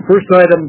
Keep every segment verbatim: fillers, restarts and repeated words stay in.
first item,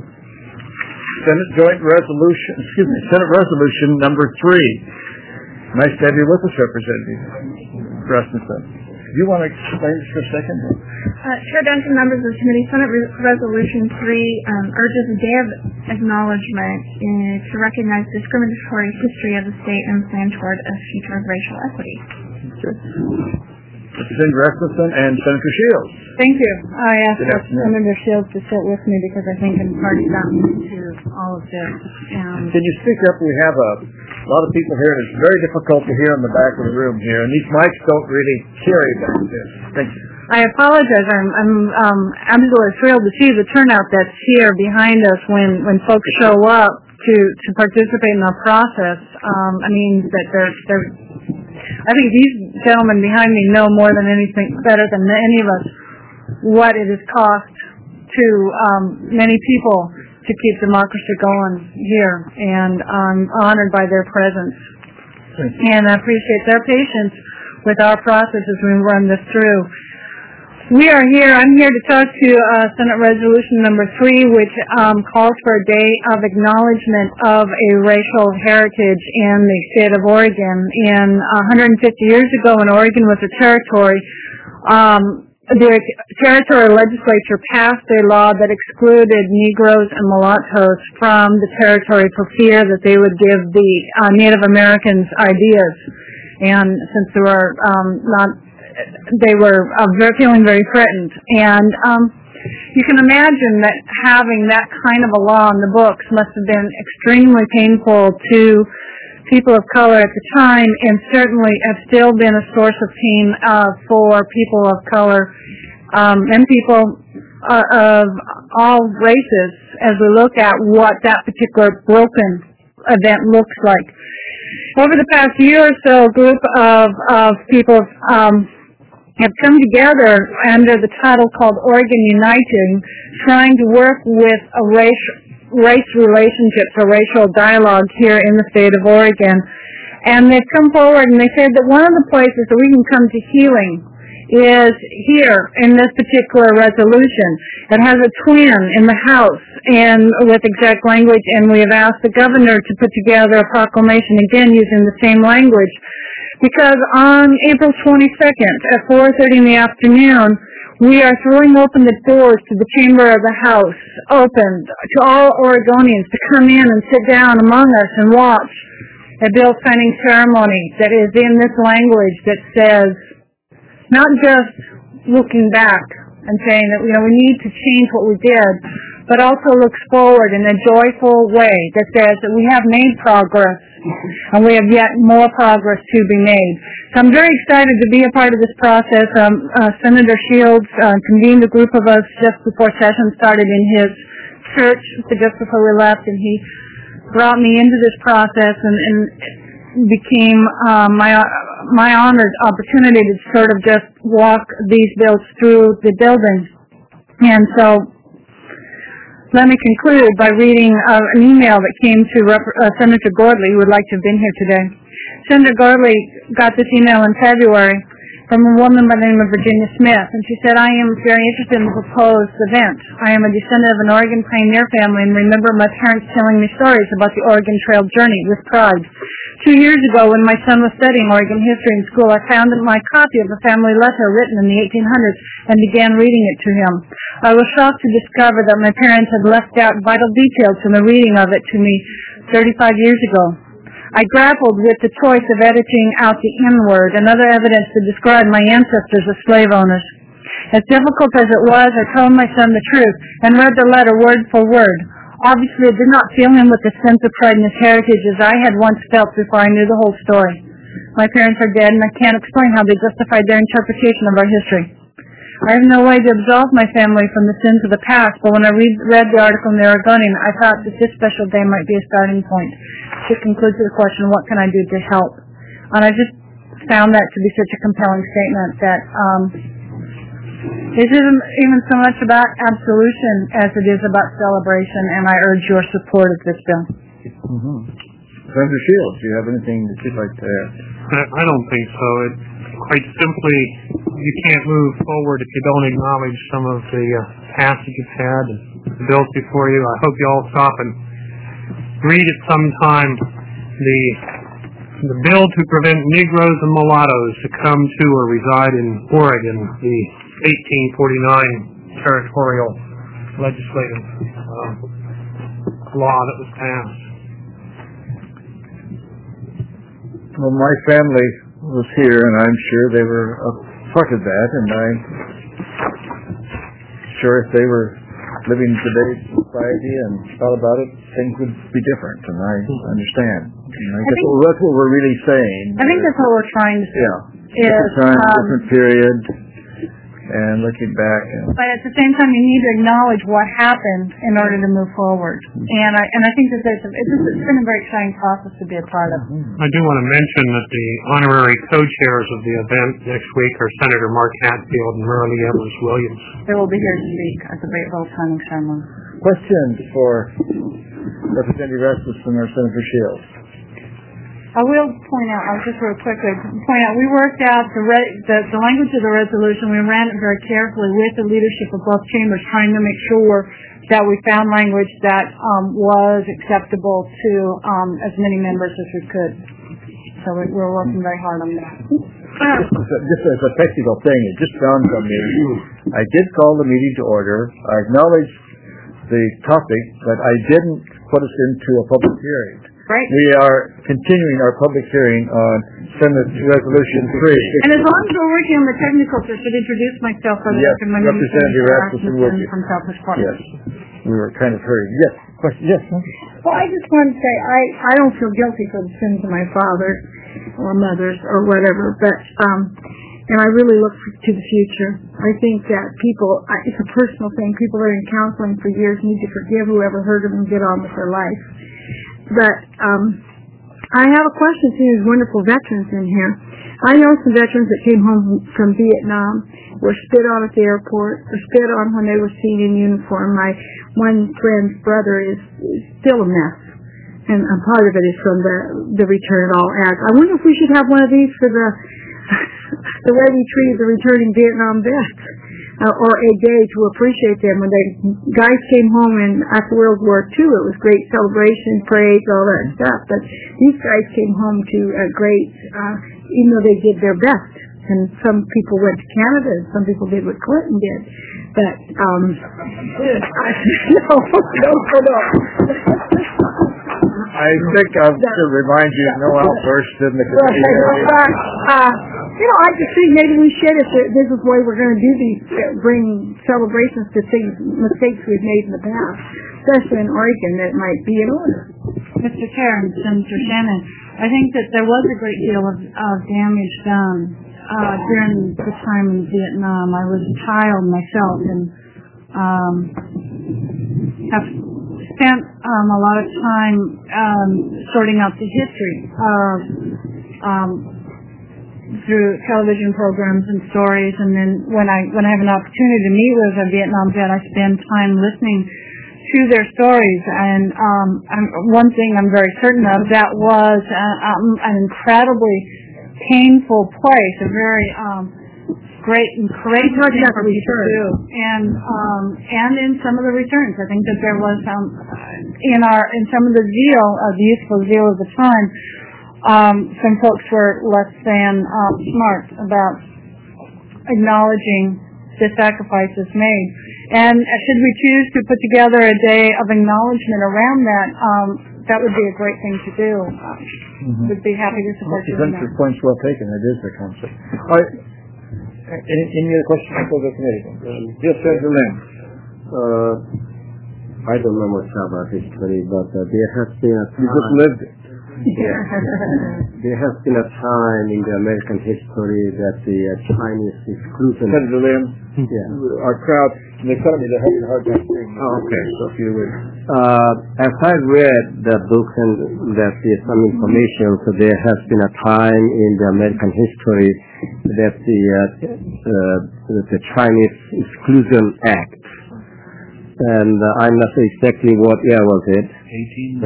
Senate Joint Resolution, excuse me, Senate Resolution number three. Nice to have you with us, Representative Rasmussen. Do you want to explain this for a second? Uh, Chair Duncan, members of the committee, Senate Re- Resolution three um, urges a day of acknowledgement uh, to recognize discriminatory history of the state and plan toward a future of racial equity. Okay. Representative Rasmussen and Senator Shields. Thank you. I asked Senator Shields to sit with me because I think I'm part of that into all of this. Um, Can you speak up? We have a A lot of people here, and it's very difficult to hear in the back of the room here, and these mics don't really carry back there. Thank you. I apologize. I'm, I'm um, absolutely thrilled to see the turnout that's here behind us when, when folks show up to, to participate in the process. Um, I mean, that they're, they're, I think these gentlemen behind me know more than anything, better than any of us, what it has cost to um, many people to keep democracy going here, and I'm honored by their presence. And I appreciate their patience with our process as we run this through. We are here, I'm here to talk to uh, Senate Resolution number three, which um, calls for a day of acknowledgement of a racial heritage in the state of Oregon. In one hundred fifty years ago, when Oregon was a territory, um, the territorial legislature passed a law that excluded Negroes and mulattoes from the territory for fear that they would give the uh, Native Americans ideas. And since they were um, not, they were uh, very, feeling very threatened. And um, you can imagine that having that kind of a law in the books must have been extremely painful to people of color at the time, and certainly have still been a source of pain uh, for people of color um, and people uh, of all races as we look at what that particular broken event looks like. Over the past year or so, a group of, of people um, have come together under the title called Oregon Uniting, trying to work with a racial race relationships or racial dialogue here in the state of Oregon. And they've come forward and they said that one of the places that we can come to healing is here in this particular resolution. It has a twin in the House and with exact language, and we have asked the governor to put together a proclamation again using the same language, because on April twenty-second at four thirty in the afternoon, we are throwing open the doors to the chamber of the House, open to all Oregonians to come in and sit down among us and watch a bill signing ceremony that is in this language that says, not just looking back and saying that, you know, we need to change what we did, but also looks forward in a joyful way that says that we have made progress and we have yet more progress to be made. So I'm very excited to be a part of this process. Um, uh, Senator Shields uh, convened a group of us just before session started in his church, just before we left, and he brought me into this process and, and became um, my my honored opportunity to sort of just walk these bills through the building. And so let me conclude by reading uh, an email that came to Rep- uh, Senator Gordley, who would like to have been here today. Senator Gordley got this email in February from a woman by the name of Virginia Smith, and she said, I am very interested in the proposed event. I am a descendant of an Oregon pioneer family and remember my parents telling me stories about the Oregon Trail journey with pride. Two years ago, when my son was studying Oregon history in school, I found my copy of a family letter written in the eighteen hundreds and began reading it to him. I was shocked to discover that my parents had left out vital details from the reading of it to me thirty-five years ago. I grappled with the choice of editing out the N-word and other evidence to describe my ancestors as slave owners. As difficult as it was, I told my son the truth and read the letter word for word. Obviously, I did not feel him with the sense of pride in his heritage as I had once felt before I knew the whole story. My parents are dead, and I can't explain how they justified their interpretation of our history. I have no way to absolve my family from the sins of the past, but when I read, read the article in the Oregonian, I thought that this special day might be a starting point. It concludes with the question, what can I do to help? And I just found that to be such a compelling statement that um, it isn't even so much about absolution as it is about celebration, and I urge your support of this bill. Mm-hmm. Senator Shields, do you have anything that you'd like to add? I, I don't think so. It, quite simply, you can't move forward if you don't acknowledge some of the uh, past that you've had. And the bills before you. I hope you all stop and read at some time the the bill to prevent Negroes and mulattoes to come to or reside in Oregon, the eighteen forty-nine territorial legislative uh, law that was passed. Well, my family was here, and I'm sure they were a part of that, and I'm sure if they were living in today's society and thought about it, things would be different, and I understand. And I, I guess well, that's what we're really saying. I think that's what we're trying to say. Yeah. Is, different time, um, different period, and looking back. And but at the same time, you need to acknowledge what happened in order to move forward. And I and I think that there's a, it's, it's been a very exciting process to be a part of. I do want to mention that the honorary co-chairs of the event next week are Senator Mark Hatfield and Merle Evers Williams. They will be here to speak at the Great Bowl signing ceremony. Questions for Representative Rasmussen or Senator Shields? I will point out, I'll just real quickly point out, we worked out the, re, the the language of the resolution. We ran it very carefully with the leadership of both chambers, trying to make sure that we found language that um, was acceptable to um, as many members as we could. So we, we're working very hard on that. Just as a technical thing, it just dawned on me. I did call the meeting to order. I acknowledged the topic, but I didn't put us into a public hearing. Right. We are continuing our public hearing on Senate Resolution three. And as long as we're working on the technical, I should introduce myself for the yes, record. My name is Representative Rasmussen will be. From Southwest Park. Yes. We were kind of hurrying. Yes. Question. Yes. Well, I just want to say I, I don't feel guilty for the sins of my father or mothers or whatever, but um, and I really look to the future. I think that people, it's a personal thing. People that are in counseling for years need to forgive whoever hurt them and get on with their life. But um, I have a question to these wonderful veterans in here. I know some veterans that came home from Vietnam, were spit on at the airport, or spit on when they were seen in uniform. My one friend's brother is, is still a mess, and a part of it is from the, the Return It All ads. I wonder if we should have one of these for the the way we treated the returning Vietnam vets. Uh, or a day to appreciate them. When they guys came home in after World War Two, it was great celebration, parades, all that stuff. But these guys came home to a great, uh, even though they did their best. And some people went to Canada, and some people did what Clinton did. But um, I, no, no, no, no. I think I should remind you, no outburst in the committee. Uh, you know, I just think maybe we should, if this is the way we're going to do these, uh, bring celebrations to things, mistakes we've made in the past, especially in Oregon, that might be in order. Mister Chair and Senator Shannon, I think that there was a great deal of, of damage done uh, during the time in Vietnam. I was a child myself and um, have spent um, a lot of time um, sorting out the history of um, through television programs and stories, and then when I when I have an opportunity to meet with a Vietnam vet, I spend time listening to their stories. And um, I'm, one thing I'm very certain of, that was a, um, an incredibly painful place, a very um, great and courageous thing for people to do. And um, and in some of the returns, I think that there was um, in our in some of the zeal, uh, the youthful zeal of the time. Um, some folks were less than um, smart about acknowledging the sacrifices made. And should we choose to put together a day of acknowledgement around that, um, that would be a great thing to do. Mm-hmm. We'd be happy to support you in that. Your point's well taken. It is the concept. All right. Any, any other questions for the committee? Yes, Senator Lynn. Uh, I don't know much about history, but uh, there has been a time. You just lived it. Yeah. There has been a time in the American history that the uh, Chinese exclusion. Senator Lim, yeah. Our crowd, they tell me they're having a hard time hearing. Oh, okay. So if you would. Uh, as I read the book and that there's some information, so there has been a time in the American history that the uh, uh, the Chinese Exclusion Act. And uh, I'm not sure exactly what year was it. eighteen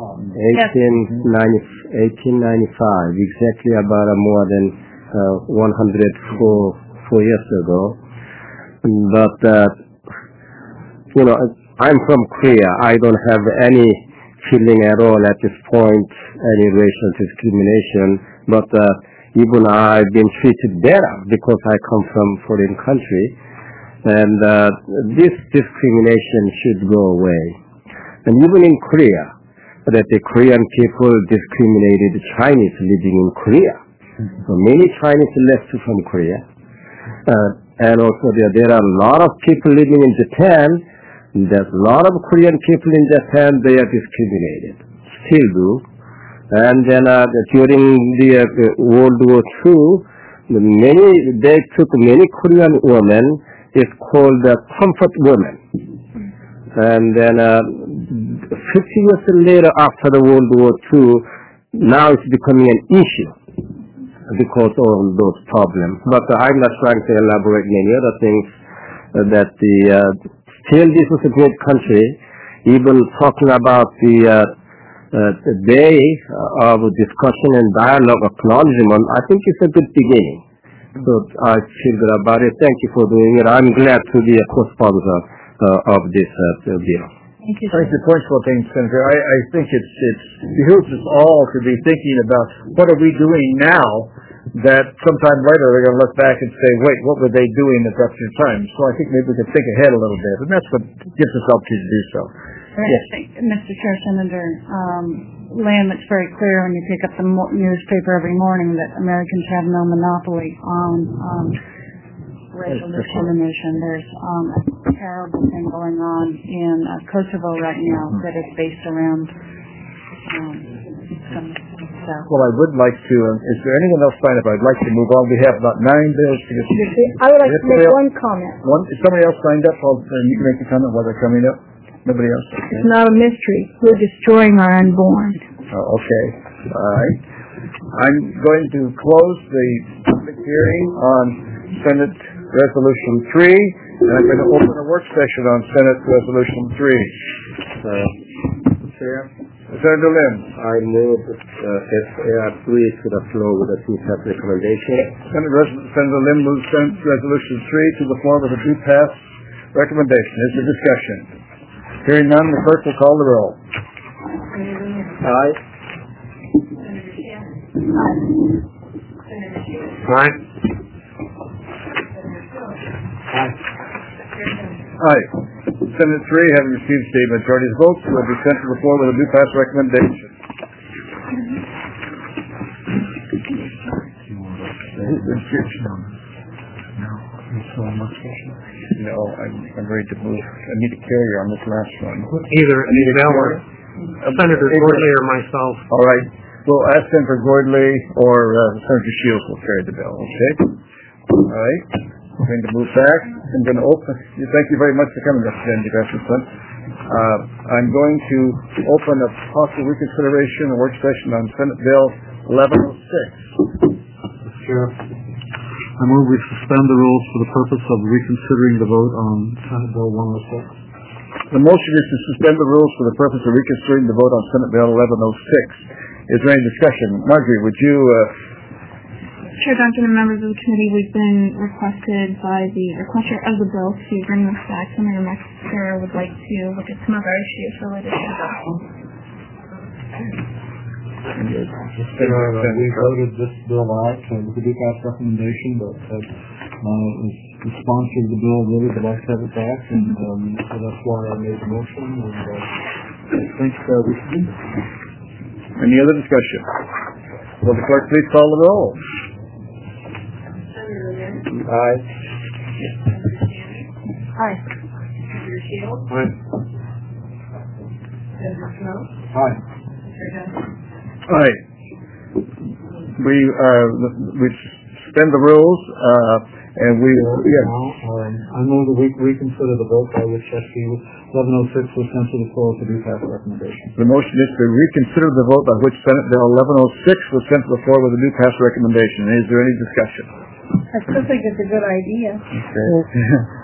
ninety-five, exactly about uh, more than uh, one hundred four, four years ago. But, uh, you know, I'm from Korea. I don't have any feeling at all at this point, any racial discrimination, but uh, even I've been treated better because I come from foreign country, and uh, this discrimination should go away. And even in Korea, that the Korean people discriminated Chinese living in Korea. So many Chinese left from Korea. Uh, and also there, there are a lot of people living in Japan. There's a lot of Korean people in Japan, they are discriminated. Still do. And then uh, during the uh, World War Two, many, they took many Korean women, it's called uh, comfort women. And then uh, fifty years later after the World War Two, now it's becoming an issue because of those problems. But uh, I'm not trying to elaborate many other things uh, that the, uh, still this is a great country. Even talking about the, uh, uh, the day of discussion and dialogue acknowledgement, I think it's a good beginning. So I feel good about it. Thank you for doing it. I'm glad to be a co-sponsor uh, of this uh, bill. Thank you. I think the point's well taken, Senator. I, I think it's it's behooves us all to be thinking about what are we doing now that sometime later they're going to look back and say, wait, what were they doing at that time? So I think maybe we can think ahead a little bit, and that's what gives us the opportunity to do so. Yes. Mister Chair, Senator, um, Lamb, it's very clear when you pick up the mo- newspaper every morning that Americans have no monopoly on um, racial discrimination. There's um, a terrible thing going on in uh, Kosovo right now that is based around um, some stuff. Well, I would like to, um, is there anyone else signed up? I'd like to move on. We have about nine bills to get through. I would like to make one comment. One, is somebody else signed up? I'll, uh, you can make a comment while they're coming up. Nobody else? Okay. It's not a mystery. We're destroying our unborn. Oh, okay. All right. I'm going to close the public hearing on Senate Resolution three, and I'm going to open a work session on Senate Resolution three. Uh, Chair? Senator Lim. I move uh, S A R three to the floor with a two-pass recommendation. Senator, Res- Senator Lim moves Senate Resolution three to the floor with a two-pass recommendation. Is there discussion? Hearing none, the clerk will call the roll. Aye. Aye. Aye. Senate three, having received a majority of votes, will be sent to the floor with a new pass recommendation. No, I'm, I'm ready to move. I need a carrier on this last one. Either Bell or Senator Gordley or myself. All right. We'll ask Senator Gordley or uh, Senator Shields will carry the bill, okay? All right. I'm going to move back. I'm going to open. Thank you very much for coming, Representative Epperson. Uh, I'm going to open a possible reconsideration and work session on Senate Bill eleven oh six. Mister Chair, I move we suspend the rules for the purpose of reconsidering the vote on Senate Bill one oh six. The motion is to suspend the rules for the purpose of reconsidering the vote on Senate Bill eleven oh six. Is there any discussion? Marjorie, would you... Uh, Chair Duncan and members of the committee, we've been requested by the requester of the bill to bring this back. Senator Metzger would like to look at some other issues related to the bill. Mister Chair, uh, we voted this bill out uh, with the Dukas recommendation, but uh, uh, the sponsor of the bill really would like to have it back, and um, so that's why I made the motion, and uh, I think uh, we should do this. any other discussion? Will the clerk please call the roll? Aye. Aye. Aye. Aye. Aye. We, uh, we suspend the rules, uh, and we will... Yes. Um, I move that we reconsider the vote by which S B eleven oh six was sent to the floor to Dukas recommendation. The motion is to reconsider the vote by which Senate Bill eleven oh six was sent to the floor with a new pass recommendation. Is there any discussion? I still think it's a good idea. Okay.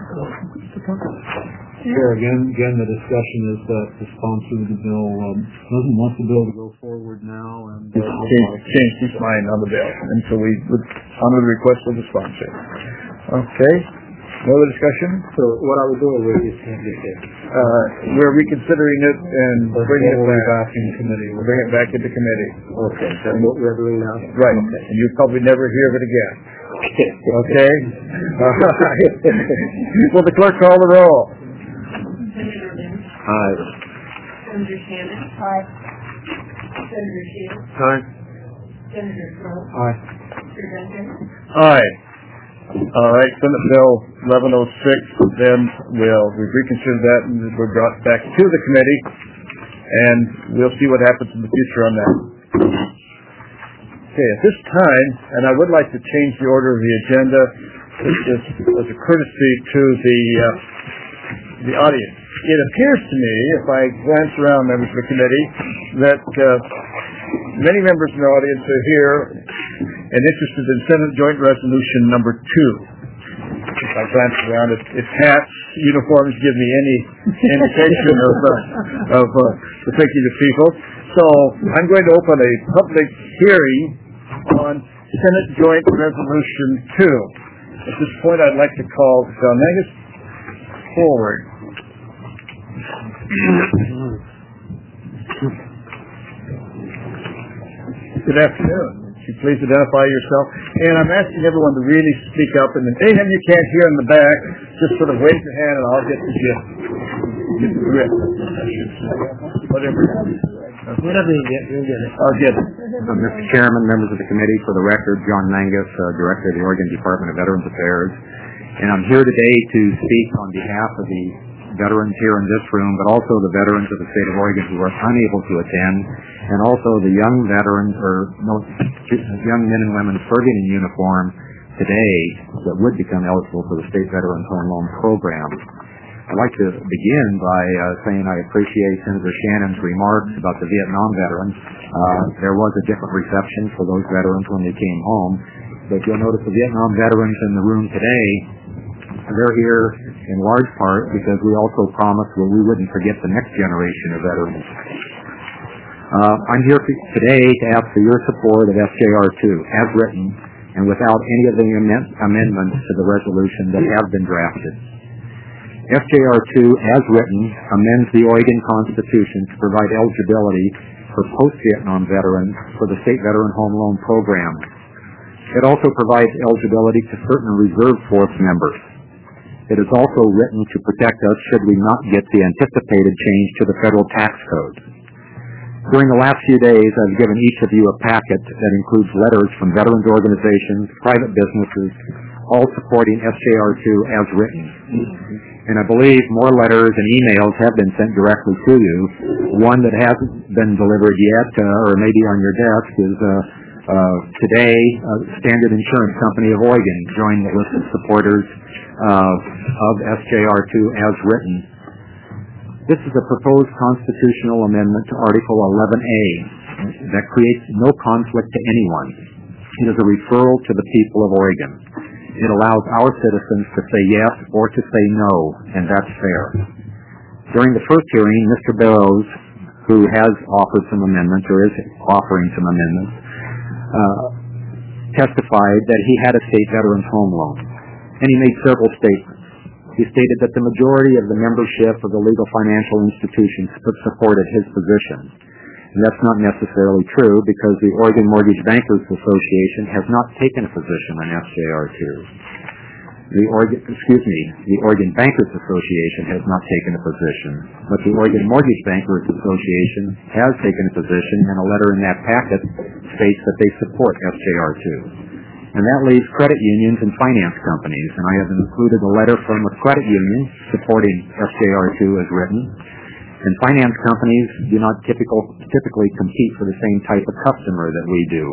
Chair, again, again, the discussion is that the sponsor of the bill um, doesn't want the bill to go forward now, and uh, Change, changed his mind on the bill, and so we would honor the request of the sponsor. Okay. No other discussion? So what are we doing with this? Uh, we're reconsidering it and bringing it back. back in committee. We'll bring it back into committee. Okay, that's what we're doing now? Right. And you'll probably never hear of it again. Okay? All right. Will the clerk call the roll? Aye. Senator Shannon? Aye. Senator Shields? Aye. Senator Crowe? Aye. Mister Duncan? Aye. All right, Senate Bill eleven oh six, then we'll, we've reconsidered that and we're brought back to the committee, and we'll see what happens in the future on that. Okay, at this time, and I would like to change the order of the agenda, just as a courtesy to the, uh, the audience. It appears to me, if I glance around members of the committee, that uh, many members in the audience are here and interested in Senate Joint Resolution number two. If I glance around, it, its hats, uniforms give me any indication of, uh, of uh, the thinking of people. So I'm going to open a public hearing on Senate Joint Resolution two. At this point, I'd like to call John Mangus forward. Good afternoon. Would you please identify yourself? And I'm asking everyone to really speak up. And if anything you can't hear in the back, just sort of wave your hand and I'll get the gist. Get the grip. Whatever. Whatever you get, you'll get it. I'll get it. Uh, Mister Chairman, members of the committee, for the record, John Mangus, uh, Director of the Oregon Department of Veterans Affairs. And I'm here today to speak on behalf of the veterans here in this room, but also the veterans of the state of Oregon who are unable to attend, and also the young veterans, or no, young men and women serving in uniform today that would become eligible for the State Veterans Home Loan Program. I'd like to begin by uh, saying I appreciate Senator Shannon's remarks about the Vietnam veterans. Uh, there was a different reception for those veterans when they came home, but you'll notice the Vietnam veterans in the room today, they're here in large part because we also promised that we wouldn't forget the next generation of veterans. Uh, I'm here today to ask for your support of S J R two as written and without any of the amend- amendments to the resolution that have been drafted. S J R two as written amends the Oregon Constitution to provide eligibility for post-Vietnam veterans for the State Veteran Home Loan Program. It also provides eligibility to certain reserve force members. It is also written to protect us should we not get the anticipated change to the federal tax code. During the last few days, I've given each of you a packet that includes letters from veterans organizations, private businesses, all supporting S J R two as written. And I believe more letters and emails have been sent directly to you. One that hasn't been delivered yet, uh, or maybe on your desk, is uh, uh, today, uh, Standard Insurance Company of Oregon joined the list of supporters Uh, of S J R two as written. This is a proposed constitutional amendment to Article eleven A that creates no conflict to anyone. It is a referral to the people of Oregon. It allows our citizens to say yes or to say no, and that's fair. During the first hearing, Mister Barrows, who has offered some amendments or is offering some amendments, uh, testified that he had a state veterans home loan. And he made several statements. He stated that the majority of the membership of the legal financial institutions supported his position. And that's not necessarily true because the Oregon Mortgage Bankers Association has not taken a position on S J R two. The Oregon, excuse me, the Oregon Bankers Association has not taken a position, but the Oregon Mortgage Bankers Association has taken a position, and a letter in that packet states that they support S J R two. And that leaves credit unions and finance companies. And I have included a letter from a credit union supporting S J R two as written. And finance companies do not typical, typically compete for the same type of customer that we do.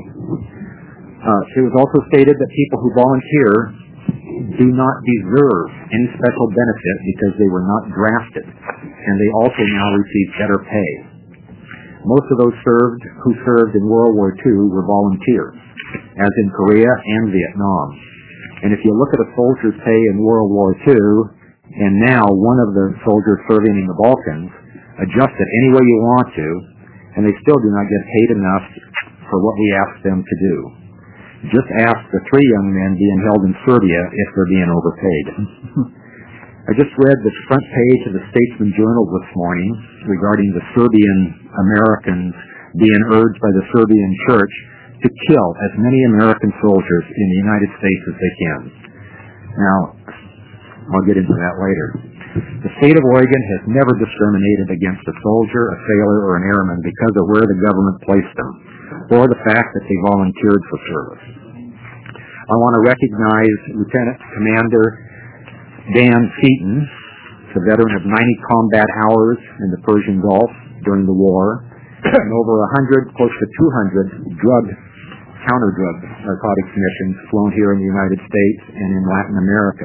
Uh, it was also stated that people who volunteer do not deserve any special benefit because they were not drafted. And they also now receive better pay. Most of those served who served in World War Two were volunteers, as in Korea and Vietnam. And if you look at a soldier's pay in World War Two, and now one of the soldiers serving in the Balkans, adjust it any way you want to, and they still do not get paid enough for what we ask them to do. Just ask the three young men being held in Serbia if they're being overpaid. I just read the front page of the Statesman Journal this morning regarding the Serbian Americans being urged by the Serbian church to kill as many American soldiers in the United States as they can. Now, I'll get into that later. The state of Oregon has never discriminated against a soldier, a sailor, or an airman because of where the government placed them, or the fact that they volunteered for service. I want to recognize Lieutenant Commander Dan Seaton, a veteran of ninety combat hours in the Persian Gulf during the war, and over one hundred, close to two hundred drug, counter-drug narcotics missions flown here in the United States and in Latin America.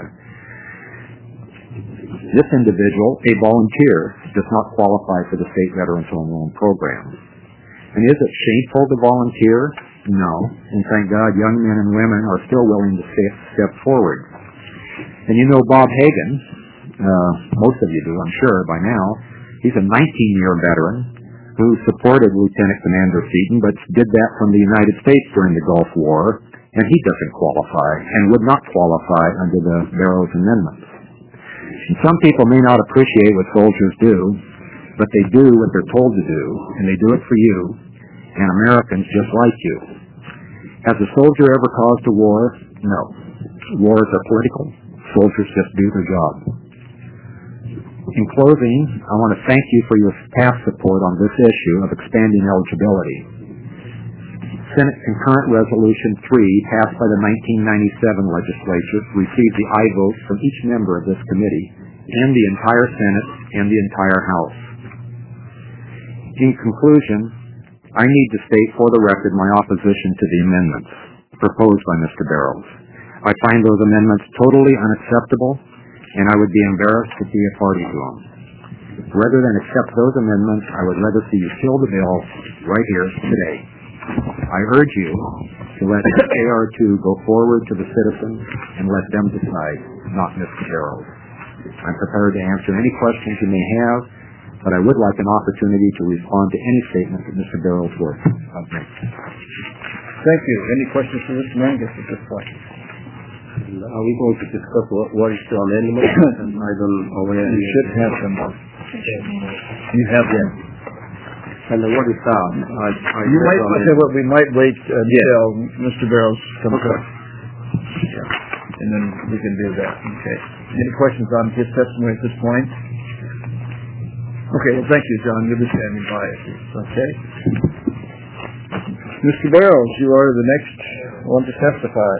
This individual, a volunteer, does not qualify for the State Veterans Home Loan Program. And is it shameful to volunteer? No. And thank God young men and women are still willing to step forward. And you know Bob Hagan, uh, most of you do, I'm sure, by now. He's a nineteen-year veteran who supported Lieutenant Commander Seaton, but did that from the United States during the Gulf War, and he doesn't qualify and would not qualify under the Barrows Amendment. And some people may not appreciate what soldiers do, but they do what they're told to do, and they do it for you, and Americans just like you. Has a soldier ever caused a war? No. Wars are political. Soldiers just do their job. In closing, I want to thank you for your past support on this issue of expanding eligibility. Senate Concurrent Resolution three, passed by the nineteen ninety-seven legislature, received the aye votes from each member of this committee and the entire Senate and the entire House. In conclusion, I need to state for the record my opposition to the amendments proposed by Mister Barrows. I find those amendments totally unacceptable, and I would be embarrassed to be a party to them. Rather than accept those amendments, I would rather see you kill the bill right here today. I urge you to let A R two go forward to the citizens and let them decide, not Mister Barrows. I'm prepared to answer any questions you may have, but I would like an opportunity to respond to any statement that Mister Barrows would make. Thank you. Any questions for Mister Mangus at this point? Are we going to discuss what, what is the amendment? I don't know where you should have them. You have them. And what is that? I, I you might say what we might wait until yeah. Mister Barrows comes okay. up. Yeah. And then we can do that. Okay. Any questions on his testimony at this point? Okay, well, thank you, John. You'll be standing by it. Okay. Mister Barrows, you are the next one to testify.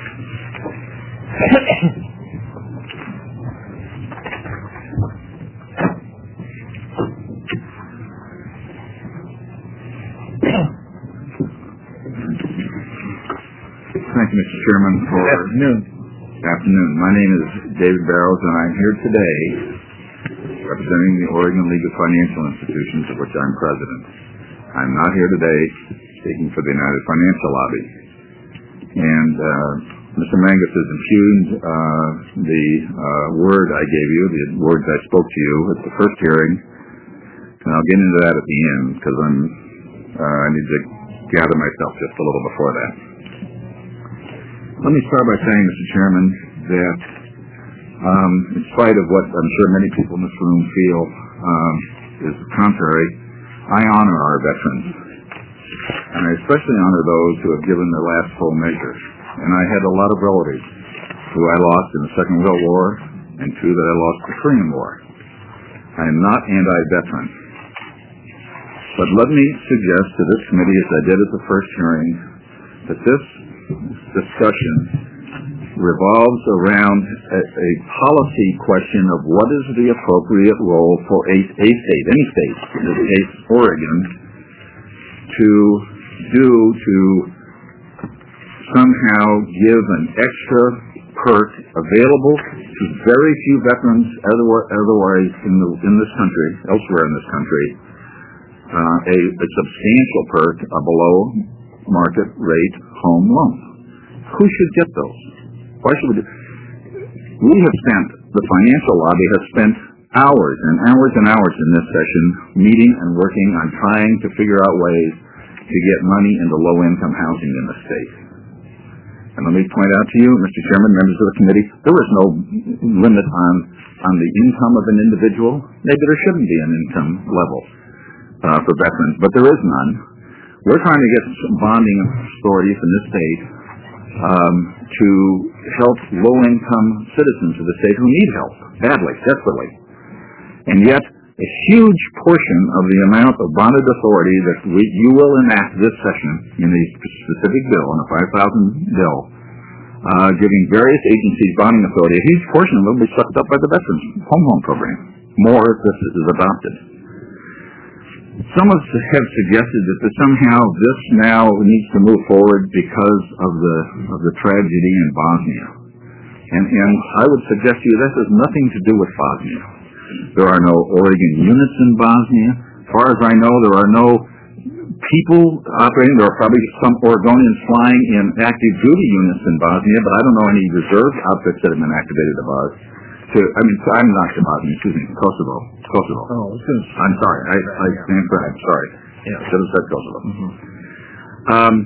Thank you, Mister Chairman. For Good afternoon. Afternoon. My name is David Barrows, and I'm here today representing the Oregon League of Financial Institutions, of which I'm president. I'm not here today speaking for the United Financial Lobby. And uh, Mister Mangus has impugned uh, the uh, word I gave you, the words I spoke to you at the first hearing, and I'll get into that at the end because I'm uh, I need to gather myself just a little before that. Let me start by saying, Mister Chairman, that um, in spite of what I'm sure many people in this room feel um, is the contrary, I honor our veterans. And I especially honor those who have given their last full measure. And I had a lot of relatives who I lost in the Second World War and two that I lost in the Korean War. I am not anti-veteran. But let me suggest to this committee, as I did at the first hearing, that this discussion revolves around a, a policy question of what is the appropriate role for a, a state, any state, in this case Oregon, to do to somehow give an extra perk available to very few veterans otherwise in, the, in this country, elsewhere in this country, uh, a, a substantial perk, a below market rate home loan. Who should get those? Why should we do? We have spent, the financial lobby has spent hours and hours and hours in this session meeting and working on trying to figure out ways to get money into low-income housing in the state. And let me point out to you, Mister Chairman, members of the committee, there is no limit on, on the income of an individual. Maybe there shouldn't be an income level uh, for veterans, but there is none. We're trying to get some bonding authorities in this state um, to help low-income citizens of the state who need help badly, desperately. And yet, a huge portion of the amount of bonded authority that we, you will enact this session in a specific bill, in a five thousand bill, uh, giving various agencies bonding authority, a huge portion of it will be sucked up by the Veterans Home Loan Program, more if this is adopted. Some of us have suggested that somehow this now needs to move forward because of the of the tragedy in Bosnia. And, and I would suggest to you this has nothing to do with Bosnia. There are no Oregon units in Bosnia. As far as I know, there are no people operating. There are probably some Oregonians flying in active duty units in Bosnia, but I don't know any reserve outfits that have been activated to Bosnia. To, I mean, I'm not to Bosnia, excuse me, Kosovo. Kosovo. Oh, it's I'm sorry. I, I stand for I'm sorry. Yeah, I should have said Kosovo. Mm-hmm. Um,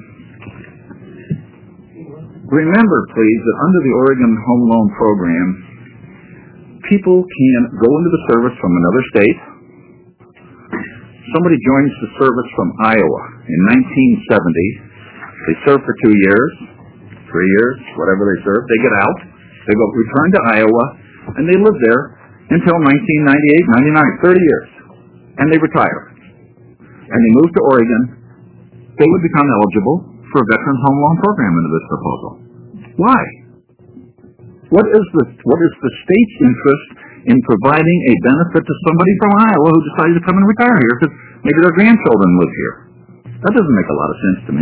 remember, please, that under the Oregon Home Loan Program, people can go into the service from another state. Somebody joins the service from Iowa in nineteen seventy. They serve for two years, three years, whatever they serve. They get out. They go return to Iowa, and they live there until nineteen ninety-eight, ninety-nine, thirty years. And they retire. And they move to Oregon. They would become eligible for a Veterans Home Loan Program under this proposal. Why? What is the what is the state's interest in providing a benefit to somebody from Iowa who decided to come and retire here because maybe their grandchildren live here? That doesn't make a lot of sense to me.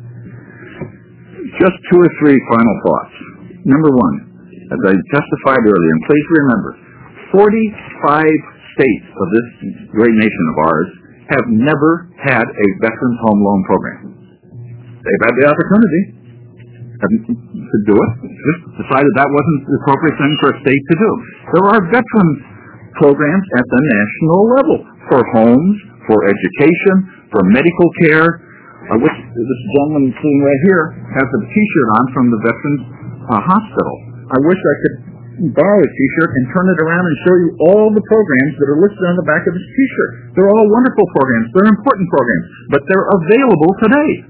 Just two or three final thoughts. Number one, as I testified earlier, and please remember, forty-five states of this great nation of ours have never had a Veterans Home Loan Program. They've had the opportunity to do it, just decided that wasn't the appropriate thing for a state to do. There are veterans programs at the national level for homes, for education, for medical care, uh, which this gentleman sitting right here has a T-shirt on from the Veterans uh, Hospital. I wish I could borrow a T-shirt and turn it around and show you all the programs that are listed on the back of this T-shirt. They're all wonderful programs. They're important programs, but they're available today.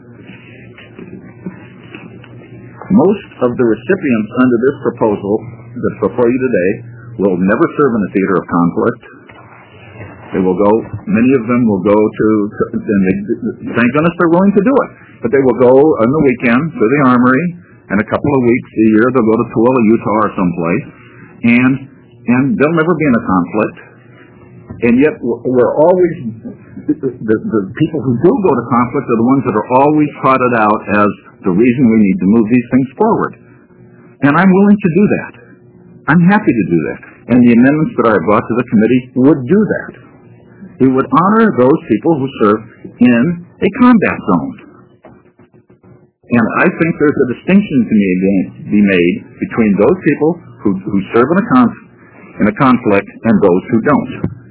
Most of the recipients under this proposal that's before you today will never serve in a theater of conflict. They will go, many of them will go to, to and they, thank goodness they're willing to do it, but they will go on the weekend to the Armory, and a couple of weeks a year they'll go to Tooele, Utah or someplace, and and they'll never be in a conflict. And yet we're always, the, the, the people who do go to conflict are the ones that are always trotted out as the reason we need to move these things forward. And I'm willing to do that. I'm happy to do that. And the amendments that I brought to the committee would do that. It would honor those people who serve in a combat zone. And I think there's a distinction to be made between those people who, who serve in a, conf, in a conflict and those who don't.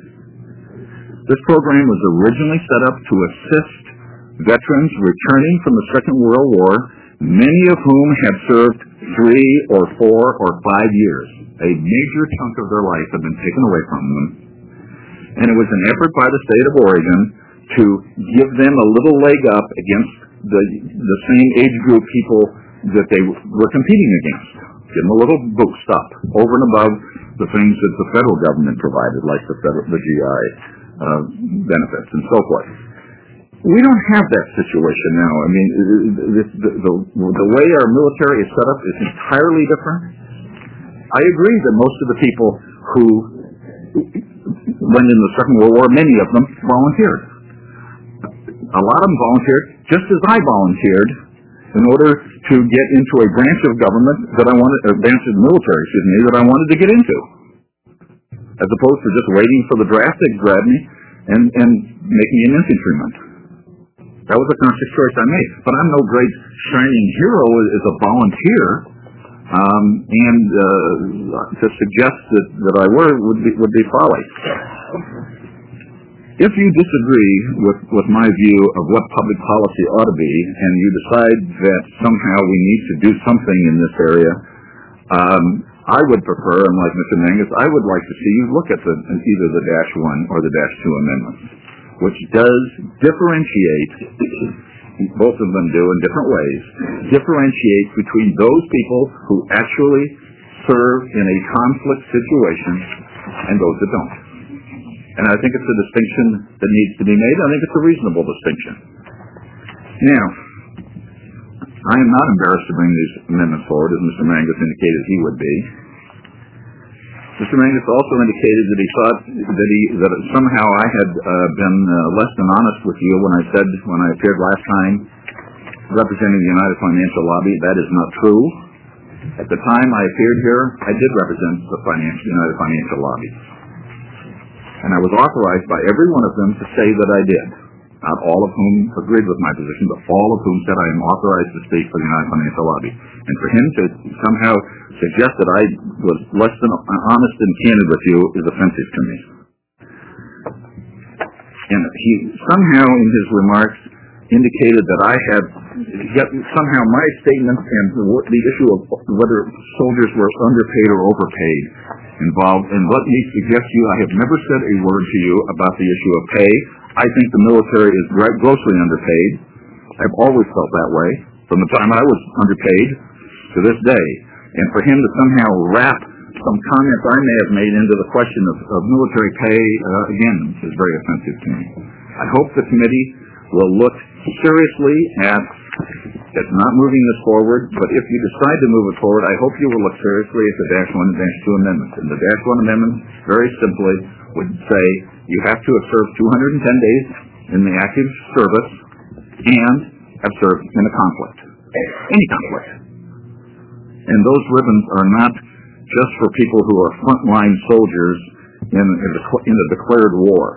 This program was originally set up to assist veterans returning from the Second World War, many of whom had served three or four or five years. A major chunk of their life had been taken away from them. And it was an effort by the state of Oregon to give them a little leg up against the, the same age group people that they were competing against. Give them a little boost up over and above the things that the federal government provided, like the, federal, the G I uh, benefits and so forth. We don't have that situation now. I mean, the, the, the, the way our military is set up is entirely different. I agree that most of the people who went in the Second World War, many of them volunteered. A lot of them volunteered just as I volunteered in order to get into a branch of government that I wanted, a branch of military, excuse me, that I wanted to get into, as opposed to just waiting for the draft to grab me and, and make me an infantryman. That was a conscious choice I made. But I'm no great shining hero as a volunteer, um, and uh, to suggest that, that I were would be, would be folly. If you disagree with, with my view of what public policy ought to be, and you decide that somehow we need to do something in this area, um, I would prefer, unlike Mister Mangus, I would like to see you look at the, either the dash one or the dash two amendments, which does differentiate, both of them do in different ways, differentiate between those people who actually serve in a conflict situation and those that don't. And I think it's a distinction that needs to be made. I think it's a reasonable distinction. Now, I am not embarrassed to bring these amendments forward, as Mister Mangus indicated he would be. Mister Mangus also indicated that he thought that he that somehow I had uh, been uh, less than honest with you when I said, when I appeared last time, representing the United Financial Lobby. That is not true. At the time I appeared here, I did represent the financial, United Financial Lobby. And I was authorized by every one of them to say that I did. Not all of whom agreed with my position, but all of whom said I am authorized to speak for the United Financial Lobby. And for him to somehow suggest that I was less than honest and candid with you is offensive to me. And he somehow in his remarks indicated that I had, yet somehow my statement and the, the issue of whether soldiers were underpaid or overpaid involved. And let me suggest to you, I have never said a word to you about the issue of pay. I think the military is grossly underpaid. I've always felt that way from the time I was underpaid to this day. And for him to somehow wrap some comments I may have made into the question of, of military pay, uh, again, is very offensive to me. I hope the committee will look seriously at, at not moving this forward, but if you decide to move it forward, I hope you will look seriously at the dash one and dash two amendments. And the dash one amendment, very simply, would say you have to have served two hundred ten days in the active service and have served in a conflict, any conflict. And those ribbons are not just for people who are frontline soldiers in a, in a declared war.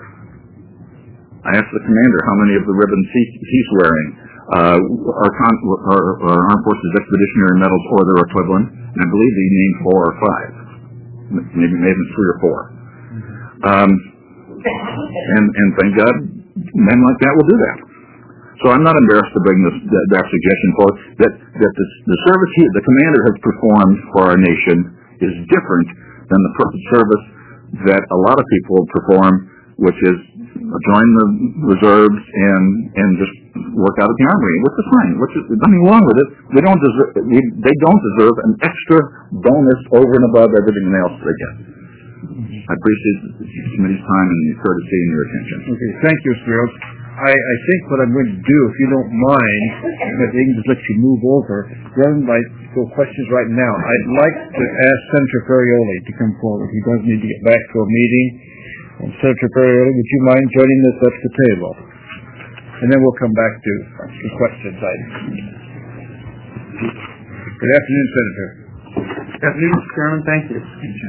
I asked the commander how many of the ribbons he, he's wearing uh, are, con- are, are Armed Forces Expeditionary Medals or their equivalent, and I believe he named four or five, maybe maybe three or four. Um, and, and thank God, men like that will do that. So I'm not embarrassed to bring this that, that suggestion forward. That that the, the service he, the commander has performed for our nation is different than the service that a lot of people perform, which is join the reserves and and just work out of the army, which is fine. Which is there's nothing wrong with it. They don't deserve they don't deserve an extra bonus over and above everything else they get. I appreciate the committee's time and your courtesy and your attention. Okay, thank you, Mister Rhodes. I, I think what I'm going to do, if you don't mind, if they can just let you move over, rather than like go questions right now, I'd like to ask Senator Ferrioli to come forward. He does need to get back to a meeting. And Senator Ferrioli, would you mind joining us at the table? And then we'll come back to the questions items. Good afternoon, Senator. Good afternoon, Mister Chairman. Thank you.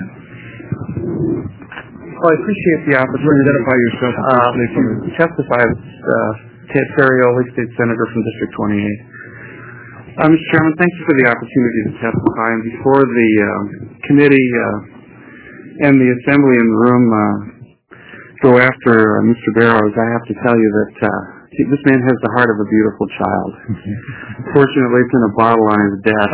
Well, I appreciate the opportunity to identify yourself uh, to testify as uh, Ted Ferrioli, State Senator from District twenty-eight. Uh, Mister Chairman, thank you for the opportunity to testify. And before the uh, committee uh, and the assembly in the room uh, go after uh, Mister Barrows, I have to tell you that uh, this man has the heart of a beautiful child. Fortunately, it's in a bottle on his desk.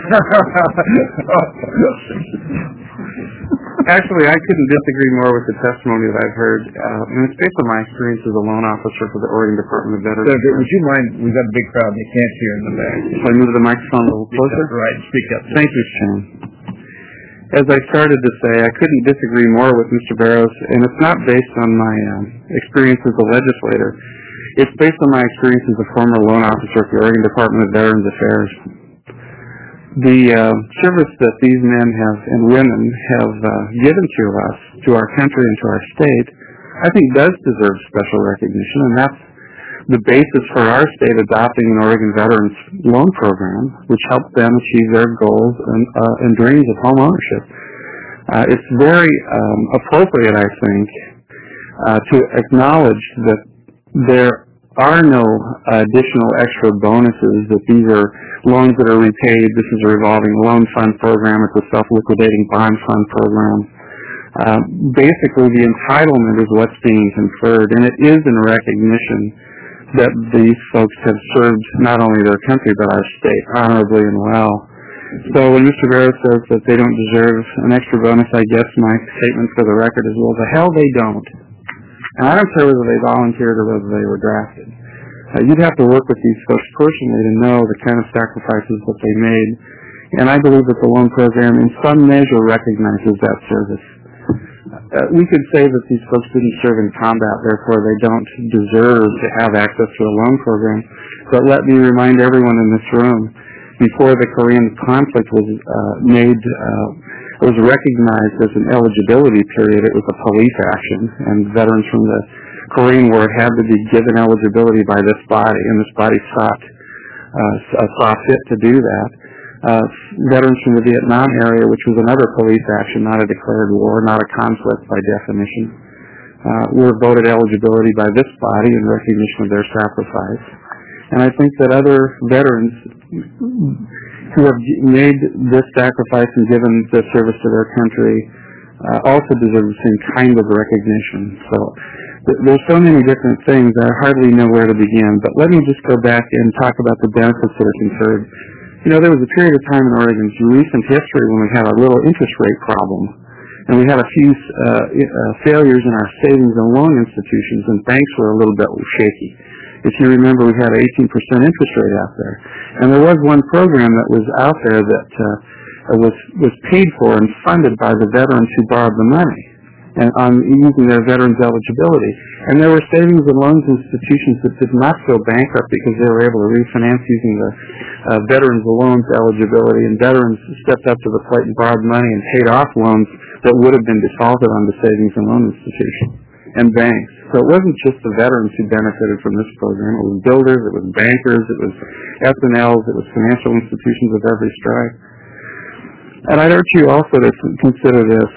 Actually, I couldn't disagree more with the testimony that I've heard, uh, and it's based on my experience as a loan officer for the Oregon Department of Veterans. Senator, would you mind, we've got a big crowd, they can't hear in the back. If I move the microphone a little closer? Right, speak up. Thank you, Sean. As I started to say, I couldn't disagree more with Mister Barrows, and it's not based on my um, experience as a legislator. It's based on my experience as a former loan officer for the Oregon Department of Veterans Affairs. The uh, service that these men have and women have uh, given to us, to our country and to our state, I think does deserve special recognition, and that's the basis for our state adopting an Oregon Veterans Loan Program, which helps them achieve their goals and, uh, and dreams of home ownership. Uh, it's very um, appropriate, I think, uh, to acknowledge that there are no additional extra bonuses, that these are loans that are repaid. This is a revolving loan fund program. It's a self-liquidating bond fund program. Uh, basically, the entitlement is what's being conferred, and it is in recognition that these folks have served not only their country but our state honorably and well. So when Mister Barrows says that they don't deserve an extra bonus, I guess my statement for the record is, well, the hell they don't. And I don't care whether they volunteered or whether they were drafted. Uh, you'd have to work with these folks personally to know the kind of sacrifices that they made. And I believe that the loan program in some measure recognizes that service. Uh, we could say that these folks didn't serve in combat, therefore they don't deserve to have access to a loan program. But let me remind everyone in this room, before the Korean conflict was uh, made, uh, was recognized as an eligibility period, it was a police action, and veterans from the Korean War had to be given eligibility by this body, and this body sought, uh, saw fit to do that. Uh, veterans from the Vietnam area, which was another police action, not a declared war, not a conflict by definition, uh, were voted eligibility by this body in recognition of their sacrifice. And I think that other veterans who have made this sacrifice and given the service to their country uh, also deserve the same kind of recognition. So th- there's so many different things, I hardly know where to begin. But let me just go back and talk about the benefits that are conferred. You know, there was a period of time in Oregon's recent history when we had a little interest rate problem, and we had a few uh, uh, failures in our savings and loan institutions, and banks were a little bit shaky. If you remember, we had an eighteen percent interest rate out there, and there was one program that was out there that uh, was was paid for and funded by the veterans who borrowed the money, and on using their veterans eligibility. And there were savings and loans institutions that did not go bankrupt because they were able to refinance using the uh, veterans loans eligibility, and veterans stepped up to the plate and borrowed money and paid off loans that would have been defaulted on the savings and loan institutions and banks. So it wasn't just the veterans who benefited from this program. It was builders, it was bankers, it was S N Ls, it was financial institutions of every stripe. And I'd urge you also to consider this.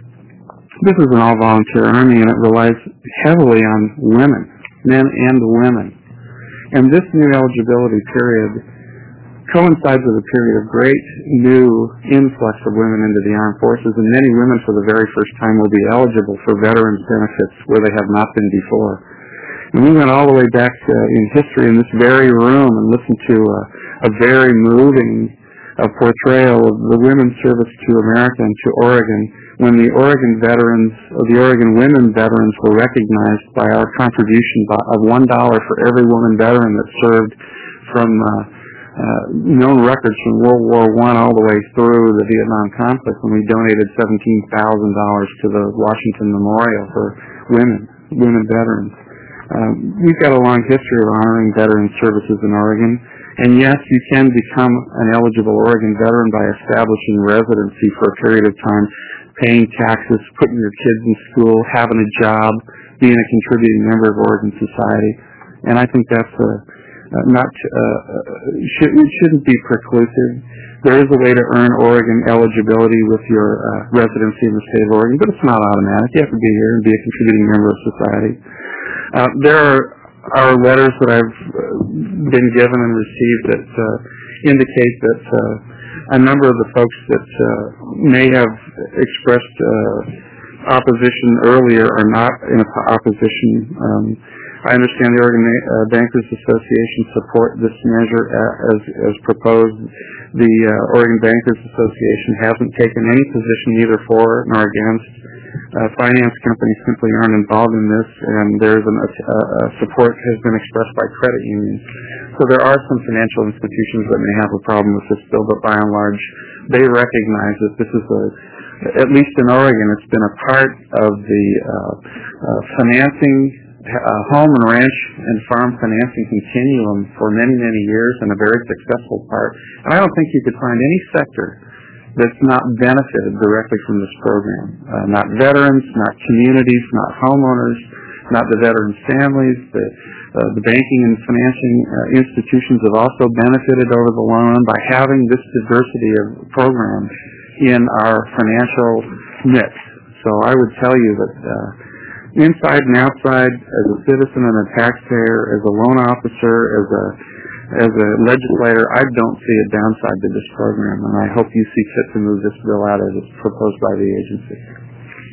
This is an all-volunteer Army, and it relies heavily on women, men and women. And this new eligibility period coincides with a period of great new influx of women into the armed forces, and many women for the very first time will be eligible for veterans benefits where they have not been before. And we went all the way back uh, in history in this very room and listened to uh, a very moving uh, portrayal of the women's service to America and to Oregon, when the Oregon veterans, or the Oregon women veterans, were recognized by our contribution of one dollar for every woman veteran that served from uh, uh, known records from World War One all the way through the Vietnam conflict, when we donated seventeen thousand dollars to the Washington Memorial for women, women veterans. Uh, we've got a long history of honoring veteran services in Oregon, and yes, you can become an eligible Oregon veteran by establishing residency for a period of time, paying taxes, putting your kids in school, having a job, being a contributing member of Oregon society. And I think that's a, uh, not, uh, should, it shouldn't be preclusive. There is a way to earn Oregon eligibility with your uh, residency in the state of Oregon, but it's not automatic. You have to be here and be a contributing member of society. Uh, there are, are letters that I've been given and received that uh, indicate that uh, a number of the folks that uh, may have expressed uh, opposition earlier are not in opposition. Um, I understand the Oregon uh, Bankers Association support this measure as, as proposed. The uh, Oregon Bankers Association hasn't taken any position either for nor against. Uh, finance companies simply aren't involved in this, and there's an, uh, uh, support has been expressed by credit unions. So there are some financial institutions that may have a problem with this bill, but by and large, they recognize that this is a, at least in Oregon, it's been a part of the uh, uh, financing, uh, home and ranch and farm financing continuum for many, many years, and a very successful part. And I don't think you could find any sector that's not benefited directly from this program. Uh, not veterans, not communities, not homeowners, not the veterans' families. The, uh, the banking and financing uh, institutions have also benefited over the long run by having this diversity of programs in our financial mix. So I would tell you that uh, inside and outside, as a citizen and a taxpayer, as a loan officer, as a As a legislator, I don't see a downside to this program, and I hope you see fit to move this bill out as it's proposed by the agency.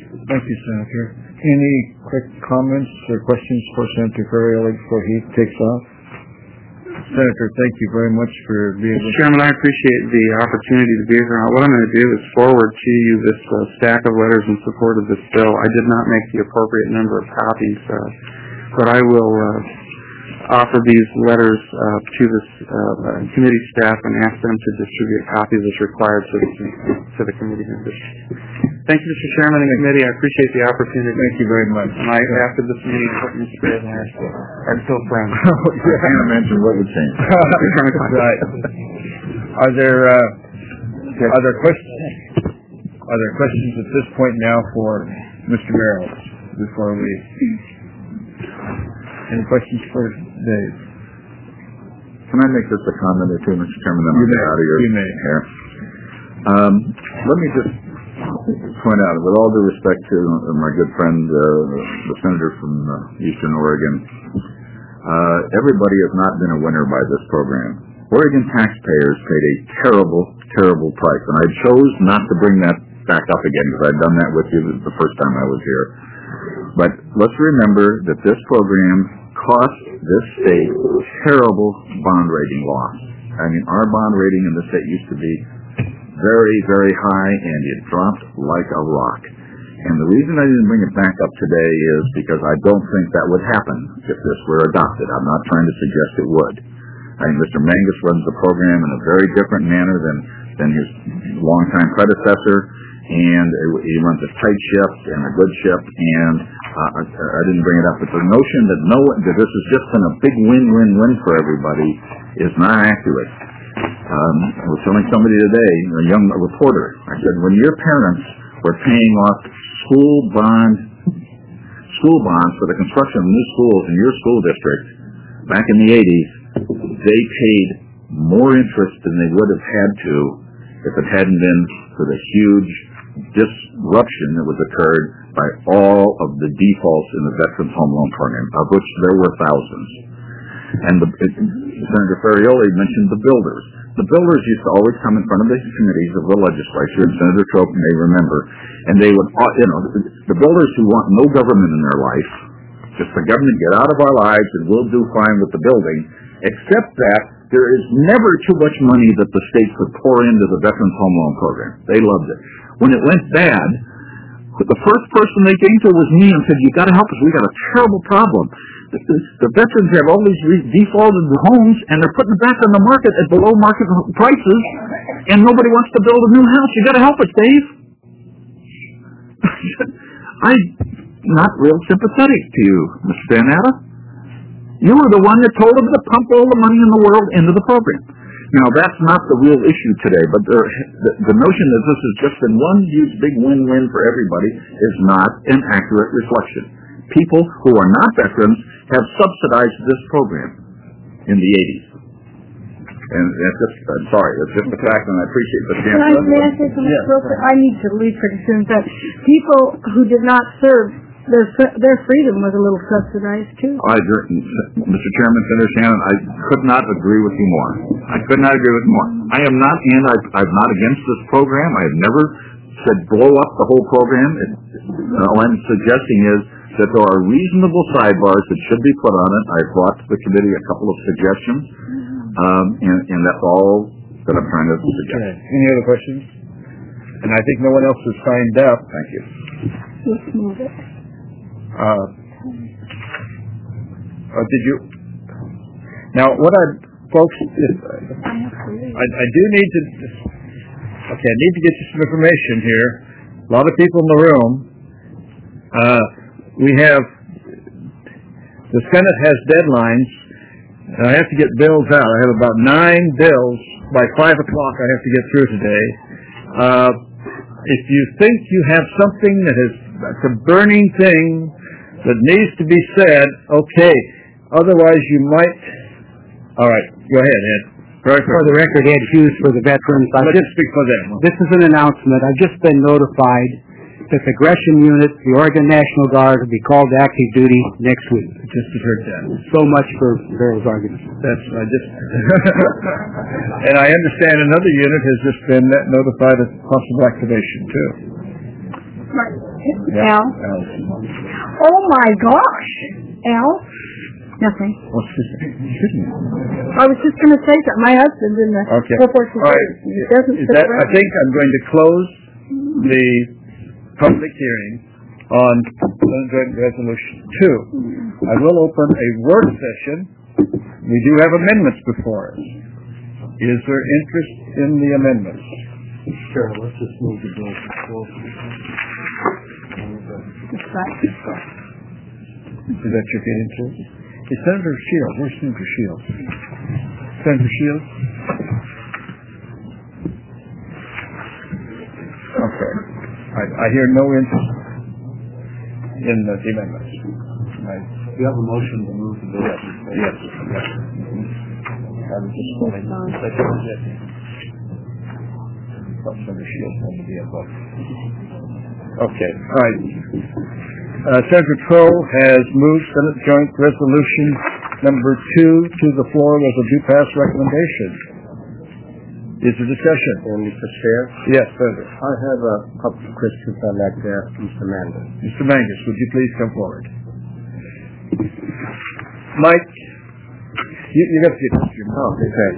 Thank you, Senator. Any quick comments or questions for Senator Ferrioli before he takes off? Senator, thank you very much for being with us. Mister Chairman, I appreciate the opportunity to be here. What I'm going to do is forward to you this uh, stack of letters in support of this bill. I did not make the appropriate number of copies, uh, but I will uh, offer these letters uh, to this uh, committee staff and ask them to distribute copies as required to the, to the committee members. Thank you, Mister Chairman and committee. I appreciate the opportunity. Thank you very much. And I, after this meeting, hope Mister Barrows and I are still, are still friends. I can't imagine what would change. Right. Are there uh, are there questions? Are there questions at this point now for Mister Barrows before we? Any questions for Dave? Can I make just a comment or two, Mister Chairman? Then I'll get out of your you may. hair. Um, let me just point out, with all due respect to my good friend, uh, the senator from uh, Eastern Oregon, uh, everybody has not been a winner by this program. Oregon taxpayers paid a terrible, terrible price, and I chose not to bring that back up again because I'd done that with you the first time I was here. But let's remember that this program cost this state terrible bond rating loss. I mean, our bond rating in the state used to be very, very high, and it dropped like a rock. And the reason I didn't bring it back up today is because I don't think that would happen if this were adopted. I'm not trying to suggest it would. I mean, Mister Mangus runs the program in a very different manner than, than his longtime predecessor, and he runs a tight ship and a good ship, and uh, I, I didn't bring it up. But the notion that, no, that this has just been a big win-win-win for everybody is not accurate. Um, I was telling somebody today, a young reporter, I said, when your parents were paying off school bond, school bonds for the construction of new schools in your school district back in the eighties, they paid more interest than they would have had to if it hadn't been for the huge disruption that was occurred by all of the defaults in the Veterans Home Loan Program, of which there were thousands. And the, it, Senator Ferrioli mentioned the builders. The builders used to always come in front of the committees of the legislature, and Senator Trope may remember, and they would, you know, the builders who want no government in their life, just the government get out of our lives and we'll do fine with the building, except that there is never too much money that the state could pour into the Veterans Home Loan Program. They loved it. When it went bad, the first person they came to was me and said, you got to help us. We got a terrible problem. The, the, the veterans have all these defaulted homes, and they're putting it back on the market at below market prices, and nobody wants to build a new house. You got to help us, Dave. I'm not real sympathetic to you, Mister Banata. You were the one that told them to pump all the money in the world into the program. Now, that's not the real issue today, but there, the, the notion that this has just been one huge big win-win for everybody is not an accurate reflection. People who are not veterans have subsidized this program in the eighties. And it's just, I'm sorry, it's just a fact, and I appreciate the chance. Can I, may I say something yes. real quick? I need to leave pretty soon, but people who did not serve, their their freedom was a little subsidized too. I agree. Mister Chairman, Senator Shannon, I could not agree with you more. I could not agree with you more. I am not, and I, I'm not against this program. I have never said blow up the whole program. It, all I'm suggesting is that there are reasonable sidebars that should be put on it. I've brought to the committee a couple of suggestions, um, and, and that's all that I'm trying to suggest. Okay. Any other questions? And I think no one else has signed up. Thank you. Let's move it. Uh, uh, did you? Now, what I, folks, is, I, I do need to, okay, I need to get you some information here. A lot of people in the room. Uh, we have, the Senate has deadlines, and I have to get bills out. I have about nine bills by five o'clock I have to get through today. Uh, if you think you have something that is that's a burning thing that needs to be said, okay. Otherwise, you might. All right, go ahead, Ed. For the record, Ed Hughes for the veterans. Let's just speak for them. This is an announcement. I've just been notified that the Gresham unit, the Oregon National Guard, will be called to active duty next week. Just heard that. So much for Barrow's argument. That's I just. And I understand another unit has just been notified of possible activation too. Right. Yeah. Al? Al. Oh my gosh! Al? Nothing. Oh, excuse me. Excuse me. I was just going to say that my husband's in the Okay. airport. All right. He doesn't Is sit that, I around. think I'm going to close the public hearing on Senate Joint Resolution two. I will open a work session. We do have amendments before us. Is there interest in the amendments? Sure, let's just move the bill to close. Is that your feeling too? Hey, Senator Shields, where's Senator Shields? Senator Shields? Okay. I, I hear no interest in the amendments. I, You have a motion to move the bill. yes, yes, yes. I was just wanting to let you know that. Senator Shields wanted to be involved. Okay, all right. Uh, Senator Troll has moved Senate Joint Resolution number two to the floor with a due pass recommendation. Is there discussion? And Mister Chair? Yes, Senator. I have a couple of questions I'd like to ask Mister Mangus. Mister Mangus, would you please come forward? Mike, you, you got to get this your mouth. Okay.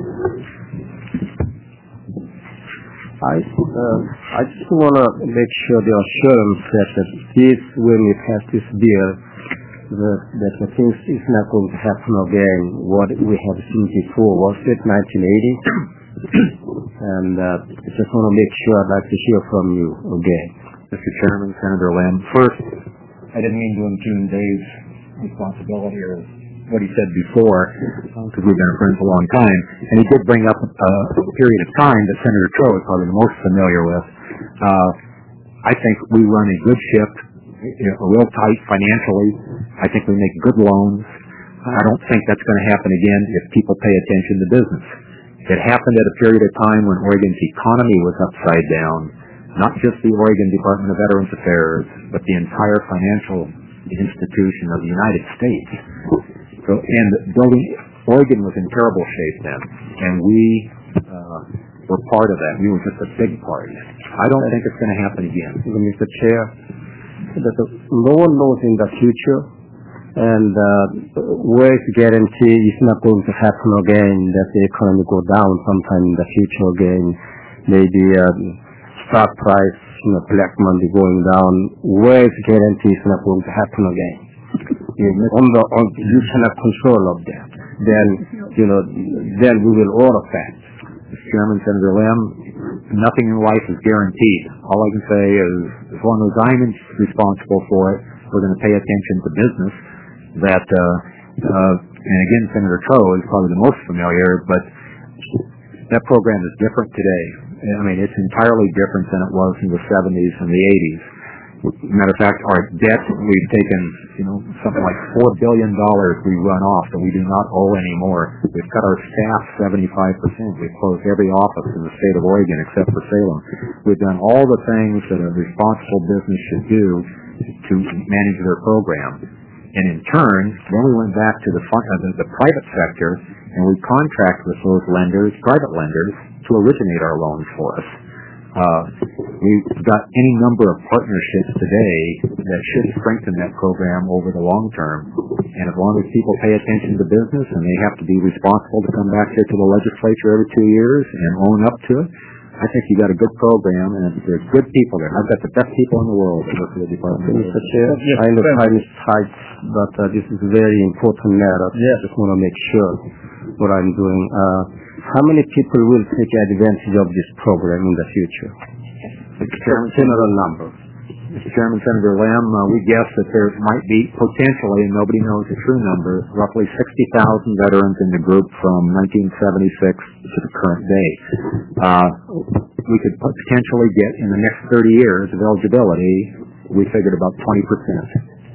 I uh, I just want to make sure the assurance that this, when we pass this bill, the, that the things is not going to happen again. What we have seen before was it nineteen eighty, and uh, I just want to make sure I'd like to hear from you again. Mister Chairman, Senator Lamb, first, I didn't mean to impugn Dave's responsibility or what he said before, because we've been friends a long time, and he did bring up uh, a period of time that Senator Troy is probably the most familiar with. Uh, I think we run a good ship, you know, real tight financially. I think we make good loans. I don't think that's going to happen again if people pay attention to business. It happened at a period of time when Oregon's economy was upside down, not just the Oregon Department of Veterans Affairs, but the entire financial institution of the United States. So, and building, Oregon was in terrible shape then, and we uh, were part of that. We were just a big part. I don't think it's going to happen again. Mister Chair, that no one knows in the future, and uh, where is guarantee it's not going to happen again, that the economy go down sometime in the future again, maybe um, stock price, you know, black money going down. Where is guarantee it's not going to happen again? On the, on, you cannot control of that. Then, you know, then we will all affect. Mister Chairman, Senator Lamb, nothing in life is guaranteed. All I can say is, as long as I'm responsible for it, we're going to pay attention to business. That, uh, uh, and again, Senator Troe is probably the most familiar, but that program is different today. I mean, it's entirely different than it was in the seventies and the eighties. Matter of fact, our debt, we've taken, you know, something like four billion dollars we run off that we do not owe anymore. We've cut our staff seventy-five percent. We've closed every office in the state of Oregon except for Salem. We've done all the things that a responsible business should do to manage their program. And in turn, then we went back to the, uh, the, the private sector, and we contract with those lenders, private lenders, to originate our loans for us. Uh, we've got any number of partnerships today that should strengthen that program over the long term. And as long as people pay attention to business and they have to be responsible to come back here to the legislature every two years and own up to it, I think you got a good program, and there's good people there. I've got the best people in the world that work for the Department of Mister Chair, yes, I know time is tight, but uh, this is a very important matter. Yes. I just want to make sure what I'm doing. Uh, how many people will take advantage of this program in the future? Mister Chairman, General number. Mister Chairman, Senator Lamb, uh, we guess that there might be potentially, and nobody knows the true number, roughly sixty thousand veterans in the group from nineteen seventy-six to the current day. Uh, we could potentially get, in the next thirty years of eligibility, we figured about twenty percent.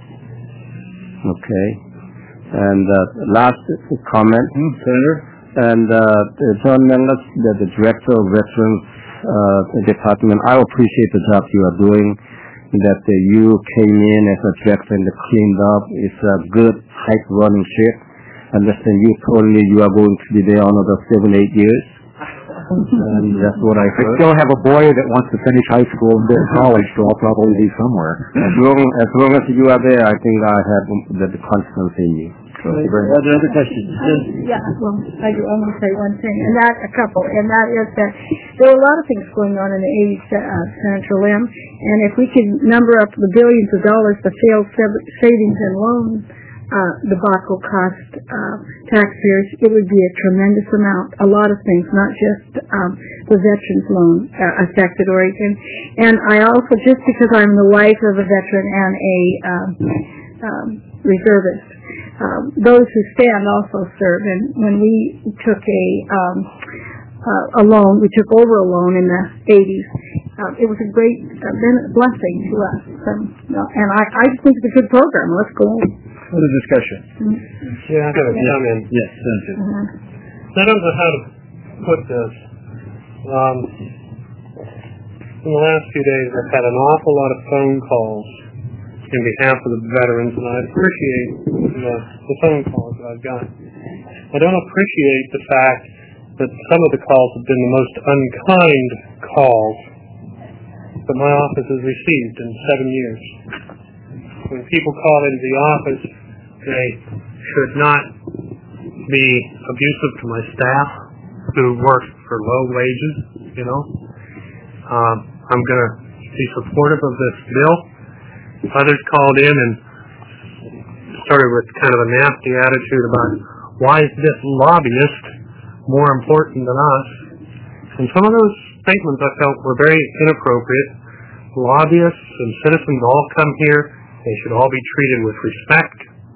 Okay. And uh, last comment, hmm, Senator? and uh, John Mangus, the, the Director of Veterans uh, Department, I appreciate the job you are doing, that uh, you came in as a director and cleaned up. It's a good, tight-running ship. Understand you told me you are going to be there another seven, eight years. and that's what I I heard. still have a boy that wants to finish high school and go to college, so I'll probably be somewhere. As long as long as you are there, I think I have the, the confidence in you. Thank you very much. Other questions? Yeah, well, I do, I want to say one thing, and that, a couple, and that is that there were a lot of things going on in the eighties, uh, Senator Lim, and if we could number up the billions of dollars the failed sav- savings and loans uh, debacle cost uh, taxpayers, it would be a tremendous amount, a lot of things, not just um, the veterans loan uh, affected Oregon. And I also, just because I'm the wife of a veteran and a um, um, reservist, Um, those who stand also serve, and when we took a um, uh, a loan, we took over a loan in the eighties. Uh, it was a great uh, blessing to us, um, and I, I just think it's a good program. Let's go. Other discussion? Mm-hmm. Yeah, I got to come in. Yes, Senator. Uh-huh. I don't know how to put this. Um, in the last few days, I've had an awful lot of phone calls in behalf of the veterans, and I appreciate the, the phone calls that I've got. I don't appreciate the fact that some of the calls have been the most unkind calls that my office has received in seven years. When people call into the office, they should not be abusive to my staff who work for low wages, you know. Um, I'm going to be supportive of this bill. Others called in and started with kind of a nasty attitude about why is this lobbyist more important than us? And some of those statements I felt were very inappropriate. Lobbyists and citizens all come here. They should all be treated with respect.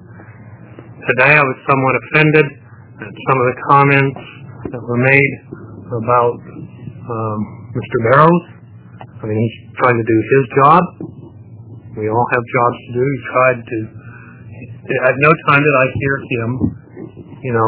Today I was somewhat offended at some of the comments that were made about um, Mister Barrows. I mean, he's trying to do his job. We all have jobs to do. He tried to, at no time did I hear him, you know,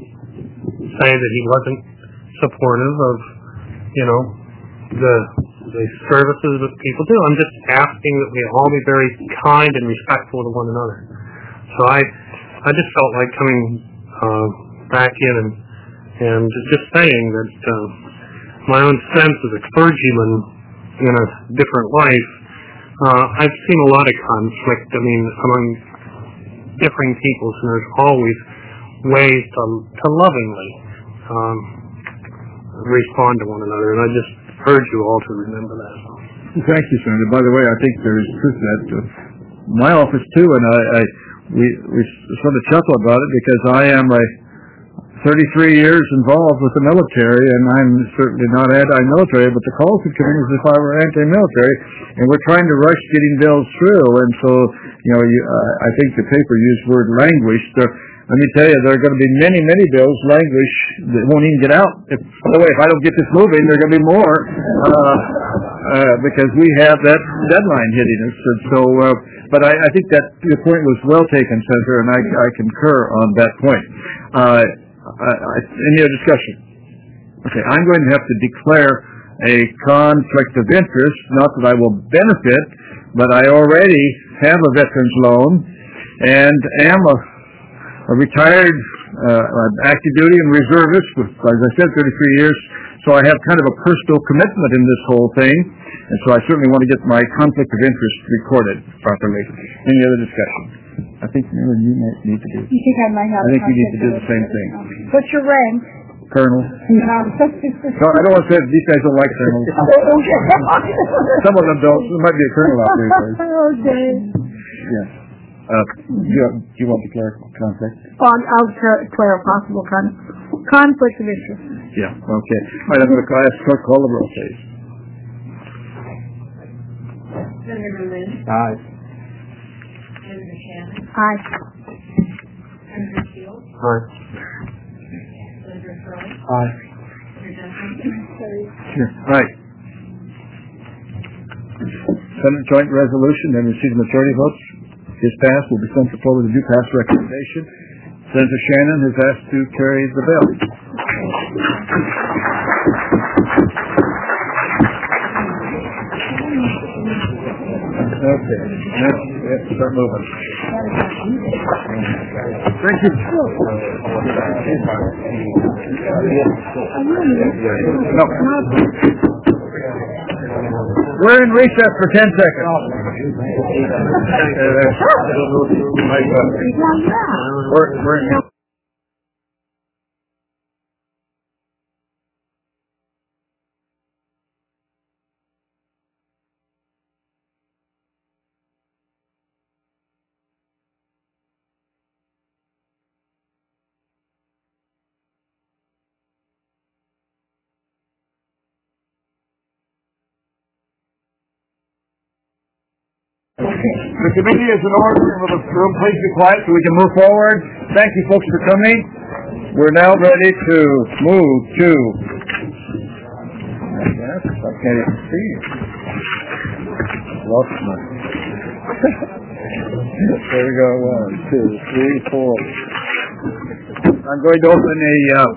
say that he wasn't supportive of, you know, the the services that people do. I'm just asking that we all be very kind and respectful to one another. So I, I just felt like coming uh, back in and and just saying that uh, my own sense as a clergyman in a different life. Uh, I've seen a lot of conflict, I mean, among differing peoples, and there's always ways to, to lovingly um, respond to one another, and I just urge you all to remember that. Thank you, Senator. By the way, I think there is truth to that. Uh, my office, too, and I, I we, we sort of chuckle about it because I am a thirty-three years involved with the military, and I'm certainly not anti-military, but the calls have come in as if I were anti-military, and we're trying to rush getting bills through, and so, you know, you, uh, I think the paper used the word languish. There, let me tell you, there are going to be many, many bills languish that won't even get out. If, by the way, if I don't get this moving, there are going to be more, uh, uh, because we have that deadline hitting us, and so, uh, but I, I think that your point was well taken, Senator, and I, I concur on that point. Uh, Uh, any other discussion? Okay, I'm going to have to declare a conflict of interest, not that I will benefit, but I already have a veteran's loan and am a, a retired uh, active duty and reservist with, as I said, thirty-three years, so I have kind of a personal commitment in this whole thing, and so I certainly want to get my conflict of interest recorded properly. Any other discussion? I think Mary, you might need to do. You think I might have I think you need to do the same thing. What's your rank? Colonel. Um, No, I don't want to say these guys don't like colonels. Some of them don't. There might be a colonel out there. Okay. Yes. Uh, do, you, do you want to declare conflict? I'll, I'll declare a possible con- conflict of interest. Yeah. Okay. All right. I'm going to ask clerk call the roll, please. Senator Lynn? Aye. Senator Shannon? Aye. Senator Shields? Aye. Senator Crowley? Aye. Senator Duncan? Sure. Right. Senate joint resolution and receive the majority votes. Is passed. Will be sent forward to do pass recommendation. Senator Shannon has asked to carry the bill. Okay. Next, we have to start moving. Thank you. No. We're in recess for ten seconds. We're, we're in. The committee is in order. Will the room please be quiet so we can move forward? Thank you folks for coming. We're now ready to move to... Yes, I can't even see you. Lost my... There we go. One, two, three, four. I'm going to open a... Uh,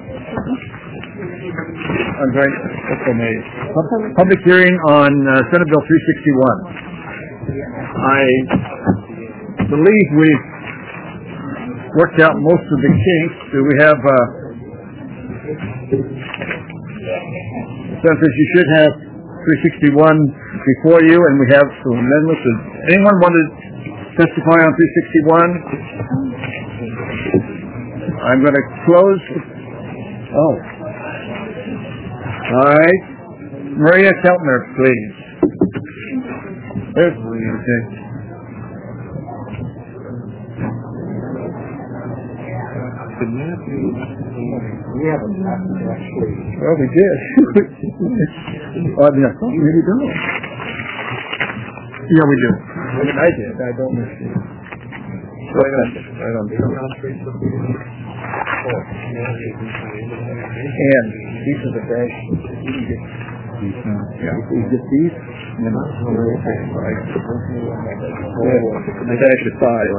I'm going to open a public hearing on uh, Senate Bill three sixty-one. I believe we've worked out most of the kinks. Do we have, uh, Senators, you should have three sixty-one before you, and we have some amendments. Does anyone want to testify on three sixty-one? I'm going to close. Oh. All right. Maria Keltner, please. There's Maria. Okay. We haven't actually. Well, we did. Oh, I mean, I thought we really don't. Yeah, we do. I mean, I did. I don't miss it. Right on. Right on. And these are the dash. Yeah. You get these? And then I'll go okay. Right. The dash is five.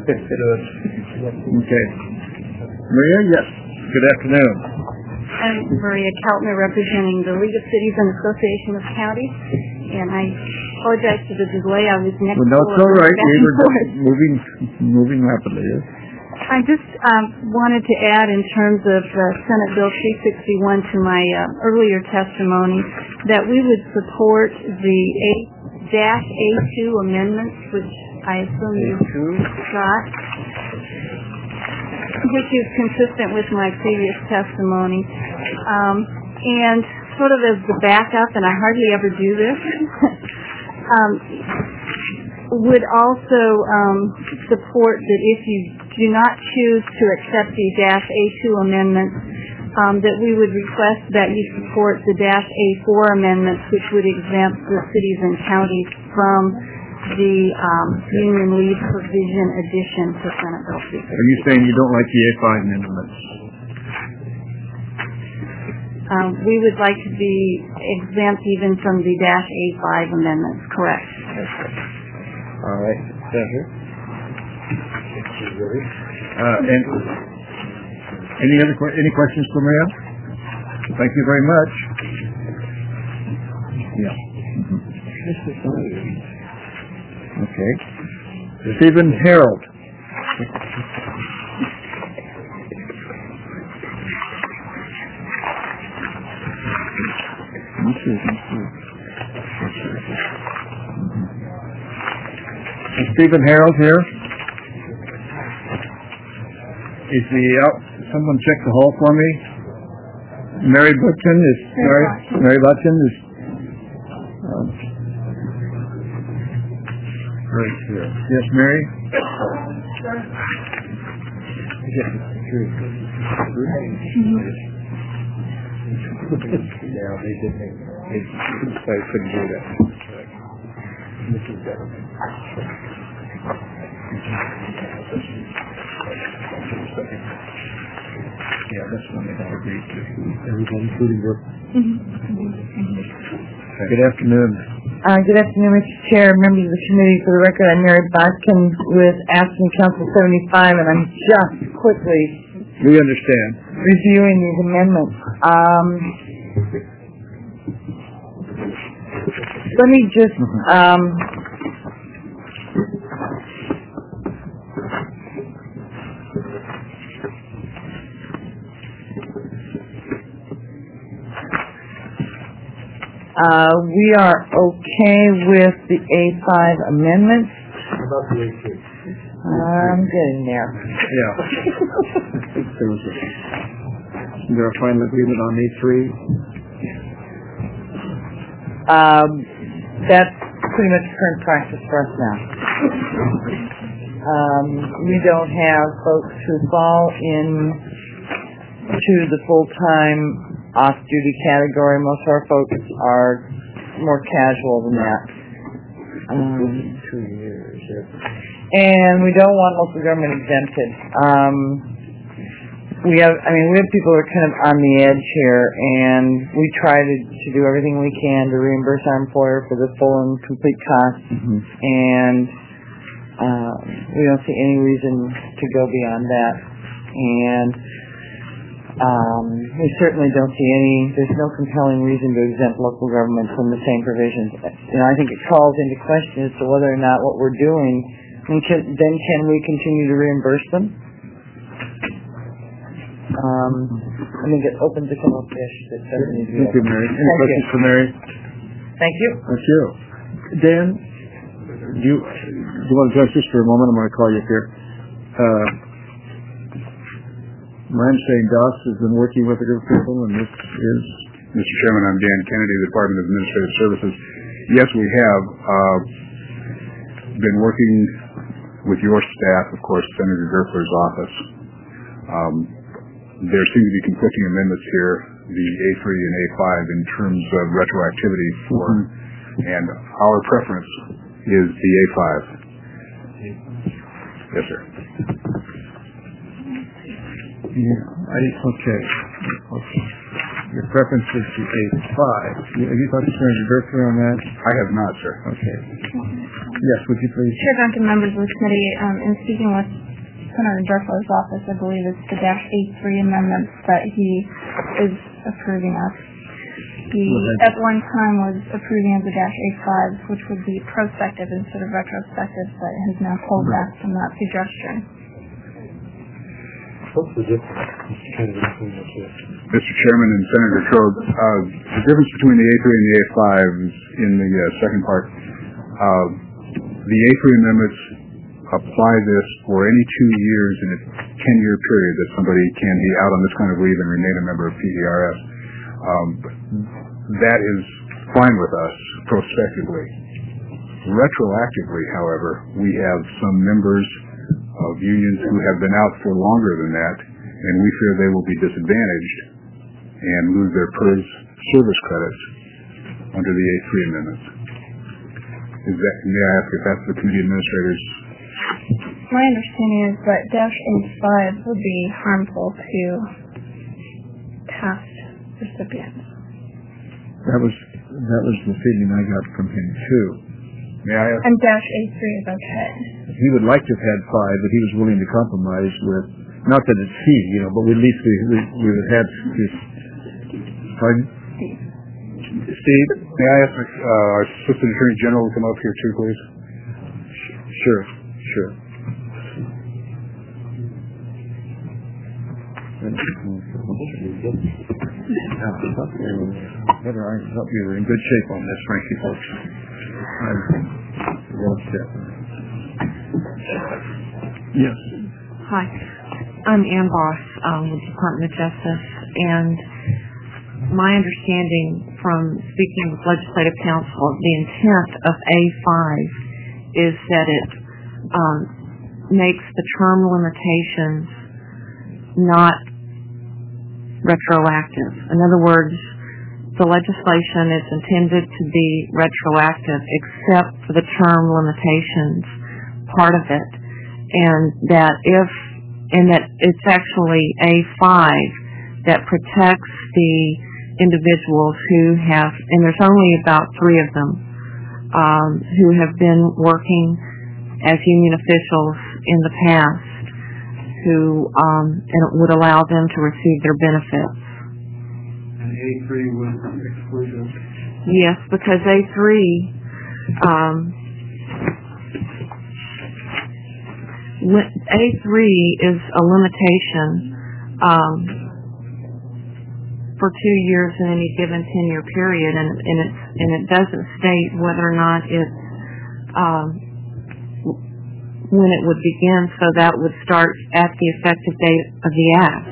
Okay. Maria, yes. Good afternoon. I'm Maria Keltner, representing the League of Cities and Association of Counties, and I apologize for the delay. I was next well, no, it's all right. We were moving, moving rapidly. Yes. I just um, wanted to add, in terms of uh, Senate Bill three sixty-one, to my uh, earlier testimony, that we would support the A dash A two amendments, which I assume you got, which is consistent with my previous testimony. Um, and sort of as the backup, and I hardly ever do this, um, would also um, support that if you do not choose to accept the dash A two amendments, um, that we would request that you support the dash A four amendments, which would exempt the cities and counties from the um, union leave provision addition to Senate Bill three sixty. Are you saying you don't like the A five amendments? Um, we would like to be exempt even from the dash A five amendments, correct. Okay. All right. Senator? Uh, and any other que- any questions for Maria? Thank you very much. Yeah. Mm-hmm. Okay. Stephen Harold. Is Stephen Harold here? Is he out? Someone check the hall for me. Mary Button is Mary. Mary Button is. Um, right here. Yes, Mary. Yes, true. Yeah, they did make. They couldn't do that. This is better. Yeah, that's one that I agreed to. Everyone, including work. Good afternoon. Uh, good afternoon, Mister Chair, members of the committee. For the record, I'm Mary Botkin with Aspen Council seventy-five, and I'm just quickly we understand reviewing these amendments. Um, let me just um, Uh, we are okay with the A five amendments. How about the A three? I'm getting there. Yeah. I think there was a, is there a final agreement on A three? Um, that's pretty much current practice for us now. Um, we don't have folks who fall in to the full-time off-duty category. Most of our folks are more casual than that. Um, Two years, yeah. and we don't want local government exempted. Um, we have, I mean, we have people who are kind of on the edge here, and we try to, to do everything we can to reimburse our employer for the full and complete cost, Mm-hmm. and um, we don't see any reason to go beyond that. And um, we certainly don't see any, there's no compelling reason to exempt local government from the same provisions. You know, I think it calls into question as to whether or not what we're doing, and can, then can we continue to reimburse them? Um, I think it opens a can of fish that doesn't need to be Thank you, opened. Mary. Any Thank questions you. for Mary? Thank you. Thank you. Dan, do you, do you want to join us just for a moment? I'm going to call you up here. Uh, my understanding, Doss has been working with a group of people, and this is... Mister Chairman, I'm Dan Kennedy, Department of Administrative Services. Yes, we have uh, been working with your staff, of course, Senator Gerfler's office. Um, there seem to be conflicting amendments here, the A three and A five, in terms of retroactivity for, mm-hmm. and our preference is the A five. Yes, sir. Yeah, I, okay. Okay. Your preference is the A five. Have you talked to Senator Gerfler on that? I have not, sir. Okay. Yes, would you please? Chair Duncan, members of the committee, um, in speaking with Senator Gerfler's office, I believe it's the dash A three amendments that he is approving of. He, at one time, was approving of the dash A five, which would be prospective instead of retrospective, but has now pulled back from that suggestion. What's the difference, Mister Kennedy, between the two? Mister Chairman and Senator Trobe, uh, the difference between the A three and the A five is in the uh, second part. Uh, the A three amendments apply this for any two years in a ten-year period that somebody can be out on this kind of leave and remain a member of P D R S. Um, that is fine with us prospectively. Retroactively, however, we have some members of unions who have been out for longer than that, and we fear they will be disadvantaged and lose their P E R S service credits under the A three amendments. Is that, may I ask if that's the committee administrators? My understanding is that dash A five would be harmful to past recipients. That was that was the feeling I got from him too. May I ask? And dash A three is okay. He would like to have had five, but he was willing to compromise with, not that it's he, you know, but at least we we, we would have this. Pardon? Steve. Steve, may I ask uh, our Assistant Attorney General to come up here too, please? Sure, sure. Better, I hope you're in good shape on this, frankly, folks. I'm well set. Yes. Hi, I'm Ann Boss um, with the Department of Justice, and my understanding from speaking with Legislative Council, the intent of A five is that it um, makes the term limitations not retroactive. In other words, the legislation is intended to be retroactive except for the term limitations part of it, and that if, and that it's actually A five that protects the individuals who have, and there's only about three of them, um, who have been working as union officials in the past, who um, and it would allow them to receive their benefits. And A three would exclude them? Yes, because A three um, A three is a limitation um, for two years in any given ten-year period, and, and, it, and it doesn't state whether or not it's um, when it would begin, so that would start at the effective date of the act.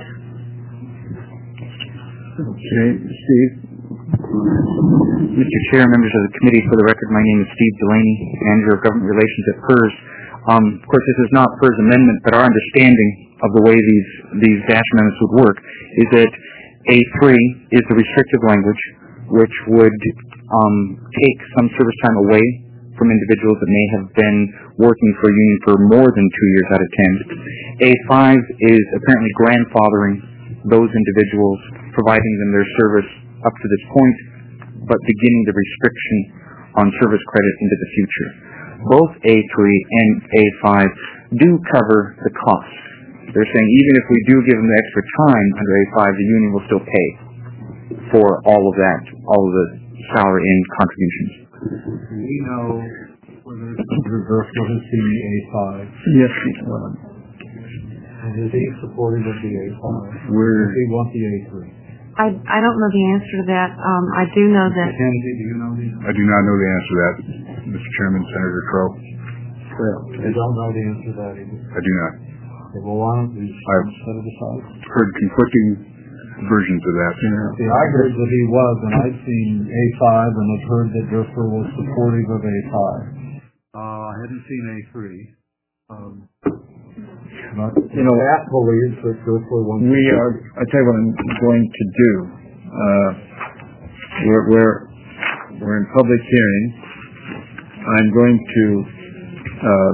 Okay, Steve. Mister Chair, members of the committee, for the record, my name is Steve Delaney, Manager of Government Relations at PERS. Um, of course, this is not PERS amendment, but our understanding of the way these, these dash amendments would work is that A three is the restrictive language, which would um, take some service time away from individuals that may have been working for a union for more than two years out of ten. A five is apparently grandfathering those individuals, providing them their service up to this point, but beginning the restriction on service credit into the future. Both A three and A five do cover the costs. They're saying even if we do give them the extra time under A five, the union will still pay for all of that, all of the salary and contributions. Do we know whether it's reversal has seen the A five? Yes, well, And is he supportive of the A five? We're, Does he want the A three? I, I don't know the answer to that. Um, I do know that... Kennedy, do you know the answer? I do not know the answer to that, Mister Chairman, Senator Crow. Well, you don't know the answer to that either. I do not. Okay, well, why don't we I've set it aside? heard conflicting versions of that. See, I heard that he was, and I've seen A five, and I've heard that Driscoll was supportive of A five. Uh, I hadn't seen A three. Um, not, You know, that believes that Driscoll wants we to- are, I tell you what I'm going to do. Uh, we're, we're, we're in public hearing. I'm going to, uh,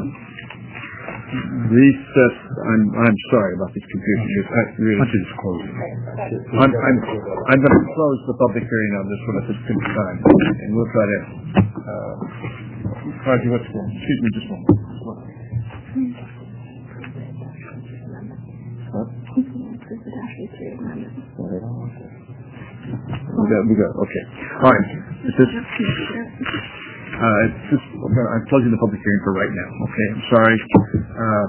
recess, I'm, I'm sorry about this confusion. I really, I'm, I'm, I'm going to close the public hearing on this one at this time, and we'll try to, uh, Roger, what's going on? Excuse me just one moment. What? We got, we got, okay. All right. Is this, uh, it's just, I'm closing the public hearing for right now, okay? I'm sorry. Uh,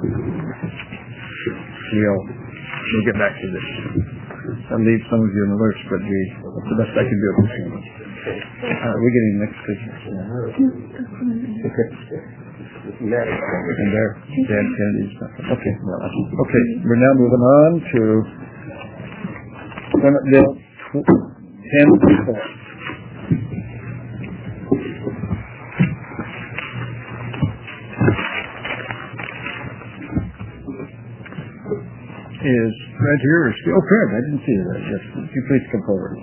we'll, we'll get back to this. I'll leave some of you in the lurch, but we, that's the best I can do at this moment. Uh, we're getting next business. Okay. And there, Dan Kennedy's not. Okay, well, okay, we're now moving on to Senate Bill ten four. Is Fred here? Or, oh, Fred, I didn't see you there. Yes, would you please come forward?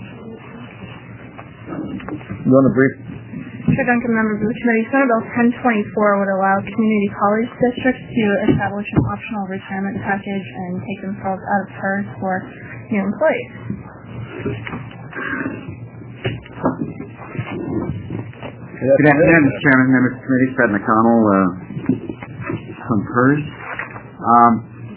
You want a brief? Chair Duncan, members of the committee, Senate Bill ten twenty-four would allow community college districts to establish an optional retirement package and take themselves out of PERS for new employees. Good afternoon, Mister Chairman, members of the committee, Fred McConnell uh, from PERS. Um,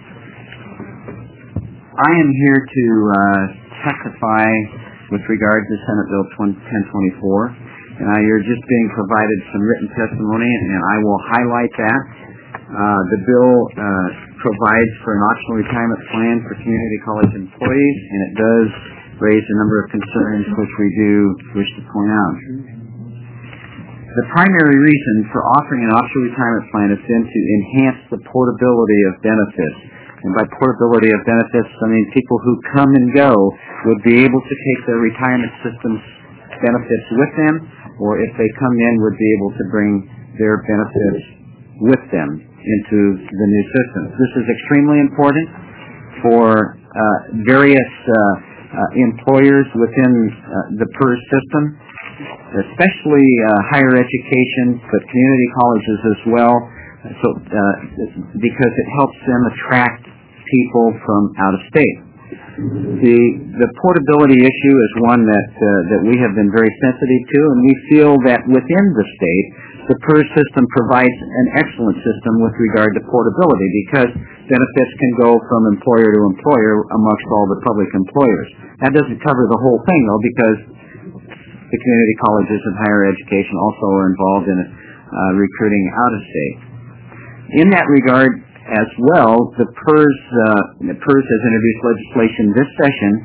I am here to uh, testify with regard to Senate Bill ten twenty-four. And uh, you're just being provided some written testimony, and I will highlight that. Uh, the bill uh, provides for an optional retirement plan for community college employees, and it does raise a number of concerns which we do wish to point out. The primary reason for offering an optional retirement plan has been to enhance the portability of benefits. And by portability of benefits, I mean people who come and go would be able to take their retirement system's benefits with them, or if they come in, would be able to bring their benefits with them into the new system. This is extremely important for uh, various uh, uh, employers within uh, the PERS system, especially uh, higher education, but community colleges as well, so uh, because it helps them attract people from out of state. The the portability issue is one that uh, that we have been very sensitive to, and we feel that within the state, the PERS system provides an excellent system with regard to portability, because benefits can go from employer to employer amongst all the public employers. That doesn't cover the whole thing, though, because the community colleges and higher education also are involved in uh, recruiting out of state. In that regard, as well, the PERS, uh, the PERS has introduced legislation this session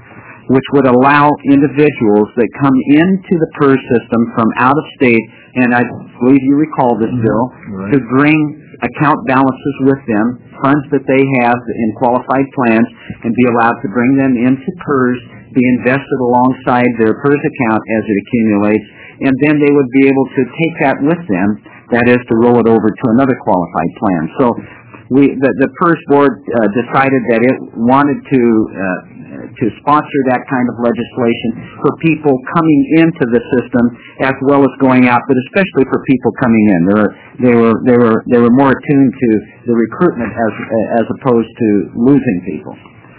which would allow individuals that come into the PERS system from out of state, and I believe you recall this bill, Right. to bring account balances with them, funds that they have in qualified plans, and be allowed to bring them into PERS, be invested alongside their PERS account as it accumulates, and then they would be able to take that with them, that is, to roll it over to another qualified plan. So we, the, the PERS board uh, decided that it wanted to uh, to sponsor that kind of legislation for people coming into the system as well as going out, but especially for people coming in. They were they were they were they were more attuned to the recruitment as as opposed to losing people.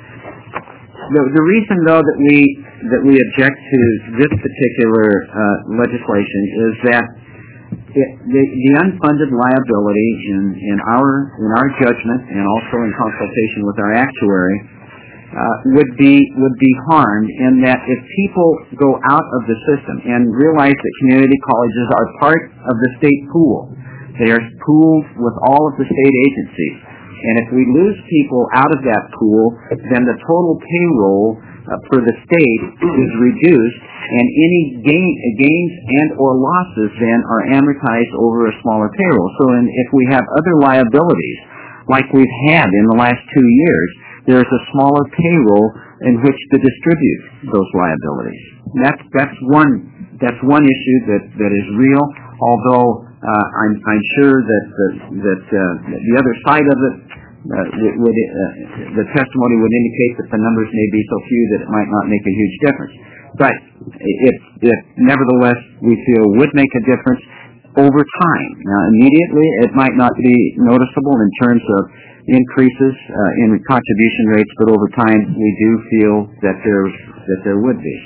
The, the reason, though, that we that we object to this particular uh, legislation is that it, the, the unfunded liability in, in our in our judgment, and also in consultation with our actuary, uh, would be would be harmed in that if people go out of the system and realize that community colleges are part of the state pool, they are pooled with all of the state agencies. And if we lose people out of that pool, then the total payroll uh, for the state is reduced, and any gain, gains and or losses then are amortized over a smaller payroll. So in, if we have other liabilities, like we've had in the last two years, there's a smaller payroll in which to distribute those liabilities. That's that's one that's one issue that, that is real, although Uh, I'm, I'm sure that the, that uh, the other side of it, uh, would, uh, the testimony would indicate that the numbers may be so few that it might not make a huge difference. But it, it nevertheless, we feel would make a difference over time. Now, immediately, it might not be noticeable in terms of increases uh, in contribution rates, but over time, we do feel that there that there would be.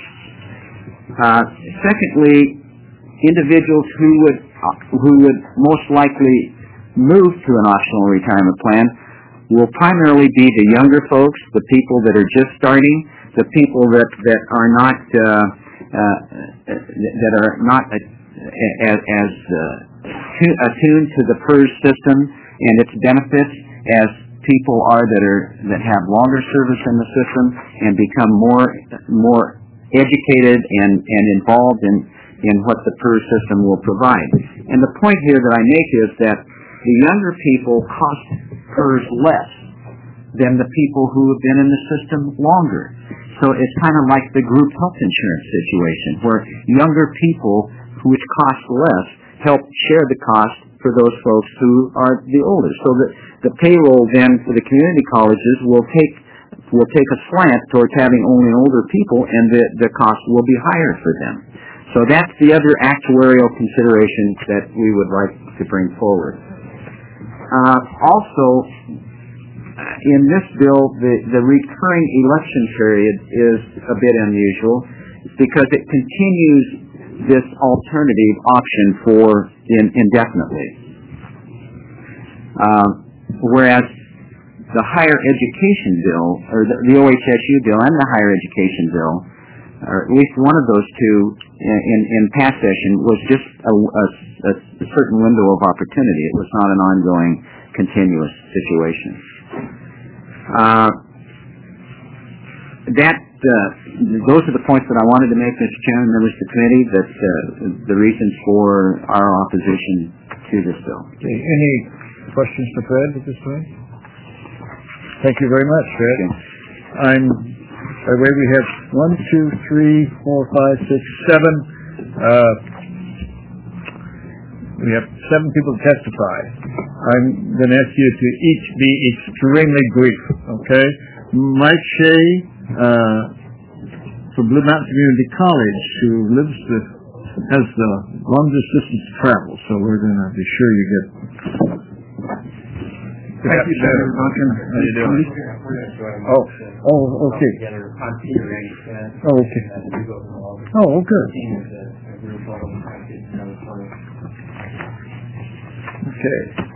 Uh, secondly, individuals who would who would most likely move to an optional retirement plan will primarily be the younger folks, the people that are just starting, the people that that are not uh, uh, that are not as, as uh, attuned to the PERS system and its benefits as people are that are that have longer service in the system and become more more educated and and involved in in what the PERS system will provide. And the point here that I make is that the younger people cost PERS less than the people who have been in the system longer. So it's kind of like the group health insurance situation, where younger people, which cost less, help share the cost for those folks who are the older. So that the payroll then for the community colleges will take will take a slant towards having only older people, and the, the cost will be higher for them. So that's the other actuarial consideration that we would like to bring forward. Uh, also, in this bill, the, the recurring election period is a bit unusual because it continues this alternative option for in, indefinitely. Uh, whereas the higher education bill, or the, the O H S U bill and the higher education bill, or at least one of those two in, in past session, was just a, a, a certain window of opportunity. It was not an ongoing, continuous situation. Uh, that uh, those are the points that I wanted to make, Mister Chairman, members of the committee, that uh, the reasons for our opposition to this bill. Okay. Any questions for Fred at this point? Thank you very much, Fred. I'm By the way, we have one, two, three, four, five, six, seven. Uh, we have seven people to testify. I'm going to ask you to each be extremely brief, okay? Mike Shea uh, from Blue Mountain Community College, who lives the, has the longest distance to travel, so we're going to be sure you get. Thank you, Senator Duncan. How you doing? Oh, oh, okay. Oh, okay. Oh, good. Okay.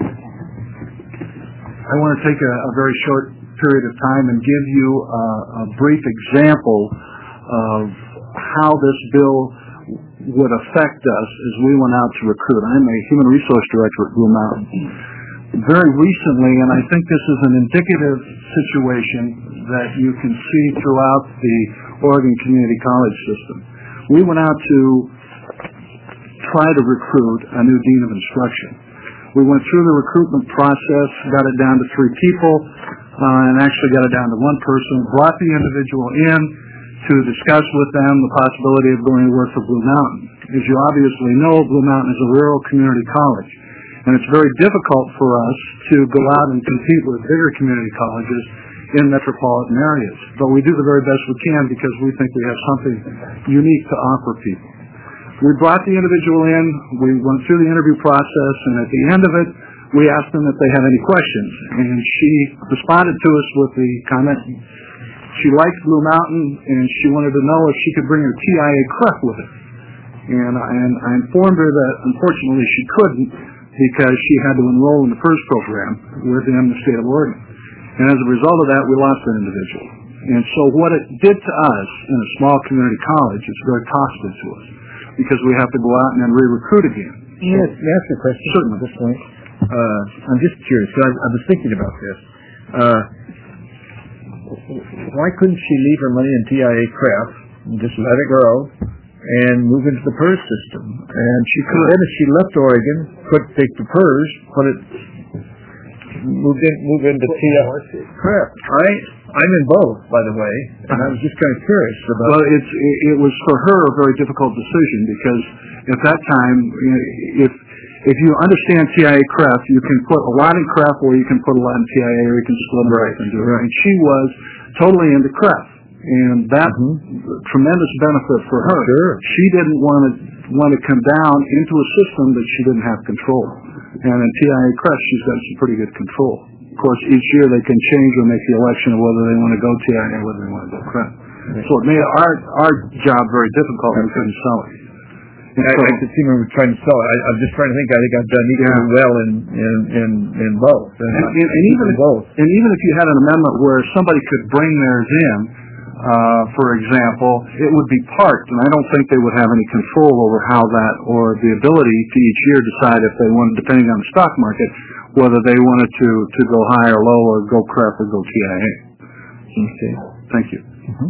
I want to take a, a very short period of time and give you a, a brief example of how this bill would affect us as we went out to recruit. I'm a human resource director at Blue Mountain. Very recently, and I think this is an indicative situation that you can see throughout the Oregon Community College system. We went out to try to recruit a new dean of instruction. We went through the recruitment process, got it down to three people, uh, and actually got it down to one person, brought the individual in to discuss with them the possibility of going to work for Blue Mountain. As you obviously know, Blue Mountain is a rural community college, and it's very difficult for us to go out and compete with bigger community colleges in metropolitan areas. But we do the very best we can because we think we have something unique to offer people. We brought the individual in, we went through the interview process, and at the end of it, we asked them if they had any questions. And she responded to us with the comment she liked Blue Mountain, and she wanted to know if she could bring her T I A C R E F with her. And, and I informed her that unfortunately she couldn't because she had to enroll in the PERS program within the state of Oregon. And as a result of that, we lost that individual. And so what it did to us in a small community college, it's very costly to us because we have to go out and then re-recruit again. Yes, so, ask a question. Certainly. At this point. Uh, I'm just curious, because I, I was thinking about this. Uh, why couldn't she leave her money in T I A C R E F and just let it grow and move into the PERS system? And she could, then if she left Oregon, could take the PERS, put it, move in, move into T I A C R E F. I, I'm in both, by the way, and I was just kind of curious about. Well, it's it, it was for her a very difficult decision because at that time, if if you understand T I A C R E F, you can put a lot in C R E F or you can put a lot in T I A, or you can split them right and do it. And she was totally into C R E F, and that mm-hmm. tremendous benefit for her. Sure. She didn't want to want to come down into a system that she didn't have control. And in T I A C R E F, she's got some pretty good control. Of course, each year they can change or make the election of whether they want to go T I A or whether they want to go C R E F. Right. So it made our our job very difficult and we couldn't sell it. And I, so, I could see when we were trying to sell it. I, I'm just trying to think. I think I've done equally yeah. well in in in, in both. And, and, and, and even if, both. And even if you had an amendment where somebody could bring theirs in, uh, for example, it would be parked, and I don't think they would have any control over how that or the ability to each year decide if they wanted, depending on the stock market, whether they wanted to to go high or low or go C R E F or go T I A. Okay. Thank you. Mm-hmm.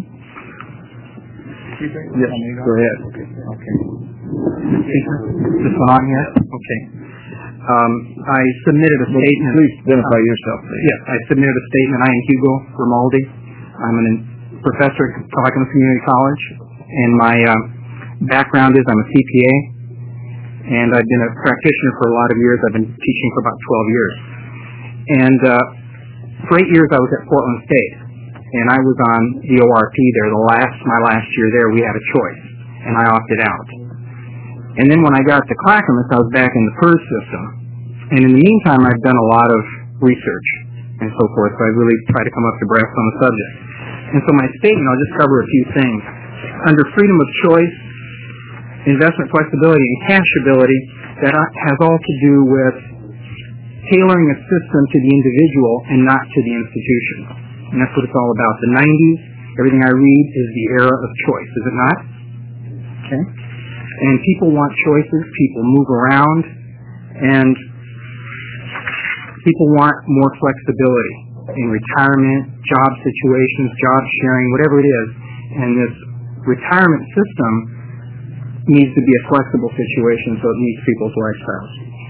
Yes. Go ahead. Okay. okay. This one on here? Okay. Um, I submitted a statement. Please identify uh, yourself, please. Yes, I submitted a statement. I am Hugo Grimaldi. I'm a professor at Clackamas Community College, and my uh, background is I'm a C P A, and I've been a practitioner for a lot of years. I've been teaching for about twelve years. And uh, for eight years I was at Portland State, and I was on the O R P there. The last, my last year there, we had a choice, and I opted out. And then when I got to Clackamas, I was back in the PERS system. And in the meantime, I've done a lot of research and so forth, so I really try to come up to breath on the subject. And so my statement, I'll just cover a few things. Under freedom of choice, investment flexibility, and cashability, that has all to do with tailoring a system to the individual and not to the institution. And that's what it's all about. The nineties, everything I read is the era of choice, is it not? Okay. And people want choices, people move around, and people want more flexibility in retirement, job situations, job sharing, whatever it is. And this retirement system needs to be a flexible situation so it meets people's lifestyles.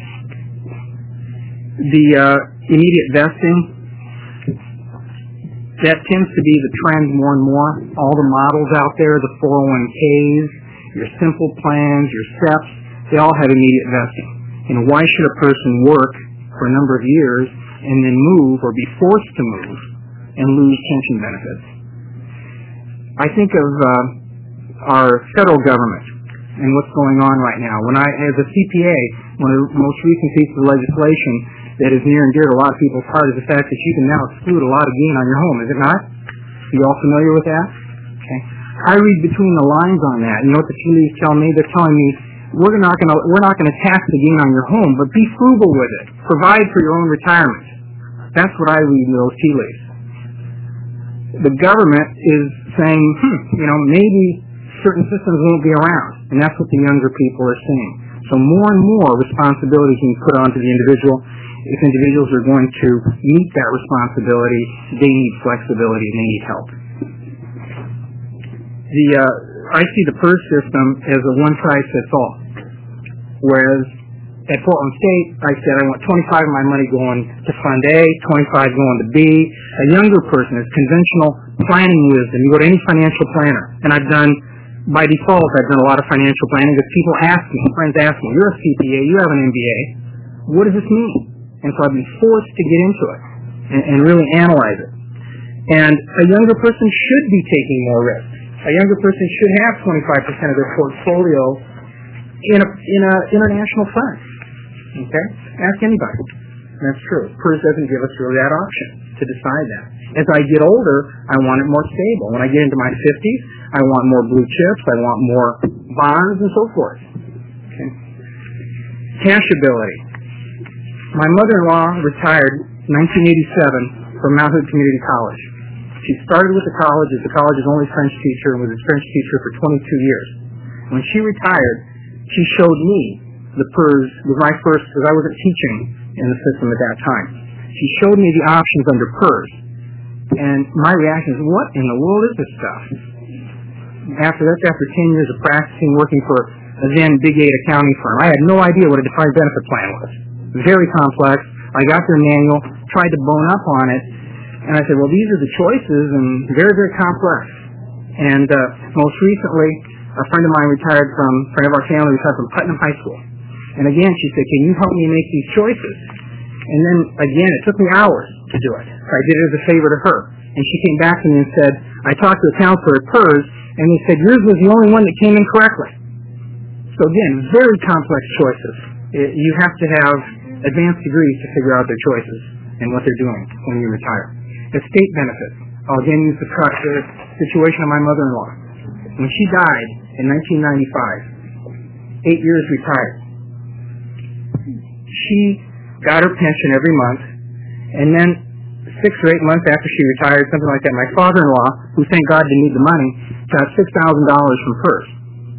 The uh, immediate vesting, that tends to be the trend more and more. All the models out there, the four oh one k's, your simple plans, your S E Ps, they all have immediate vesting. And why should a person work for a number of years and then move or be forced to move and lose pension benefits? I think of uh, our federal government and what's going on right now. When I, as a C P A, one of the most recent pieces of legislation that is near and dear to a lot of people's heart is the fact that you can now exclude a lot of gain on your home, is it not? Are you all familiar with that? Okay. I read between the lines on that. You know what the tea leaves tell me? They're telling me we're not going to we're not going to tax the gain on your home, but be frugal with it. Provide for your own retirement. That's what I read in those tea leaves. The government is saying, hmm, you know, maybe certain systems won't be around, and that's what the younger people are saying. So more and more responsibility can be put onto the individual. If individuals are going to meet that responsibility, they need flexibility and they need help. the uh, I see the PERS system as a one-size-fits-all. Whereas at Portland State, I said I want twenty-five of my money going to Fund A, twenty-five going to B. A younger person is conventional planning wisdom. You go to any financial planner, and I've done, by default, I've done a lot of financial planning because people ask me, friends ask me, you're a C P A, you have an M B A, what does this mean? And so I've been forced to get into it and, and really analyze it. And a younger person should be taking more risks. A younger person should have twenty-five percent of their portfolio in a, in a international fund. Okay? Ask anybody. That's true. PERS doesn't give us really that option to decide that. As I get older, I want it more stable. When I get into my fifties, I want more blue chips, I want more bonds, and so forth. Okay? Cashability. My mother-in-law retired in nineteen eighty-seven from Mount Hood Community College. She started with the college as the college's only French teacher and was a French teacher for twenty-two years. When she retired, she showed me the PERS, was my first, because I wasn't teaching in the system at that time. She showed me the options under PERS. And my reaction is, what in the world is this stuff? After that's after ten years of practicing, working for a then Big Eight accounting firm. I had no idea what a defined benefit plan was. Very complex. I got their manual, tried to bone up on it, and I said, well, these are the choices, and very, very complex. And uh, most recently, a friend of mine retired from, a friend of our family retired from Putnam High School. And again, she said, can you help me make these choices? And then, again, it took me hours to do it. So I did it as a favor to her. And she came back to me and said, I talked to a counselor at PERS, and they said, yours was the only one that came in correctly. So again, very complex choices. It, you have to have advanced degrees to figure out their choices and what they're doing when you retire. Estate benefits. I'll again use the, the situation of my mother-in-law. When she died in nineteen ninety-five, eight years retired, she got her pension every month, and then six or eight months after she retired, something like that, my father-in-law, who thank God didn't need the money, got six thousand dollars from PERS.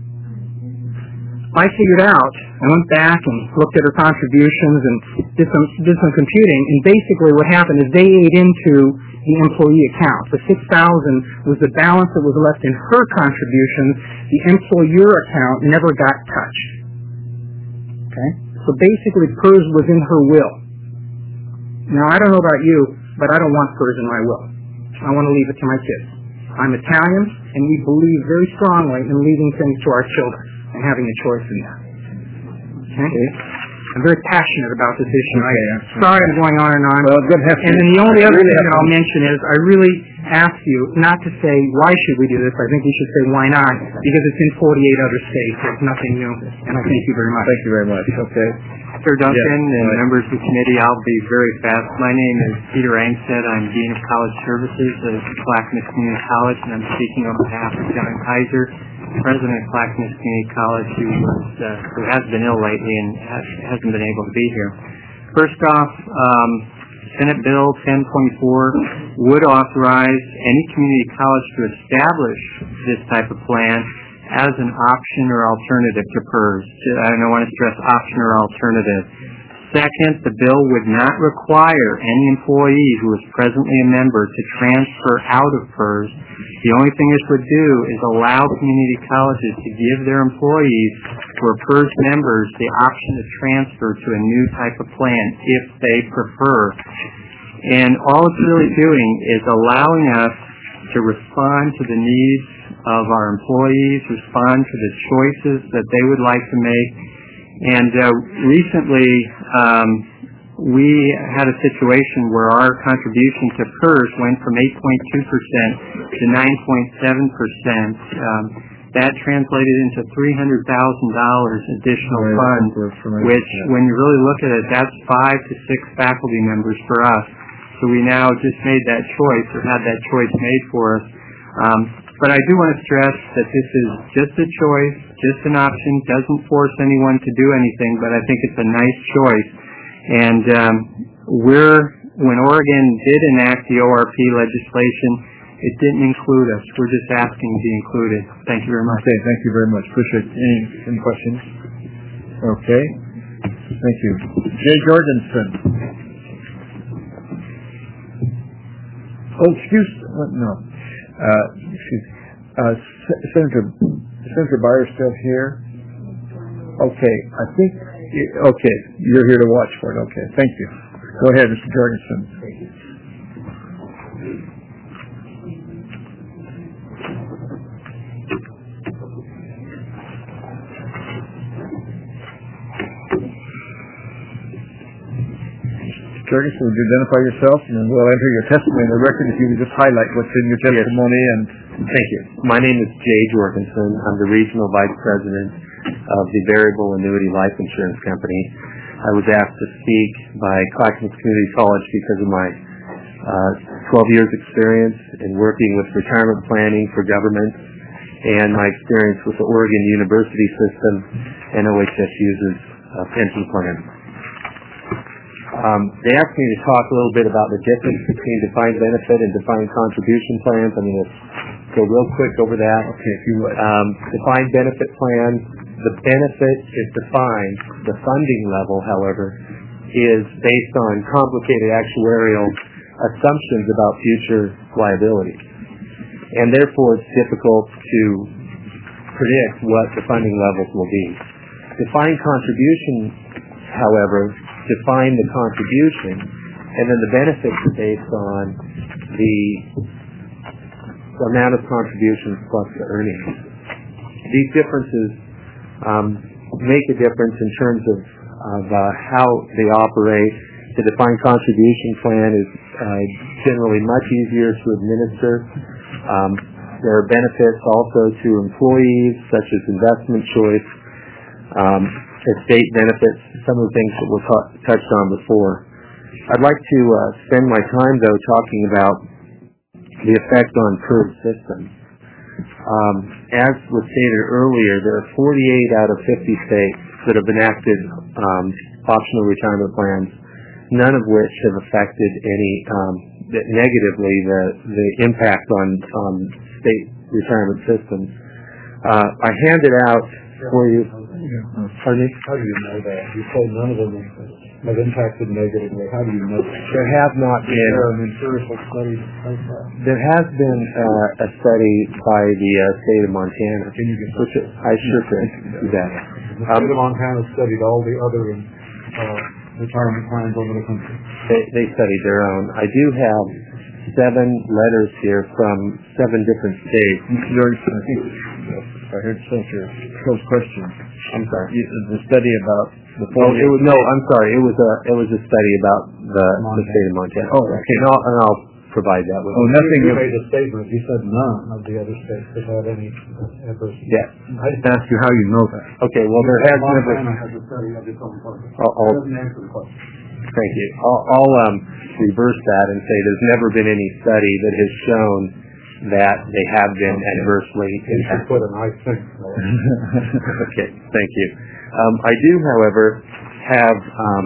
I figured out, I went back and looked at her contributions and did some, did some computing, and basically what happened is they ate into the employee account. The six thousand dollars was the balance that was left in her contributions. The employer account never got touched. Okay? So basically PERS was in her will. Now I don't know about you, but I don't want PERS in my will. I want to leave it to my kids. I'm Italian, and we believe very strongly in leaving things to our children and having a choice in that. Okay? okay. I'm very passionate about this issue. Okay, I, sorry I'm going on and on. Well, good and then the only other really thing that I'll mention is I really ask you not to say, why should we do this? I think you should say, why not? Because it's in forty-eight other states. It's nothing new. And I thank you very much. Thank you very much. Okay. Mister Duncan yes, and right. members of the committee, I'll be very fast. My name is Peter Angstead. I'm Dean of College Services at Clackamas Community College, and I'm speaking on behalf of John Kaiser, President of Clackamas Community College, who, was, uh, who has been ill lately and has, hasn't been able to be here. First off, um, Senate Bill ten point four would authorize any community college to establish this type of plan as an option or alternative to PERS. And I want to stress option or alternative. Second, the bill would not require any employee who is presently a member to transfer out of PERS. The only thing this would do is allow community colleges to give their employees who are PERS members the option to transfer to a new type of plan if they prefer. And all it's really doing is allowing us to respond to the needs of our employees, respond to the choices that they would like to make. And uh, recently, um, we had a situation where our contribution to PERS went from eight point two percent to nine point seven percent. Um, that translated into three hundred thousand dollars additional right, funds, which, when you really look at it, that's five to six faculty members for us. So we now just made that choice, or had that choice made for us. Um, But I do want to stress that this is just a choice, just an option, doesn't force anyone to do anything, but I think it's a nice choice. And um, we're, when Oregon did enact the O R P legislation, it didn't include us. We're just asking to be included. Thank you very much. Okay, thank you very much. Appreciate it. Any, any questions? Okay. Thank you. Jay Jorgensen. Oh, excuse, no. Uh, excuse Uh, Senator Senator Byers still here? Okay, I think. Okay, you're here to watch for it. Okay, thank you. Go ahead, Mister Jorgensen. Jorgensen, would you identify yourself, and then we'll enter your testimony in the record if you would just highlight what's in your testimony. Yes. And thank you. My name is Jay Jorgensen. I'm the Regional Vice President of the Variable Annuity Life Insurance Company. I was asked to speak by Clackamas Community College because of my uh, twelve years experience in working with retirement planning for governments and my experience with the Oregon University system and O H S U's uh, pension plan. Um, they asked me to talk a little bit about the difference between defined benefit and defined contribution plans. I'm going to go real quick over that. Okay, if you would. Um, defined benefit plans, the benefit is defined. The funding level, however, is based on complicated actuarial assumptions about future liabilities. And therefore, it's difficult to predict what the funding levels will be. Defined contribution, however, define the contribution, and then the benefits are based on the amount of contributions plus the earnings. These differences um, make a difference in terms of, of uh, how they operate. The defined contribution plan is uh, generally much easier to administer. Um, there are benefits also to employees, such as investment choice, um, estate benefits, some of the things that were ta- touched on before. I'd like to uh, spend my time, though, talking about the effect on P E R S systems. Um, as was stated earlier, there are forty-eight out of fifty states that have enacted um, optional retirement plans, none of which have affected any um, negatively the, the impact on um, state retirement systems. Uh, I handed out for you. Pardon me? How do you know that? You say none of them have impacted negatively. How do you know that? There have not Is been. there an empirical study like that? There has been uh, a study by the uh, state of Montana. Can you get which I sure could do that. The state of Montana studied all the other uh, retirement plans over the country. They, they studied their own. I do have seven letters here from seven different states. Mister Jorgensen, I think I heard Senator Crow's question. I'm sorry. The study about the Oh, it was, no, I'm sorry. It was a it was a study about the, the state of Montana. Oh, okay. And I'll, and I'll provide that with Oh, you. nothing. You made a statement. You said none of the other states have had any adverse. Yes. I just asked you how you know that. Okay. Well, there has never. Montana has a study of its own question. I'll, I'll, It doesn't answer the question. Thank you. I'll, I'll um, reverse that and say there's never been any study that has shown that they have been okay. adversely You should impacted. put a nice thing. Okay, thank you. Um, I do, however, have um,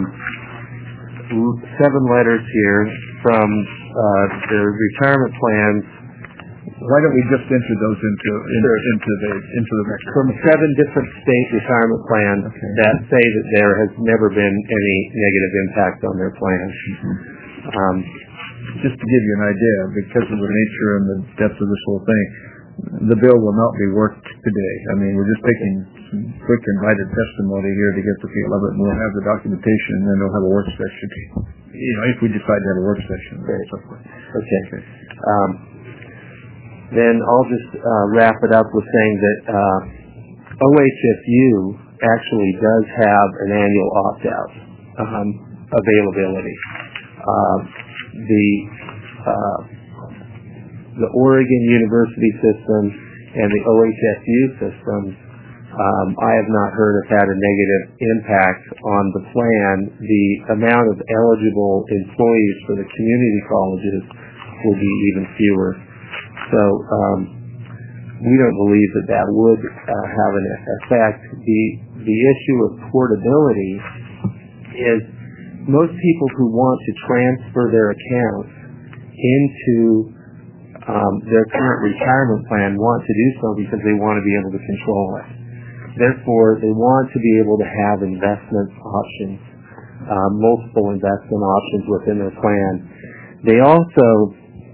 seven letters here from uh, the retirement plans. Why don't we just enter those into in, Sure. into the into the record? From seven different state retirement plans Okay. that say that there has never been any negative impact on their plans. Um, Just to give you an idea, because of the nature and the depth of this whole thing, the bill will not be worked today. I mean, we're just taking some quick invited testimony here to get the feel of it, and we'll have the documentation, and then we'll have a work session. You know, if we decide to have a work session. Great. So forth. Okay. okay. Um, then I'll just uh, wrap it up with saying that uh, O H S U actually does have an annual opt-out um, availability. Uh, the uh, the Oregon University system and the O H S U system, um, I have not heard have had a negative impact on the plan. The amount of eligible employees for the community colleges will be even fewer. So um, we don't believe that that would uh, have an effect. The the issue of portability is most people who want to transfer their accounts into um, their current retirement plan want to do so because they want to be able to control it. Therefore, they want to be able to have investment options, uh, multiple investment options within their plan. They also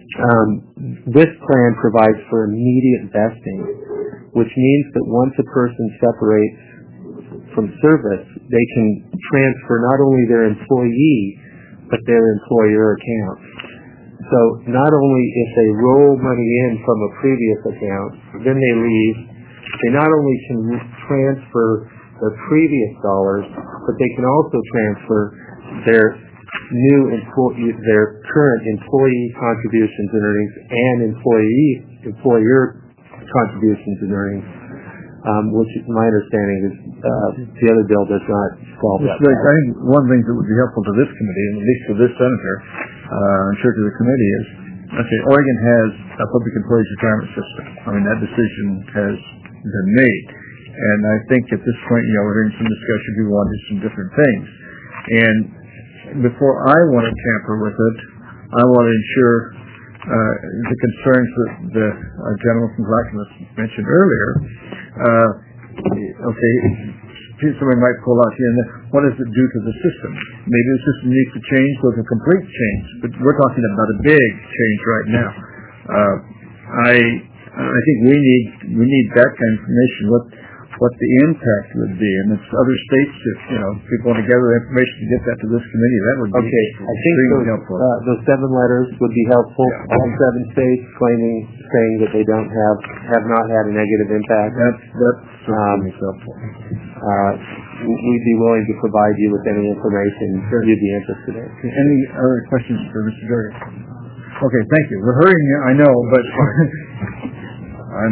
Um, this plan provides for immediate vesting, which means that once a person separates from service, they can transfer not only their employee, but their employer account. So not only if they roll money in from a previous account, then they leave, they not only can transfer their previous dollars, but they can also transfer their new employee, their current employee contributions and earnings and employee employer contributions and earnings, um, which my understanding is uh, the other bill does not solve that. I think one thing that would be helpful to this committee, and at least to this senator, uh, I'm sure to the committee, is okay. Oregon has a public employees retirement system. I mean, that decision has been made, and I think at this point, you know, we're hearing some discussion. People want to do some different things, and before I want to tamper with it, I want to ensure uh, the concerns that the uh, gentleman from Clackamas mentioned earlier. Uh, okay, somebody might pull out here, and then what does it do to the system? Maybe the system needs to change, so it's a complete change, but we're talking about a big change right now. Uh, I I think we need we need that kind of information. What what the impact would be, and it's other states that, you know, people want to gather the information to get that to this committee. That would be okay. I think those, helpful. Uh, those seven letters would be helpful. Yeah. All seven states claiming, saying that they don't have, have not had a negative impact. That's that's um, helpful. Uh, we'd be willing to provide you with any information sure. you'd be interested in. Any other questions for Mister Durian? Okay, thank you. We're hurrying you, I know, but I'm.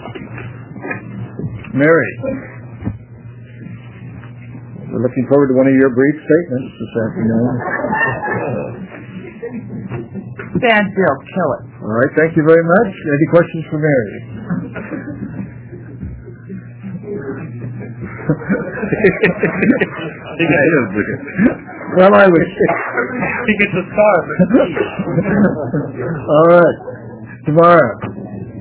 Mary, we're looking forward to one of your brief statements this afternoon. Bad bill, kill it. All right, thank you very much. Any questions for Mary? Well, I would. He gets a star. All right, Tamara.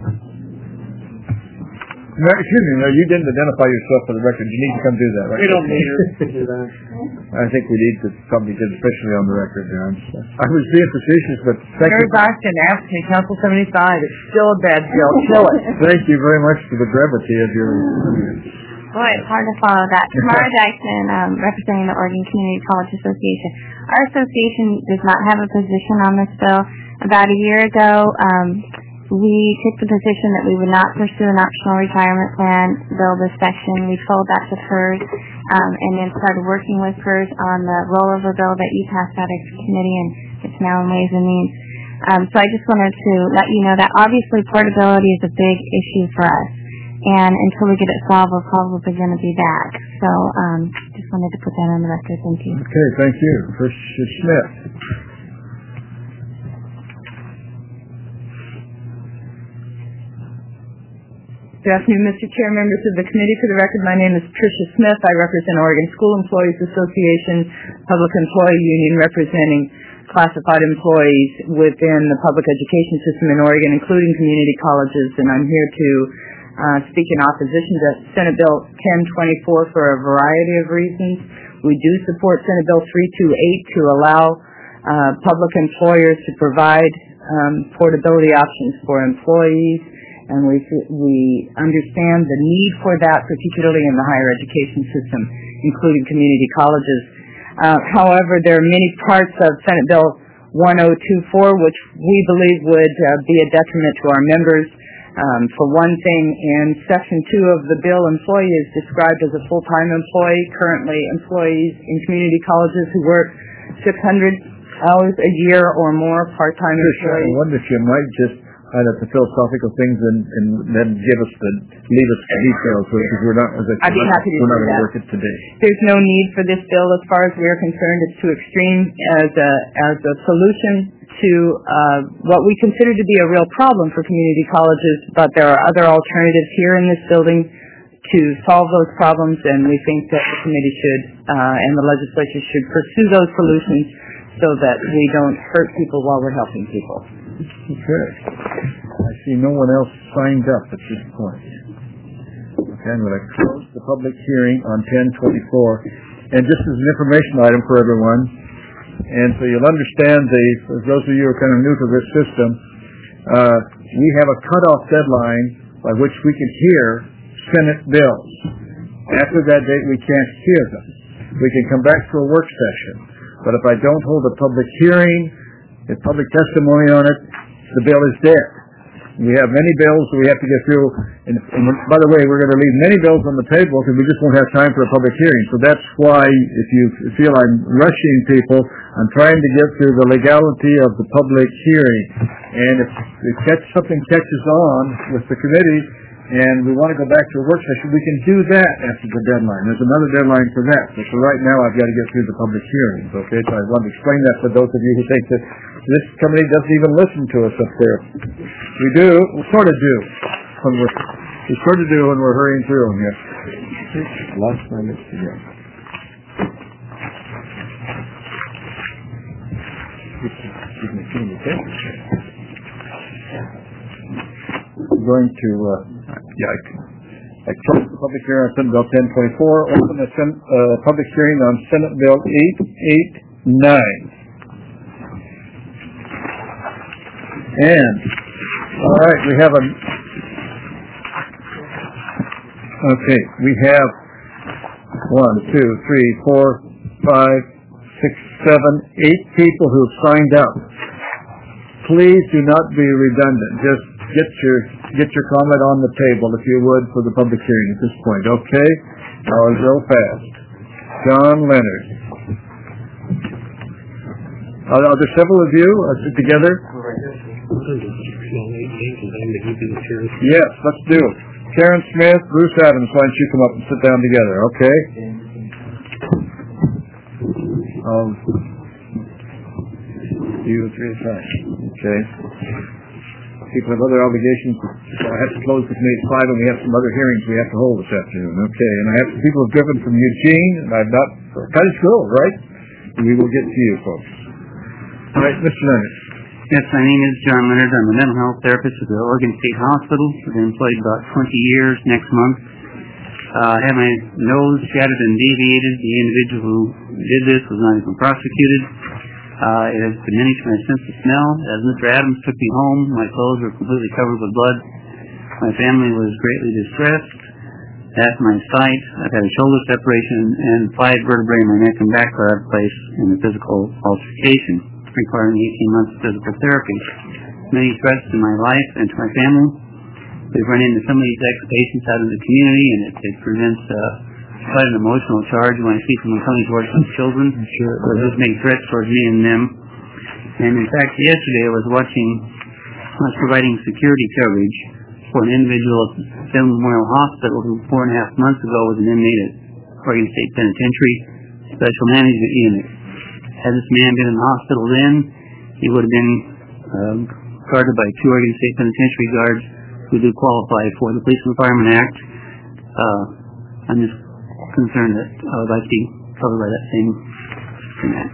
No, excuse me, no, you didn't identify yourself for the record. You need to come do that, right? We don't need to do that. I think we need to probably get officially on the record, John. I was being facetious, but thank Mary you. Boston, African Council seventy-five. It's still a bad bill. Kill it. Thank you very much for the brevity of your... Boy, it's hard to follow that. Tamara Dyson, um, representing the Oregon Community College Association. Our association does not have a position on this bill. About a year ago, um, we took the position that we would not pursue an optional retirement plan bill this section. We told that to FERS, um, and then started working with FERS on the rollover bill that you passed out of committee, and it's now in Ways and Means. Um, so I just wanted to let you know that obviously portability is a big issue for us, and until we get it solved, we're probably going to be back. So um, just wanted to put that on the record. Thank you. Okay, thank you. Mister Smith. Good afternoon, Mister Chair, members of the committee. For the record, my name is Tricia Smith. I represent Oregon School Employees Association, Public Employee Union, representing classified employees within the public education system in Oregon, including community colleges, and I'm here to uh, speak in opposition to Senate Bill ten twenty-four for a variety of reasons. We do support Senate Bill three twenty-eight to allow uh, public employers to provide um, portability options for employees. And we we understand the need for that, particularly in the higher education system, including community colleges. Uh, however, there are many parts of Senate Bill ten twenty-four which we believe would uh, be a detriment to our members. Um, for one thing, in Section two of the bill, employee is described as a full-time employee. Currently, employees in community colleges who work six hundred hours a year or more, part-time employees. I wonder if you might just highlight the philosophical things and, and then give us the, leave us the details, because we're not, as I I'd be happy to we're not do going to that. work it today. There's no need for this bill as far as we're concerned. It's too extreme as a, as a solution to uh, what we consider to be a real problem for community colleges, but there are other alternatives here in this building to solve those problems, and we think that the committee should uh, and the legislature should pursue those solutions so that we don't hurt people while we're helping people. Okay. I see no one else signed up at this point. Okay, I'm going to close the public hearing on ten twenty-four. And just as an information item for everyone, and so you'll understand, the, for those of you who are kind of new to this system, uh, we have a cutoff deadline by which we can hear Senate bills. After that date, we can't hear them. We can come back to a work session. But if I don't hold a public hearing, a public testimony on it, the bill is dead. We have many bills that we have to get through. And, and by the way, we're going to leave many bills on the table because we just won't have time for a public hearing. So that's why, if you feel I'm rushing people, I'm trying to get through the legality of the public hearing. And if, if catch, something catches on with the committee and we want to go back to a work session, we can do that after the deadline. There's another deadline for that. So for right now, I've got to get through the public hearings. Okay, so I want to explain that for those of you who think that this committee doesn't even listen to us up there. We do, we sort of do, when we're, we sort of do when we're hurrying through them here. Last time it's together. Excuse me, give me this. I'm going to, uh, yeah, I, I close the public hearing on Senate Bill ten twenty-four, open the Sen- uh, public hearing on Senate Bill eight eighty-nine. And, all right, we have a, okay, we have one, two, three, four, five, six, seven, eight people who have signed up. Please do not be redundant. Just get your get your comment on the table, if you would, for the public hearing at this point. Okay? I'll go fast. John Leonard. Are, are there several of you uh, together? Yes, let's do it. Karen Smith, Bruce Adams, why don't you come up and sit down together, okay? Um, you three at a time. Okay. People have other obligations. So I have to close the committee at five, and we have some other hearings we have to hold this afternoon. Okay. And I have some people who have driven from Eugene, and I've not got his school, right? We will get to you, folks. All right, Mister Leonard. Yes, my name is John Leonard. I'm a mental health therapist at the Oregon State Hospital. I've been employed about twenty years next month. Uh, I had my nose shattered and deviated. The individual who did this was not even prosecuted. Uh, it has diminished my sense of smell. As Mister Adams took me home, my clothes were completely covered with blood. My family was greatly distressed. That's my sight. I've had a shoulder separation and five vertebrae in my neck and back are out of place in a physical altercation, requiring eighteen months of physical therapy. Many threats to my life and to my family. We've run into some of these ex-patients out in the community, and it, it presents uh, quite an emotional charge when I see someone coming towards my children. Sure. Or just make threats towards me and them. And in fact, yesterday I was watching, I was providing security coverage for an individual at Salem Memorial Hospital who four and a half months ago was an inmate at Oregon State Penitentiary Special Management Unit. Had this man been in the hospital then, he would have been um, guarded by two Oregon State Penitentiary guards who do qualify for the Police and Fireman Act. Uh, I'm just concerned that I would like to be covered by that same act.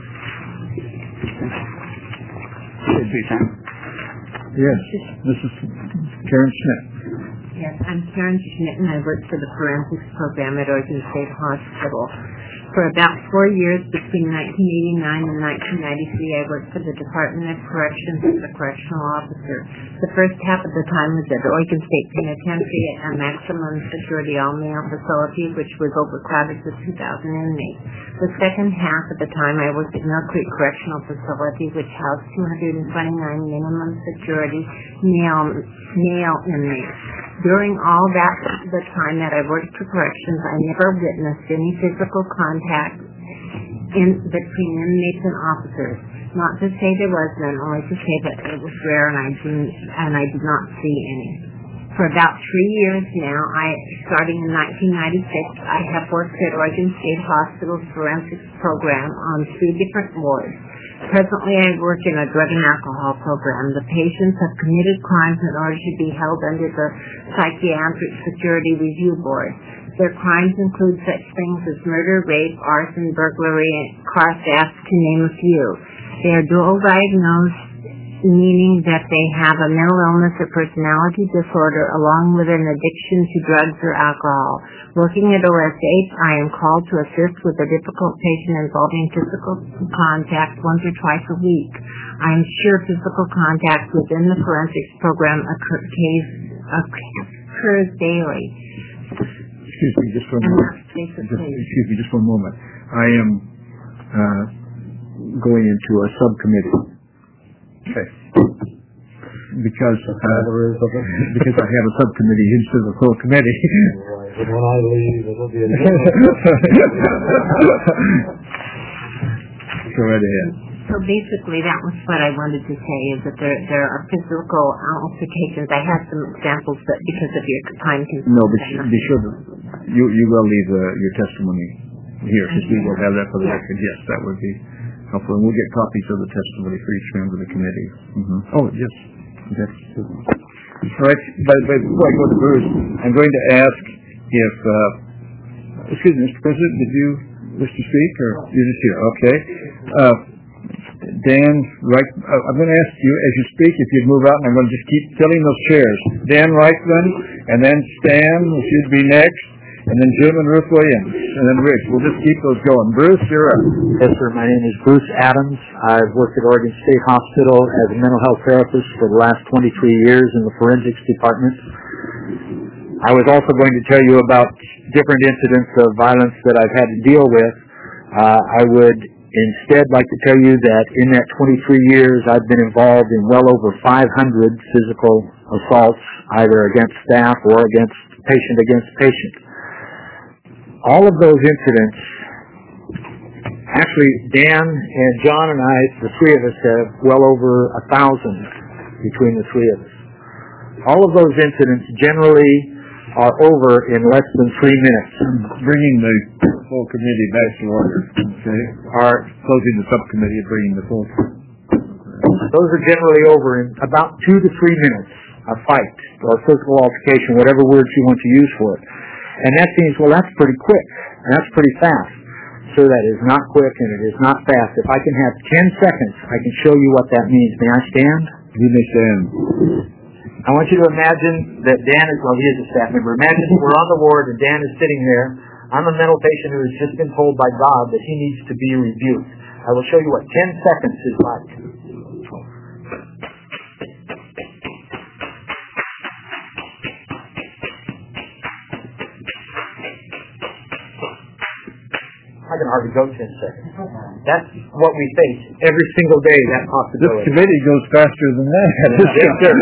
Yes, this is Karen Schmidt. Yes, I'm Karen Schmidt, and I work for the Forensics Program at Oregon State Hospital. For about four years, between nineteen eighty-nine and nineteen ninety-three, I worked for the Department of Corrections as a correctional officer. The first half of the time was at Oregon State Penitentiary, a maximum security all-male facility, which was overcrowded with two thousand inmates. The second half of the time, I worked at Mill Creek Correctional Facility, which housed two hundred twenty-nine minimum security male, male inmates. During all that the time that I worked for corrections, I never witnessed any physical contact in between inmates and officers. Not to say there was none, only to say that it was rare, and I didn't, and I did not see any. For about three years now, I, starting in nineteen ninety-six, I have worked at Oregon State Hospital's forensics program on three different wards. Presently, I work in a drug and alcohol program. The patients have committed crimes in order to be held under the Psychiatric Security Review Board. Their crimes include such things as murder, rape, arson, burglary, and car theft, to name a few. They are dual diagnosed meaning that they have a mental illness or personality disorder along with an addiction to drugs or alcohol. Working at O S H, I am called to assist with a difficult patient involving physical contact once or twice a week. I am sure physical contact within the forensics program occurs, occurs daily. Excuse me, just one moment. Just, excuse me, just one moment. I am uh, going into a subcommittee. Okay. Because uh, because I have a subcommittee instead of a full committee. Right. And when I leave, it'll be a Go right ahead. So basically, that was what I wanted to say, is that there there are physical altercations. I have some examples, but because of your time constraints. No, but be sure that you you will leave uh, your testimony here, because we will have that for the record. Yes, that would be helpful, and we'll get copies of the testimony for each member of the committee. Mm-hmm. Oh, yes. That's all right. But, but before I go to Bruce, I'm going to ask if, uh, excuse me, Mister President, did you wish to speak, or you're just here? Okay. Uh, Dan, right, uh, I'm going to ask you, as you speak, if you'd move out, and I'm going to just keep filling those chairs. Dan Reichman, and then Stan, if you'd be next, and then Jim and Ruth Williams, and then Rich. We'll just keep those going. Bruce, you're up. Yes, sir. My name is Bruce Adams. I've worked at Oregon State Hospital as a mental health therapist for the last twenty-three years in the forensics department. I was also going to tell you about different incidents of violence that I've had to deal with. Uh, I would instead like to tell you that in that twenty-three years, I've been involved in well over five hundred physical assaults, either against staff or against patient against patient. All of those incidents, actually, Dan and John and I, the three of us, have well over a thousand between the three of us. All of those incidents generally are over in less than three minutes. I'm bringing the full committee back to order. Okay. Are closing the subcommittee and bringing the full. Those are generally over in about two to three minutes. A fight or physical altercation, whatever words you want to use for it. And that seems, well, that's pretty quick, and that's pretty fast. So that is not quick, and it is not fast. If I can have ten seconds, I can show you what that means. May I stand? You may stand. I want you to imagine that Dan is, well, he is a staff member. Imagine we're on the ward, and Dan is sitting there. I'm a mental patient who has just been told by God that he needs to be rebuked. I will show you what ten seconds is like. I can hardly go ten seconds. That's what we face every single day, that possibility. This committee goes faster than that. Yes, sir.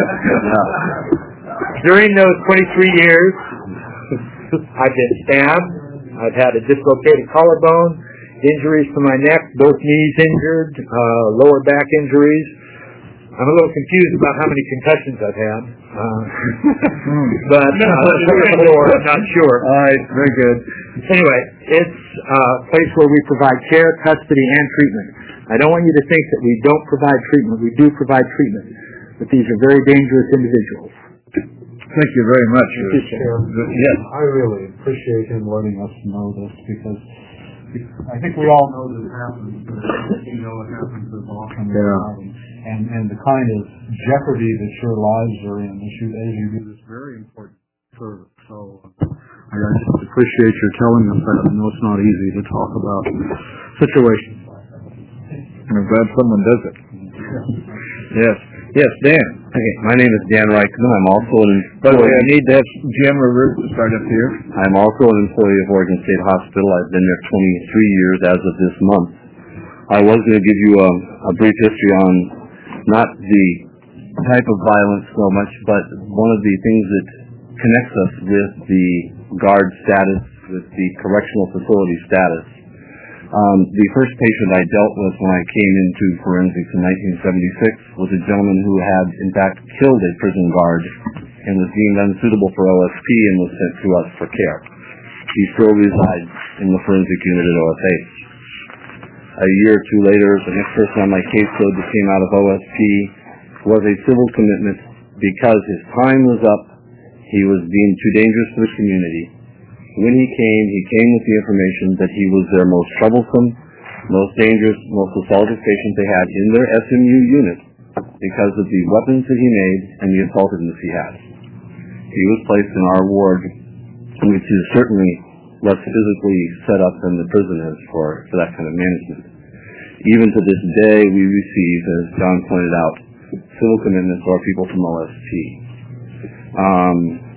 During those twenty-three years, I've been stabbed. I've had a dislocated collarbone, injuries to my neck, both knees injured, uh, lower back injuries. I'm a little confused about how many concussions I've had. Uh, but uh, I'm not sure. All right, very good. Anyway, it's a place where we provide care, custody, and treatment. I don't want you to think that we don't provide treatment. We do provide treatment, but these are very dangerous individuals. Thank you very much. Mister Chairman, yes. I really appreciate him letting us know this, because I think we all know that it happens, but you know it happens as often as not. And, and the kind of jeopardy that your lives are in as you, as you do this very important service. So I just appreciate your telling us that. I know it's not easy to talk about situations like that. And I'm glad someone does it. Yes. Yes, Dan. Okay, my name is Dan Reichman. I'm also an employee. By the way, I need to have Jim or Ruth to start up here. I'm also an employee of Oregon State Hospital. I've been there twenty-three years as of this month. I was going to give you a, a brief history on not the type of violence so much, but one of the things that connects us with the guard status, with the correctional facility status. Um, the first patient I dealt with when I came into forensics in nineteen seventy-six was a gentleman who had, in fact, killed a prison guard and was deemed unsuitable for O S P and was sent to us for care. He still resides in the forensic unit at O S H. A year or two later, the next person on my caseload that came out of O S P was a civil commitment because his time was up. He was deemed too dangerous for the community. When he came, he came with the information that he was their most troublesome, most dangerous, most assaultive patient they had in their S M U unit. because of the weapons that he made and the assaultiveness he had. He was placed in our ward, which is certainly less physically set up than the prison is for, for that kind of management. Even to this day, we receive, as John pointed out, civil commitments for people from O S T. Um,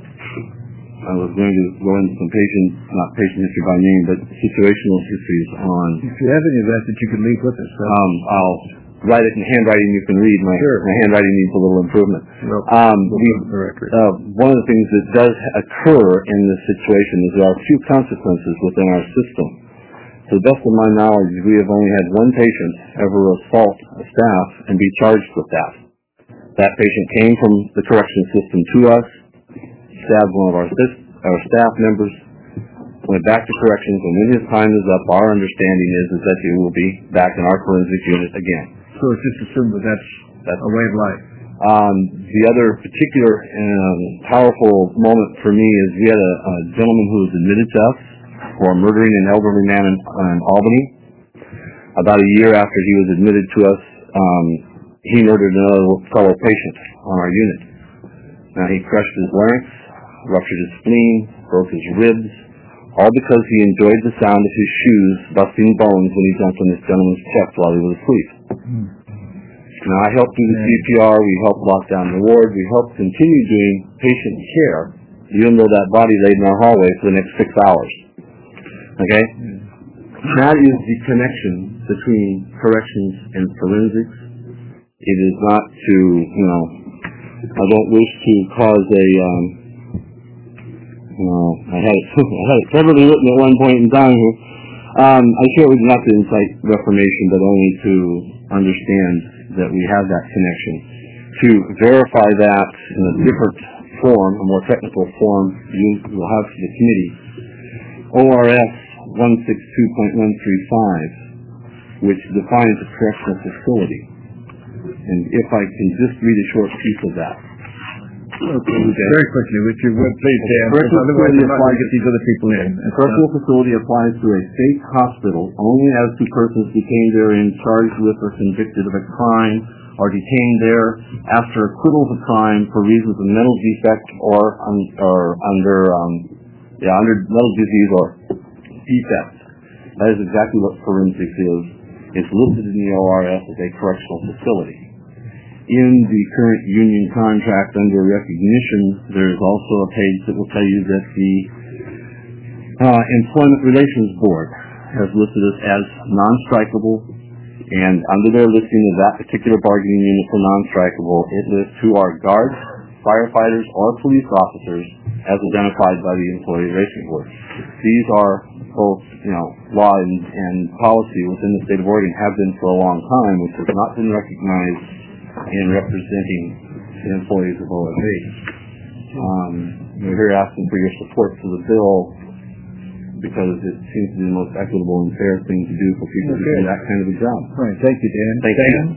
I was going to go into some patient, not patient history by name, but situational histories on... If you have any of that that you can leave with us. So. Um, I'll write it in handwriting you can read. My, sure. my handwriting needs a little improvement. No, um, we, uh, one of the things that does occur in this situation is there are few consequences within our system. To the best of my knowledge, we have only had one patient ever assault a staff and be charged with that. That patient came from the correction system to us, stabbed one of our, our staff members, went back to corrections, and when his time is up, our understanding is, is that he will be back in our forensic unit again. So it's just assumed that that's, that's a way of life. Um, the other particular um, powerful moment for me is we had a, a gentleman who was admitted to us for murdering an elderly man in, in Albany. About a year after he was admitted to us, um, he murdered another fellow patient on our unit. Now, he crushed his larynx, ruptured his spleen, broke his ribs, all because he enjoyed the sound of his shoes busting bones when he jumped on this gentleman's chest while he was asleep. Mm. Now, I helped do the C P R, we helped lock down the ward, we helped continue doing patient care, even though that body laid in our hallway for the next six hours. Okay? Mm. That is the connection between corrections and forensics. It is not to, you know, I don't wish to cause a, um, you know, I had it, I had it cleverly written at one point in time here. Um, I share it with you not to incite reformation, but only to understand that we have that connection. To verify that in a different form, a more technical form, you will have for the committee, O R S one sixty-two point one three five, which defines a correctional facility. And if I can just read a short piece of that. Okay. Very quickly, if you would, please, Dan. Otherwise, we're not going to get these other people in. A correctional facility applies to a state hospital only as to persons detained therein charged with or convicted of a crime or detained there after acquittal of a crime for reasons of mental defect or, un, or under, um, yeah, under mental disease or defect. That is exactly what forensics is. It's listed in the O R S as a correctional facility. In the current union contract under recognition, there is also a page that will tell you that the uh, Employment Relations Board has listed us as non-strikeable, and under their listing of that particular bargaining unit for non-strikeable, it lists who are guards, firefighters, or police officers as identified by the Employee Relations Board. These are both, you know, law and, and policy within the state of Oregon have been for a long time, which has not been recognized in representing the employees of O S A. Um, we're here asking for your support for the bill because it seems to be the most equitable and fair thing to do for people okay. to do that kind of a job. All right, thank you, Dan. Thank Dan? you.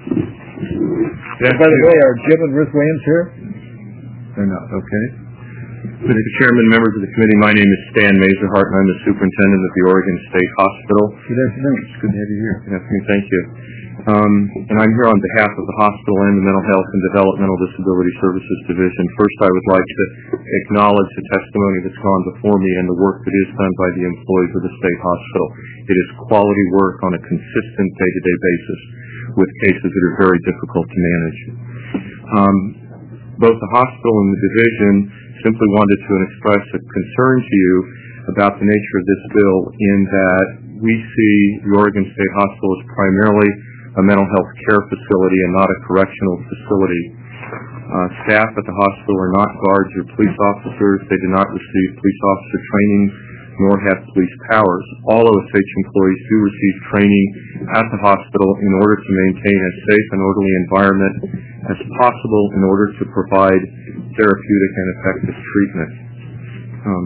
Yeah, by the way, are Jim and Ruth Williams here? They're not, okay. Mister Chairman, members of the committee, my name is Stan Mazerhart, and I'm the superintendent of the Oregon State Hospital. Good afternoon. It's good to have you here. Good afternoon. Thank you. Um, and I'm here on behalf of the hospital and the Mental Health and Developmental Disability Services Division. First, I would like to acknowledge the testimony that's gone before me and the work that is done by the employees of the state hospital. It is quality work on a consistent day-to-day basis with cases that are very difficult to manage. Um, both the hospital and the division simply wanted to express a concern to you about the nature of this bill in that we see the Oregon State Hospital as primarily a mental health care facility and not a correctional facility. Uh, staff at the hospital are not guards or police officers. They do not receive police officer training nor have police powers. All O S H employees do receive training at the hospital in order to maintain as safe and orderly environment as possible in order to provide therapeutic and effective treatment. Um,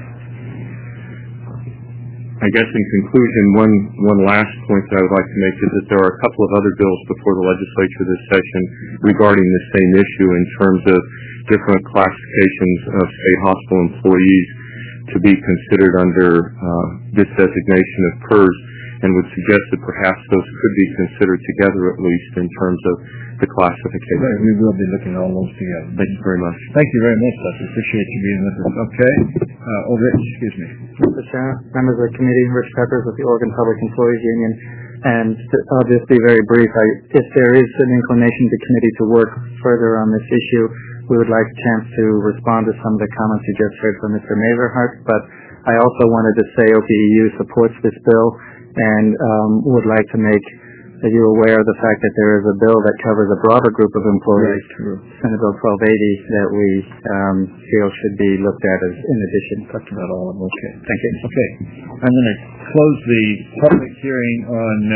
I guess in conclusion, one, one last point that I would like to make is that there are a couple of other bills before the legislature this session regarding the same issue in terms of different classifications of state hospital employees to be considered under uh, this designation of P E R S. and would suggest that perhaps those could be considered together at least in terms of the classification. Right, we will be looking at all those together. Thank you very much. Thank you very much, Doctor. Appreciate you being with us. Okay. Uh, oh, Rich, excuse me. Mister Chair, members of the committee, Rich Peppers with the Oregon Public Employees Union. And I'll just be very brief. I, if there is an inclination to committee to work further on this issue, we would like a chance to respond to some of the comments you just heard from Mister Mazerhart. But I also wanted to say O P E U supports this bill and um, would like to make you aware of the fact that there is a bill that covers a broader group of employees, right. Senate Bill twelve eighty, that we um, feel should be looked at as in addition. Talked about all of them. Okay. Thank you. Okay. I'm going to close the public hearing on uh,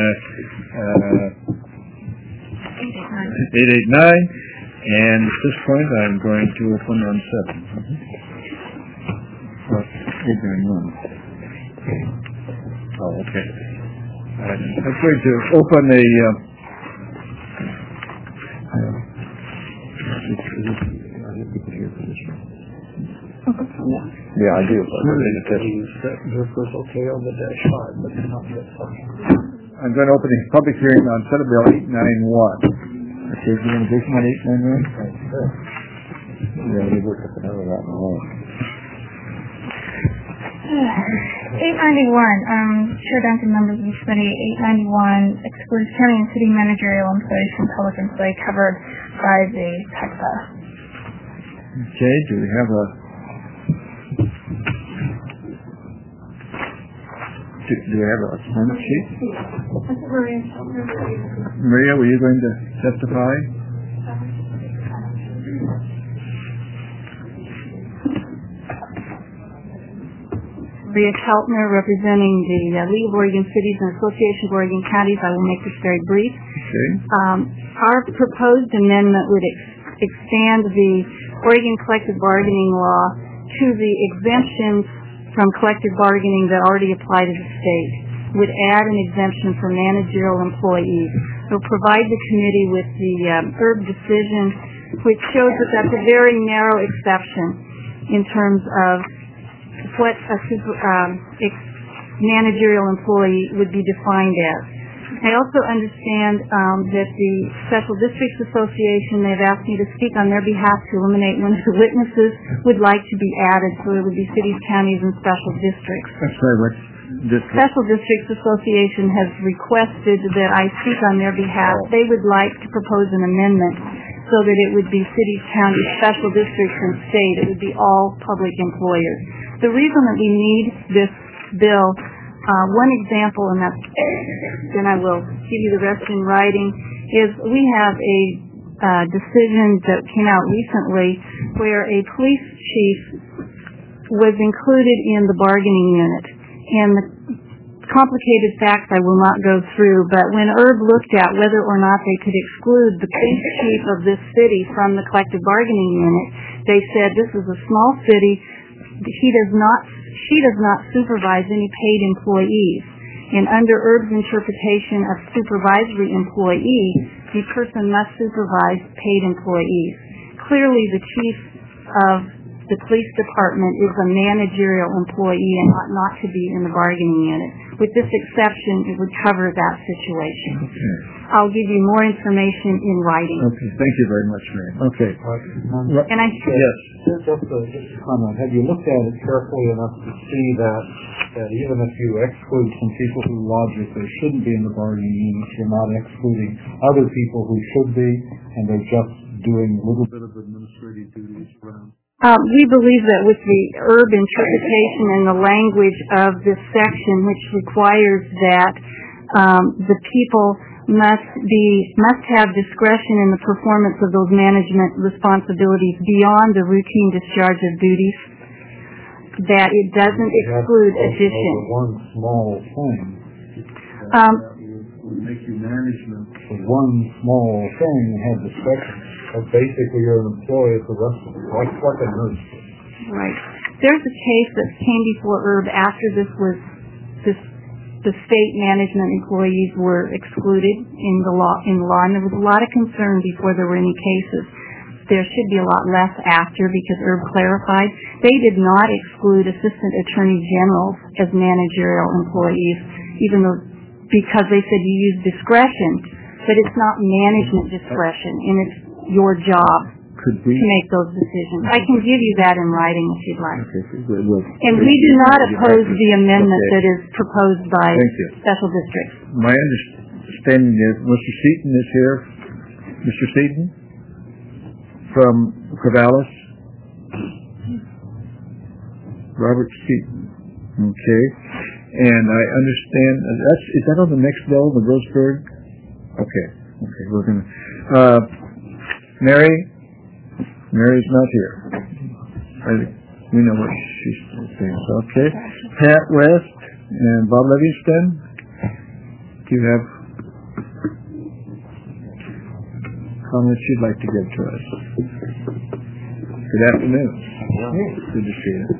uh, eight eighty-nine, and at this point I'm going to open on seven. Mm-hmm. Oh, eight ninety-one. Oh, okay. Right. I'm going to open a. Uh, yeah, I do. This was okay on the dash five, but not yet. I'm going to open a public hearing on Senate Bill eight ninety-one. Okay, is there an addition on eight ninety-one? Yeah, we worked up another that in a while. eight ninety-one, um, Chair Duncan, members of the committee, eight ninety-one excludes county and city managerial employees from public employee covered by the P E C A. Okay, do we have a... Do, do we have a summary sheet? Maria, were you going to testify? Maria Keltner, representing the uh, League of Oregon Cities and Association of Oregon Counties. I will make this very brief. Okay. Um, our proposed amendment would ex- expand the Oregon collective bargaining law to the exemptions from collective bargaining that already apply to the state. Would add an exemption for managerial employees. It will provide the committee with the um, E R B decision, which shows that that's a very narrow exception in terms of what a super, um, ex- managerial employee would be defined as. I also understand um, that the Special Districts Association, they've asked me to speak on their behalf to eliminate one of the witnesses, would like to be added, so it would be cities, counties, and special districts. I'm sorry, what? District? Special Districts Association has requested that I speak on their behalf. They would like to propose an amendment so that it would be cities, counties, special districts, and state. It would be all public employers. The reason that we need this bill, uh, one example, and that's, then I will give you the rest in writing, is we have a uh, decision that came out recently where a police chief was included in the bargaining unit. And the complicated facts I will not go through, but when E R B looked at whether or not they could exclude the police chief of this city from the collective bargaining unit, they said this is a small city. He does not, she does not supervise any paid employees. And under E R B's interpretation of supervisory employee, the person must supervise paid employees. Clearly, the chief of the police department is a managerial employee and ought not to be in the bargaining unit. With this exception, it would cover that situation. Okay. I'll give you more information in writing. Okay, thank you very much, Mary. Okay. Um, and I yes. Just a, just a comment. Have you looked at it carefully enough to see that, that even if you exclude some people who logically shouldn't be in the bargaining unit, you're not excluding other people who should be, and they're just doing a little bit of administrative duties around? Um, we believe that with the E R B interpretation and the language of this section, which requires that um, the people must be must have discretion in the performance of those management responsibilities beyond the routine discharge of duties, that it doesn't exclude addition. One small thing. Um, would make you management for one small thing and have discretion. But basically, you're an employee of the rest of it, like like a nurse. Right. There's a case that came before E R B after this was this the state management employees were excluded in the law in law, and there was a lot of concern before there were any cases. There should be a lot less after because E R B clarified they did not exclude assistant attorney generals as managerial employees, even though because they said you use discretion, but it's not management discretion, and it's your job Could we? to make those decisions. I can give you that in writing if you'd like. Okay, we'll, we'll, And we do not oppose the amendment okay. that is proposed by Thank you. special districts. My understanding is Mister Seaton is here. Mister Seaton from Corvallis. Robert Seaton. Okay. And I understand, uh, that's, is that on the next bill, the Roseburg? Okay. Okay, we're going to, uh, Mary? Mary's not here. I, we know what she's saying. Okay. Pat West and Bob Livingston. Do you have comments you'd like to give to us? Good afternoon. Good to see you.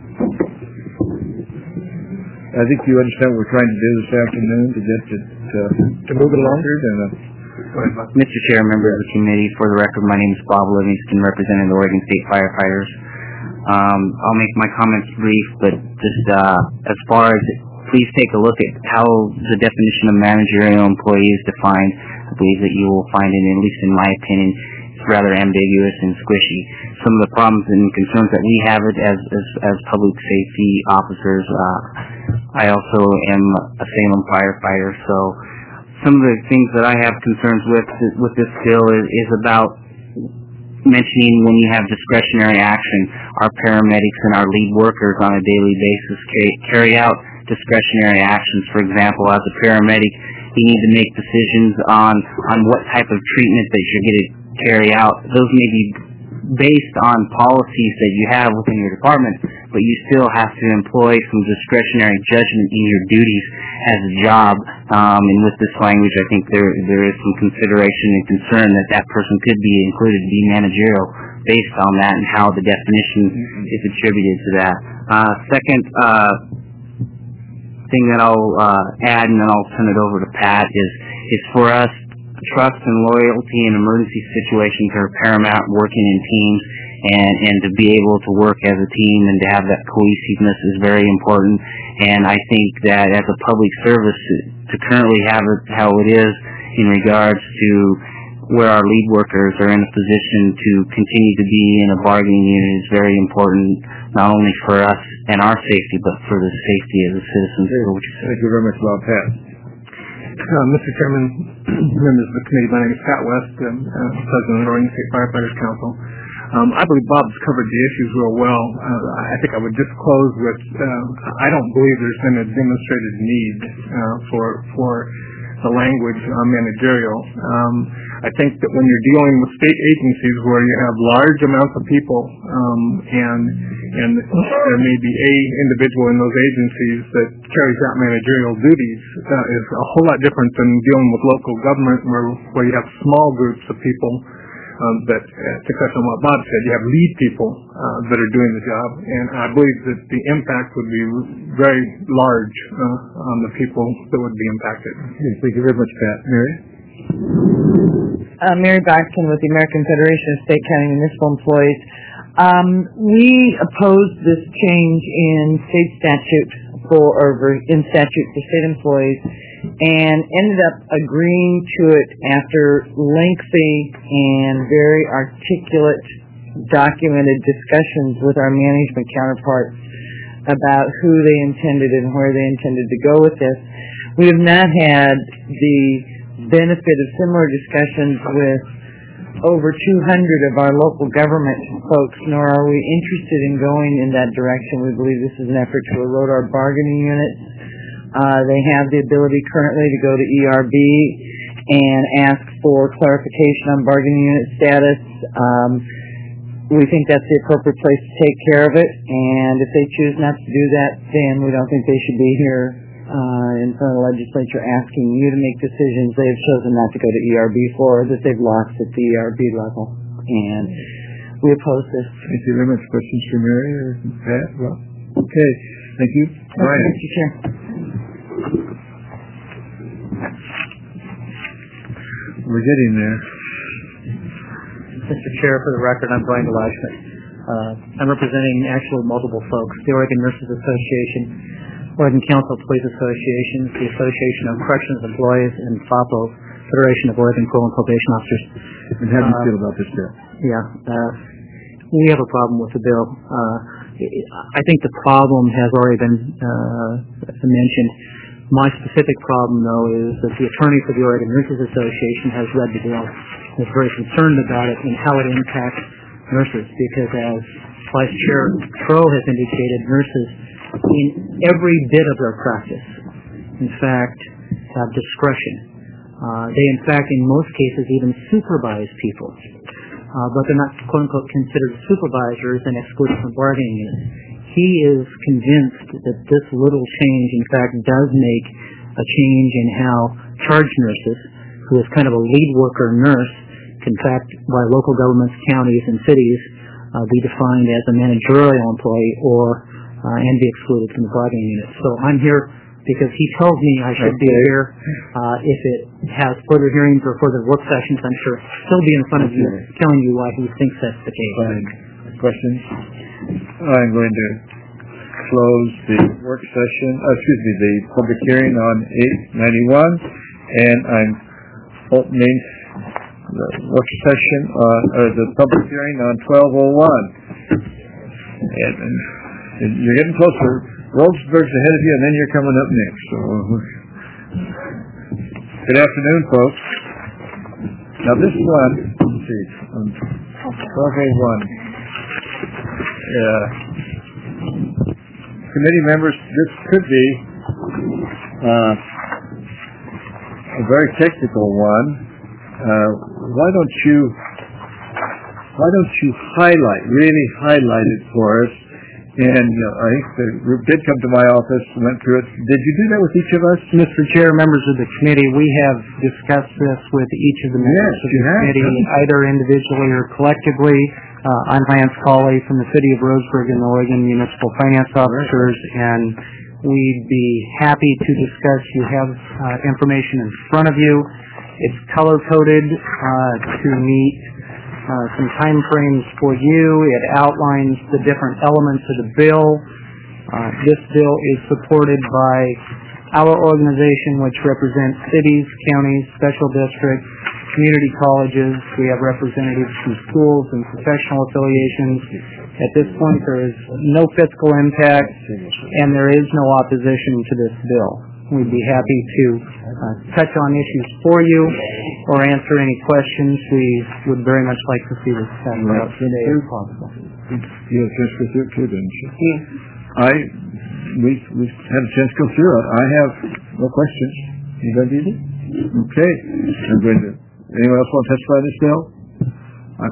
I think you understand what we're trying to do this afternoon to get it uh, to move it along. And, uh, Mister Chair, members of the committee, for the record, my name is Bob Livingston, representing the Oregon State Firefighters. Um, I'll make my comments brief, but just uh, as far as, please take a look at how the definition of managerial employee is defined. I believe that you will find it, at least in my opinion, it's rather ambiguous and squishy. Some of the problems and concerns that we have it as as, as public safety officers. Uh, I also am a Salem firefighter, so some of the things that I have concerns with with this bill is, is about mentioning when you have discretionary action. Our paramedics and our lead workers on a daily basis carry out discretionary actions. For example, as a paramedic, you need to make decisions on, on what type of treatment that you're going to carry out. Those may be based on policies that you have within your department, but you still have to employ some discretionary judgment in your duties as a job. Um, and with this language, I think there there is some consideration and concern that that person could be included to be managerial based on that and how the definition is attributed to that. Uh, second uh, thing that I'll uh, add, and then I'll turn it over to Pat, is is for us, trust and loyalty in emergency situations are paramount. Working in teams and, and to be able to work as a team and to have that cohesiveness is very important. And I think that as a public service, to currently have it how it is in regards to where our lead workers are in a position to continue to be in a bargaining unit is very important, not only for us and our safety, but for the safety of the citizens. Thank you very much, Bob. Pat. Uh, Mister Chairman, members of the committee, my name is Pat West, um, uh, President of the Oregon State Firefighters Council. Um, I believe Bob's covered the issues real well. Uh, I think I would just close with, uh, I don't believe there's been a demonstrated need uh, for for the language on managerial. Um, I think that when you're dealing with state agencies where you have large amounts of people um, and and there may be a individual in those agencies that carries out managerial duties uh, is a whole lot different than dealing with local government where where you have small groups of people um, that, uh, to touch on what Bob said, you have lead people uh, that are doing the job, and I believe that the impact would be very large uh, on the people that would be impacted. Thank you very much, Pat. Mary? Uh, Mary Baxton with the American Federation of State, County, Municipal Employees. Um, we opposed this change in state statute for, or in statute for state employees, and ended up agreeing to it after lengthy and very articulate, documented discussions with our management counterparts about who they intended and where they intended to go with this. We have not had the benefit of similar discussions with over two hundred of our local government folks, nor are we interested in going in that direction. We believe this is an effort to erode our bargaining units. Uh, they have the ability currently to go to E R B and ask for clarification on bargaining unit status. Um, we think that's the appropriate place to take care of it, and if they choose not to do that, then we don't think they should be here uh, in front of the legislature asking you to make decisions they have chosen not to go to E R B for, that they've lost at the E R B level. And we oppose this. Thank you very much. Questions for Mary or Pat? Well, okay. Thank you. Brian. Thank you, Chair. We're getting there. Mister Chair, for the record, I'm Brian Delashman. Uh, I'm representing actual multiple folks, the Oregon Nurses Association, Oregon Council of Police Associations, the Association of Corrections Employees, and FAPO, Federation of Oregon Parole and Probation Officers. And how do you Uh, feel about this bill? Yeah, uh, we have a problem with the bill. Uh, I think the problem has already been uh, mentioned. My specific problem, though, is that the attorney for the Oregon Nurses Association has read the bill and is very concerned about it and how it impacts nurses, because as Vice Chair Crow has indicated, nurses in every bit of their practice, in fact, have discretion. Uh, they, in fact, in most cases, even supervise people. Uh, but they're not, quote-unquote, considered supervisors and excluded from bargaining units. He is convinced that this little change, in fact, does make a change in how charge nurses, who is kind of a lead worker nurse, can, in fact, by local governments, counties, and cities, uh, be defined as a managerial employee or uh, and be excluded from the bargaining unit. So I'm here because he tells me I should be here. Uh, if it has further hearings or further work sessions, I'm sure he'll be in front of you telling you why he thinks that's the case. Fine. Questions? I'm going to close the work session, uh, excuse me, the public hearing on eight ninety-one, and I'm opening the work session on, or the public hearing on twelve oh one. And, and you're getting closer. Roseburg's ahead of you, and then you're coming up next. So, good afternoon, folks. Now, this one, let's see, on twelve oh one. Yeah. Committee members, this could be uh, a very technical one. Uh, why don't you, why don't you highlight, really highlight it for us? And you know, I think the group did come to my office and went through it. Did you do that with each of us? Mister Chair, members of the committee, we have discussed this with each of the members yes, of the committee, either individually or collectively. Uh, I'm Lance Cawley from the City of Roseburg and the Oregon Municipal Finance Officers, and we'd be happy to discuss. You have uh, information in front of you. It's color-coded uh, to meet Uh, some time frames for you. It outlines the different elements of the bill. Uh, this bill is supported by our organization, which represents cities, counties, special districts, community colleges. We have representatives from schools and professional affiliations. At this point, there is no fiscal impact, and there is no opposition to this bill. We'd be happy to uh, touch on issues for you or answer any questions. We would very much like to see this passed out today if possible. You had a chance to go through it too, didn't you? Yeah. I, we, we had a chance to go through it. I have no questions. You done, Dee Dee? Okay. I'm going to, anyone else want to testify this bill? I'm,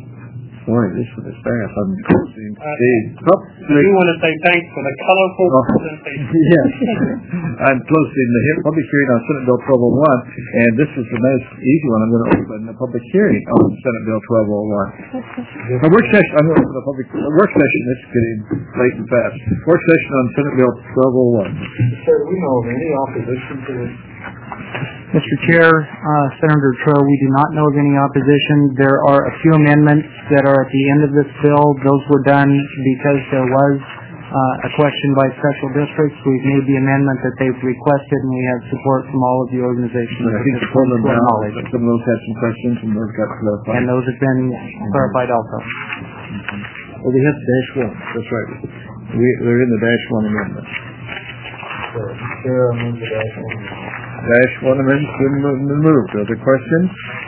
boy, this one is fast. I'm closing the, oh, I do want to say thanks for the colorful oh, presentation. Yes. I'm closing the he- public hearing on Senate Bill twelve oh one, and this is a nice, easy one. I'm going to open the public hearing on Senate Bill twelve oh one. A work session, I'm going to open the public, a work session, it's getting late and fast. Work session on Senate Bill twelve oh one. Sir, do we know of any opposition to this? Mister Chair, uh, Senator Troe, we do not know of any opposition. There are a few amendments that are at the end of this bill. Those were done because there was uh, a question by special districts. We've made the amendment that they've requested, and we have support from all of the organizations. I think some of them now, some of those had some questions, and those got clarified. And those have been clarified also. Well, we have dash one. That's right. We, they're in the dash one amendment. Chair, I move the dash one. Dash one amendment's been moved. Other questions?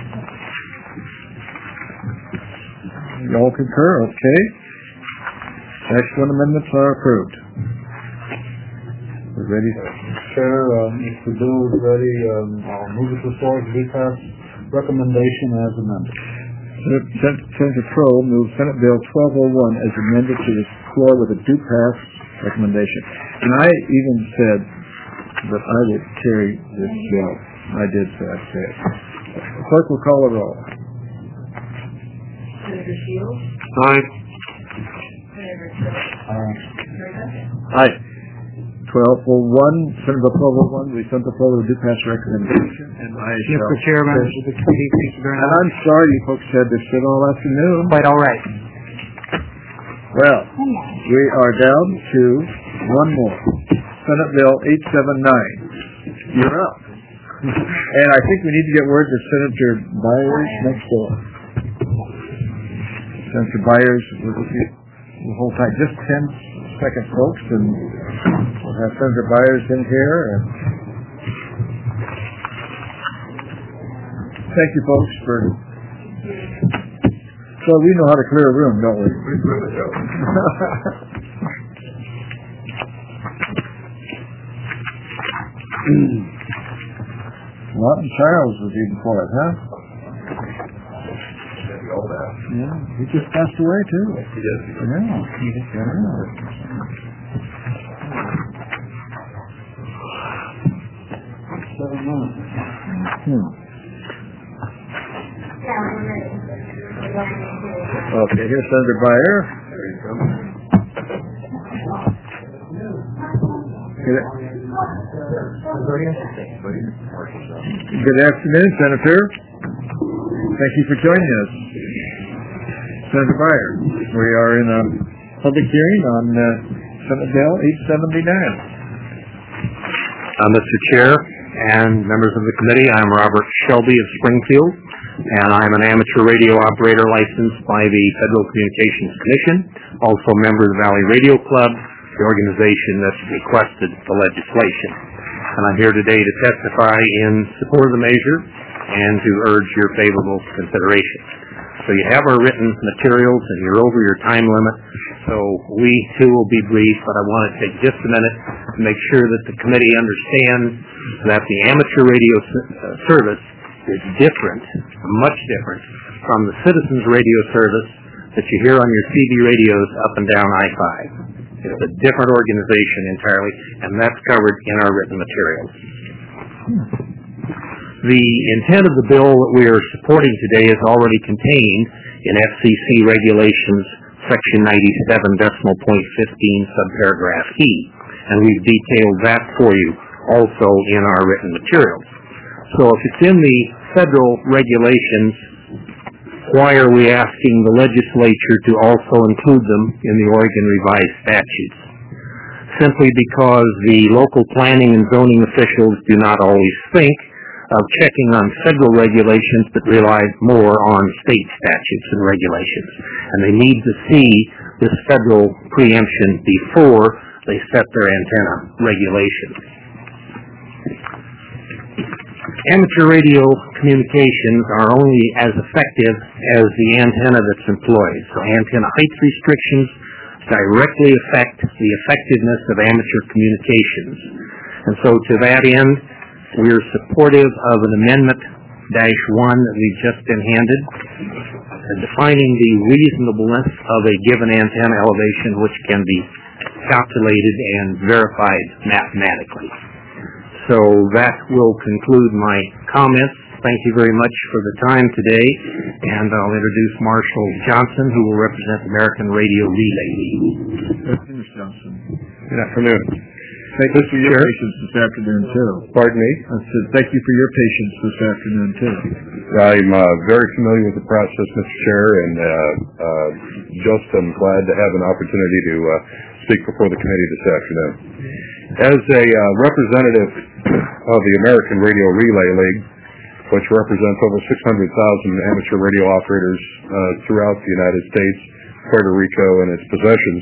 You all concur? Okay. Dash one amendments are approved. We're ready. Chair, uh, Mister Bill is ready. Um, I'll move it to the floor to be passed. Recommendation as amended. Sen- Senator Crow moves Senate Bill twelve oh one as amended to the floor with a due pass recommendation. And I even said that I would carry this bill. I did say I'd say it. Clerk will call the roll. Senator Shields? Aye. Senator Troy? Aye. Aye. twelve oh one, Senate Bill twelve oh one, we sent the floor with a due pass recommendation, and I shall... Mister Chair, members of the committee, thank you very much. And I'm sorry you folks had to sit all afternoon. Quite all right. Well, we are down to one more. Senate Bill eight seventy-nine. You're up. And I think we need to get word to Senator Byers next door. Senator Byers, we'll hold tight just ten seconds, folks, and we'll have Senator Byers in here. And thank you, folks, for. So we know how to clear a room, don't we? Martin Charles was even for it, huh? Yeah, he just passed away too. He did. Yeah, he just got out. Seven months. Hmm. Okay, here's Senator Byer. There you go. Good afternoon, Senator. Thank you for joining us. Senator Byer, we are in a public hearing on uh, Senate Bill eight seventy-nine. Uh, Mister Chair and members of the committee, I'm Robert Shelby of Springfield, and I'm an amateur radio operator licensed by the Federal Communications Commission, also a member of the Valley Radio Club, the organization that's requested the legislation. And I'm here today to testify in support of the measure and to urge your favorable consideration. So you have our written materials, and you're over your time limit, so we too will be brief, but I want to take just a minute to make sure that the committee understands that the amateur radio service is different, much different, from the citizens radio service that you hear on your C B radios up and down I five. It's a different organization entirely, and that's covered in our written materials. The intent of the bill that we are supporting today is already contained in F C C Regulations Section ninety-seven decimal point fifteen subparagraph E, and we've detailed that for you also in our written materials. So if it's in the federal regulations, why are we asking the legislature to also include them in the Oregon Revised Statutes? Simply because the local planning and zoning officials do not always think of checking on federal regulations but rely more on state statutes and regulations. And they need to see this federal preemption before they set their antenna regulations. Amateur radio communications are only as effective as the antenna that's employed. So antenna height restrictions directly affect the effectiveness of amateur communications. And so to that end, we are supportive of an amendment dash one that we've just been handed, uh, defining the reasonableness of a given antenna elevation which can be calculated and verified mathematically. So that will conclude my comments. Thank you very much for the time today, and I'll introduce Marshall Johnson, who will represent the American Radio Relay League. Mister Johnson. Good afternoon. Thank you for your Chair. patience this afternoon, too. Pardon me? I said thank you for your patience this afternoon, too. I'm uh, very familiar with the process, Mister Chair, and uh, uh, just am glad to have an opportunity to uh, speak before the committee this afternoon. As a uh, representative of the American Radio Relay League, which represents over six hundred thousand amateur radio operators uh, throughout the United States, Puerto Rico, and its possessions,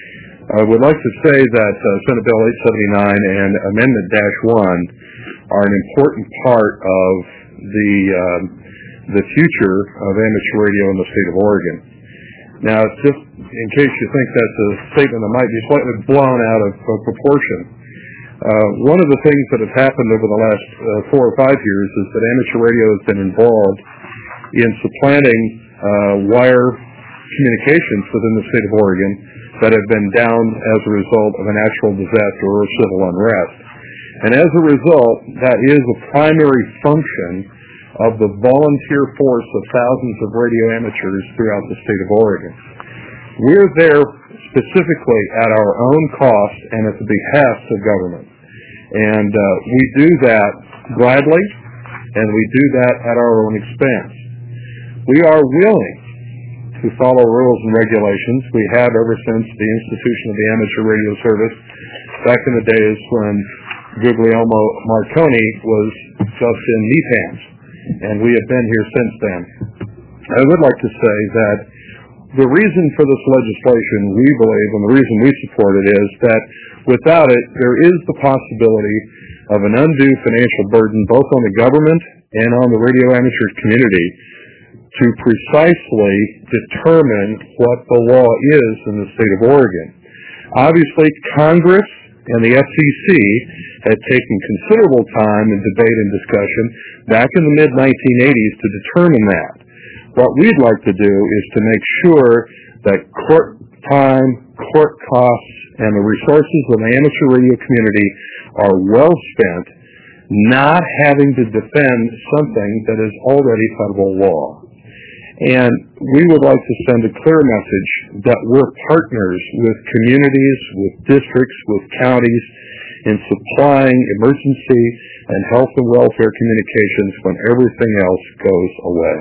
I would like to say that uh, Senate Bill eight seventy-nine and Amendment dash one are an important part of the um, the future of amateur radio in the state of Oregon. Now, just in case you think that's a statement that might be slightly blown out of uh, proportion, uh, one of the things that has happened over the last uh, four or five years is that amateur radio has been involved in supplanting uh, wire communications within the state of Oregon that have been down as a result of a natural disaster or civil unrest. And as a result, that is a primary function of the volunteer force of thousands of radio amateurs throughout the state of Oregon. We're there specifically at our own cost and at the behest of government. And uh, we do that gladly, and we do that at our own expense. We are willing to follow rules and regulations. We have ever since the institution of the amateur radio service back in the days when Guglielmo Marconi was just in neat hands, and we have been here since then. I would like to say that the reason for this legislation, we believe, and the reason we support it, is that without it, there is the possibility of an undue financial burden both on the government and on the radio amateur community to precisely determine what the law is in the state of Oregon. Obviously, Congress and the F C C had taken considerable time in debate and discussion back in the mid nineteen eighties to determine that. What we'd like to do is to make sure that court time, court costs, and the resources of the amateur radio community are well spent not having to defend something that is already federal law. And we would like to send a clear message that we're partners with communities, with districts, with counties in supplying emergency and health and welfare communications when everything else goes away.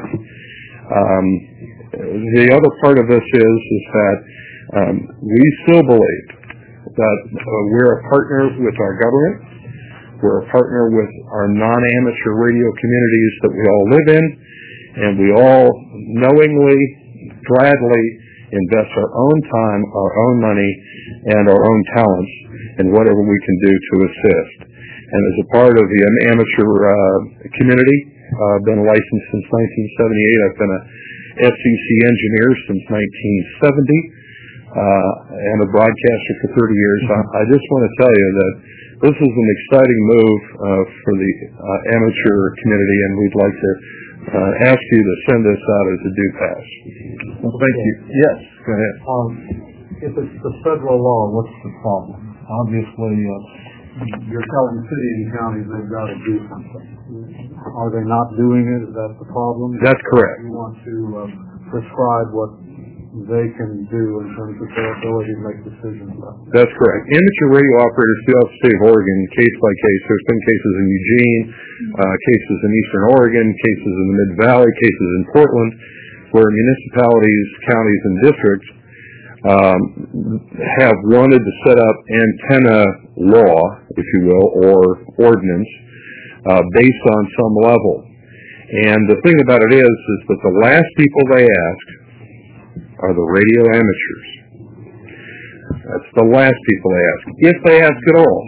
Um, the other part of this is, is that um, we still believe that uh, we're a partner with our government, we're a partner with our non-amateur radio communities that we all live in, and we all knowingly, gladly invest our own time, our own money, and our own talents in whatever we can do to assist. And as a part of the amateur uh, community, uh, I've been licensed since nineteen seventy-eight. I've been a F C C engineer since nineteen seventy, uh, and a broadcaster for thirty years. I, I just want to tell you that this is an exciting move uh, for the uh, amateur community, and we'd like to uh, ask you to send this out as a due pass. Well, thank you. Yes, go ahead. Um, if it's the federal law, what's the problem? Obviously, uh, you're telling cities and counties they've got to do something. Are they not doing it? Is that the problem? That's correct. You want to uh, prescribe what they can do in terms of their ability to make decisions about it. That's correct. Amateur radio operators throughout the state of Oregon, case by case. There's been cases in Eugene, uh, cases in eastern Oregon, cases in the Mid-Valley, cases in Portland, where municipalities, counties, and districts um, have wanted to set up antenna law, if you will, or ordinance, uh, based on some level. And the thing about it is, is that the last people they ask are the radio amateurs. That's the last people they ask, if they ask at all.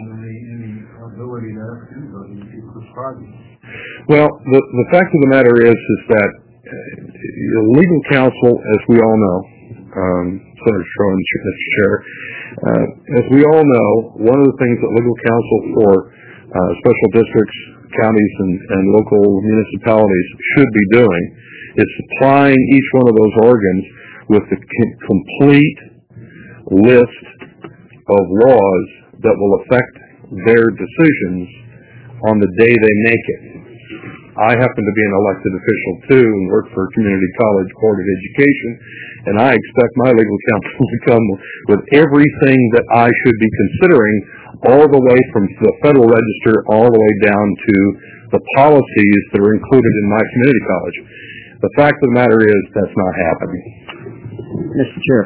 Well, the, the fact of the matter is, is that uh, legal counsel, as we all know, um, Senator Schroen, Mister Chair, uh, as we all know, one of the things that legal counsel for uh, special districts, counties, and, and local municipalities should be doing is supplying each one of those organs with the c- complete list of laws that will affect their decisions on the day they make it. I happen to be an elected official too and work for a community college board of education, and I expect my legal counsel to come with everything that I should be considering, all the way from the Federal Register all the way down to the policies that are included in my community college. The fact of the matter is that's not happening. Mister Chair,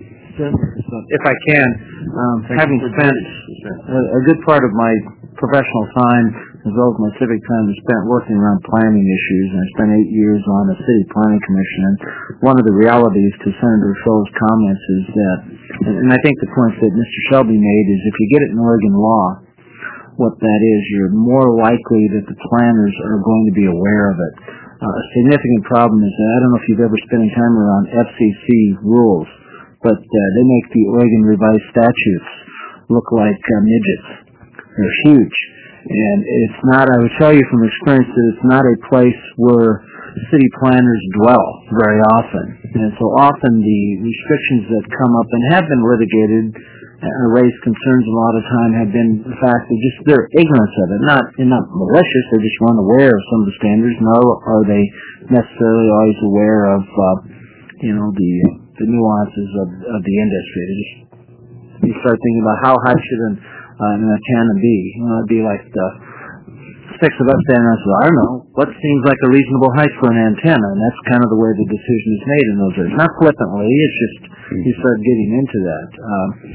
if I can, um, having spent a, a good part of my professional time as well as my civic time is spent working around planning issues, and I spent eight years on the City Planning Commission, and one of the realities to Senator Schroen's comments is that, and I think the point that Mister Shelby made is if you get it in Oregon law, what that is, you're more likely that the planners are going to be aware of it. Uh, a significant problem is that I don't know if you've ever spent any time around F C C rules, but uh, they make the Oregon revised statutes look like uh, midgets. They're huge. And it's not, I would tell you from experience that it's not a place where city planners dwell very often. And so often the restrictions that come up and have been litigated and raised concerns a lot of time have been the fact that just their ignorance of it. Not, they're not malicious, they're just unaware of some of the standards, nor are they necessarily always aware of, uh, you know, the the nuances of, of the industry. They just, you start thinking about how high should an, uh, an antenna be. You know, it'd be like the six of us standing there and say, I don't know, what seems like a reasonable height for an antenna? And that's kind of the way the decision is made in those areas. Not flippantly, it's just you start getting into that. Um,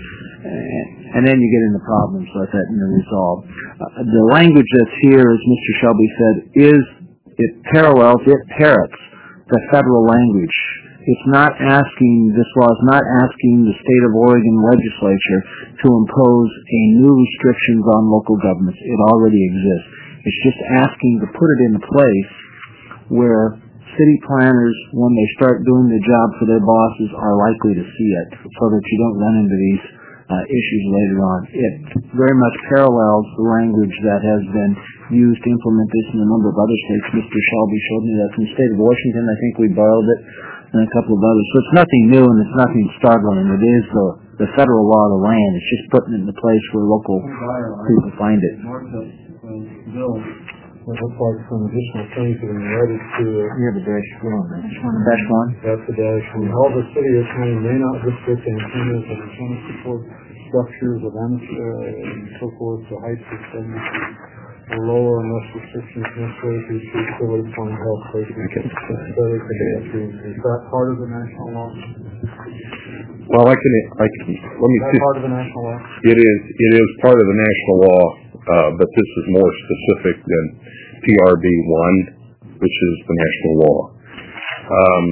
and then you get into problems like that in the resolve. Uh, the language that's here, as Mister Shelby said, is it parallels, it parrots the federal language. It's not asking, this law is not asking the state of Oregon legislature to impose a new restrictions on local governments. It already exists. It's just asking to put it in place where city planners, when they start doing the job for their bosses, are likely to see it so that you don't run into these uh, issues later on. It very much parallels the language that has been used to implement this in a number of other states. Mister Shelby showed me that from the state of Washington. I think we borrowed it, and a couple of others. So it's nothing new and it's nothing startling. It is the, the federal law of the land. It's just putting it in the place where local people find it. Bill, it looks like some additional things that are related to it. You have the dash one. Dash one? That's the dash one. All the city or county may not restrict antennas or antenna support structures of amateur and so forth to heights of seventy feet or lower unless restrictions necessary to achieve civility, foreign health, safety, et cetera. Is that part of the national law? Well, I can, I can, let me Is that see. part of the national law? It is, it is part of the national law, uh, but this is more specific than P R B one, which is the national law. Um,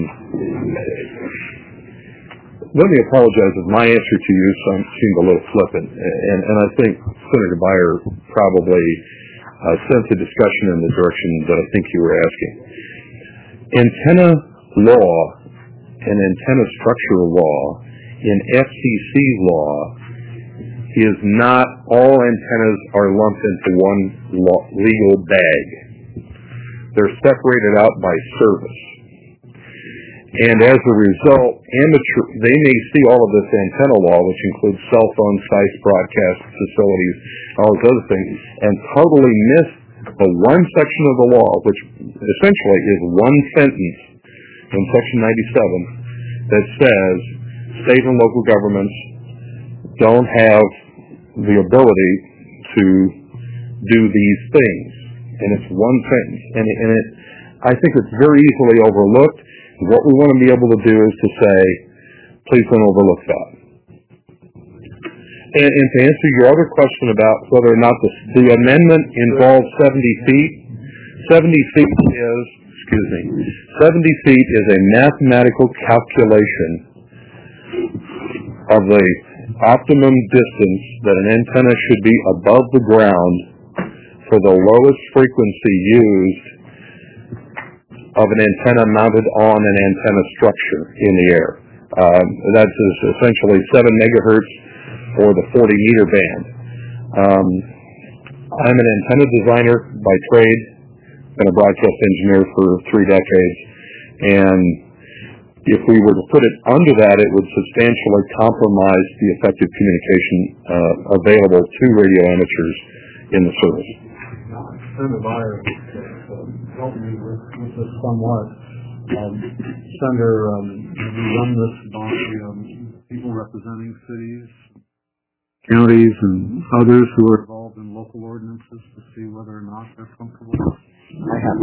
let me apologize if my answer to you seemed a little flippant, and, and I think Senator Beyer probably uh, sent the discussion in the direction that I think you were asking. Antenna law and antenna structure law in F C C law is not all antennas are lumped into one law, legal bag. They're separated out by service. And as a result, amateur, they may see all of this antenna law, which includes cell phone sites, broadcast facilities, all those other things, and totally miss the one section of the law, which essentially is one sentence in Section ninety-seven that says state and local governments don't have the ability to do these things. And it's one sentence. And, and it, I think it's very easily overlooked. What we want to be able to do is to say, please don't overlook that. And, and to answer your other question about whether or not the, the amendment involves seventy feet, seventy feet is, excuse me, seventy feet is a mathematical calculation of the optimum distance that an antenna should be above the ground for the lowest frequency used of an antenna mounted on an antenna structure in the air. Um, that is essentially seven megahertz or the forty meter band. Um, I'm an antenna designer by trade, been a broadcast engineer for three decades, and if we were to put it under that, it would substantially compromise the effective communication uh, available to radio amateurs in the service. Senator Beyer uh, helped me with, with this somewhat. Um, Senator, um, we run this by um, people representing cities, counties, and others who are involved in local ordinances to see whether or not they're comfortable. I have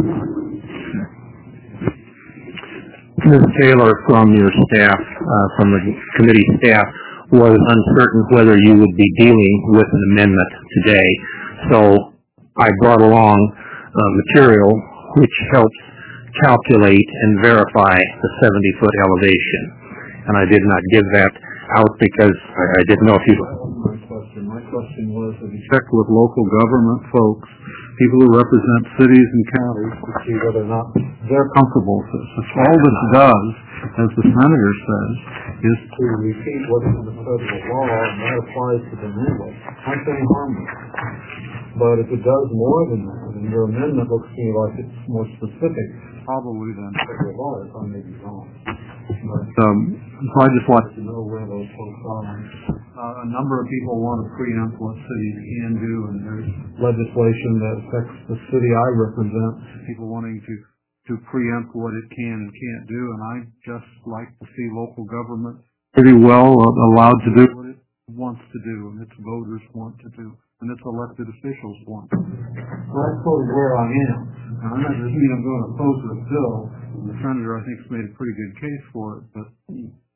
Miz Taylor, from your staff, uh, from the committee staff, was uncertain whether you would be dealing with an amendment today. So I brought along uh, material which helps calculate and verify the seventy foot elevation. And I did not give that out because I, I didn't know if you... My question. My question was, have you checked with local government folks, people who represent cities and counties, to see whether or not they're comfortable with this? That's all this does, as the senator says, is to repeat what's in the federal law, and that applies to them anyway. I'm saying harmless. But if it does more than that, and your amendment looks to me like it's more specific, probably than federal law, if I may be wrong. But, um, so I just wanted to know where those folks are. Uh, a number of people want to preempt what cities can do, and there's legislation that affects the city I represent, people wanting to, to preempt what it can and can't do, and I just like to see local government pretty well allowed to do what it wants to do, and its voters want to do, and its elected officials want to do. So that's sort of where I am. Now, I'm not just, you know, going to oppose this bill. The senator, I think, has made a pretty good case for it, but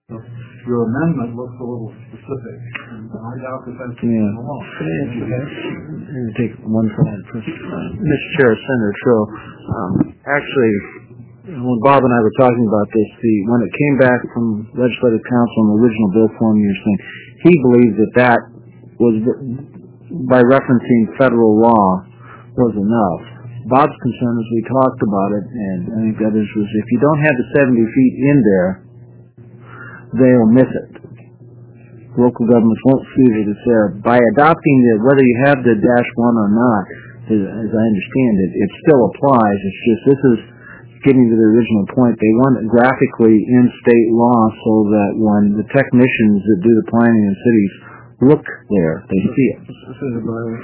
Your amendment looks a little specific, and I doubt that that's in Yeah. the law. Let me take one slide first. Mister Chair, Senator Trill, um, actually, when Bob and I were talking about this, the when it came back from Legislative Council in the original bill form you were saying, he believed that that was, by referencing federal law, was enough. Bob's concern as we talked about it, and I think others, was if you don't have the seventy feet in there, they'll miss it. Local governments won't see that it's there. By adopting it, whether you have the dash one or not, as, as I understand it, it still applies. It's just this is getting to the original point. They want it graphically in state law so that when the technicians that do the planning in cities look there, they see it. Senator Byron,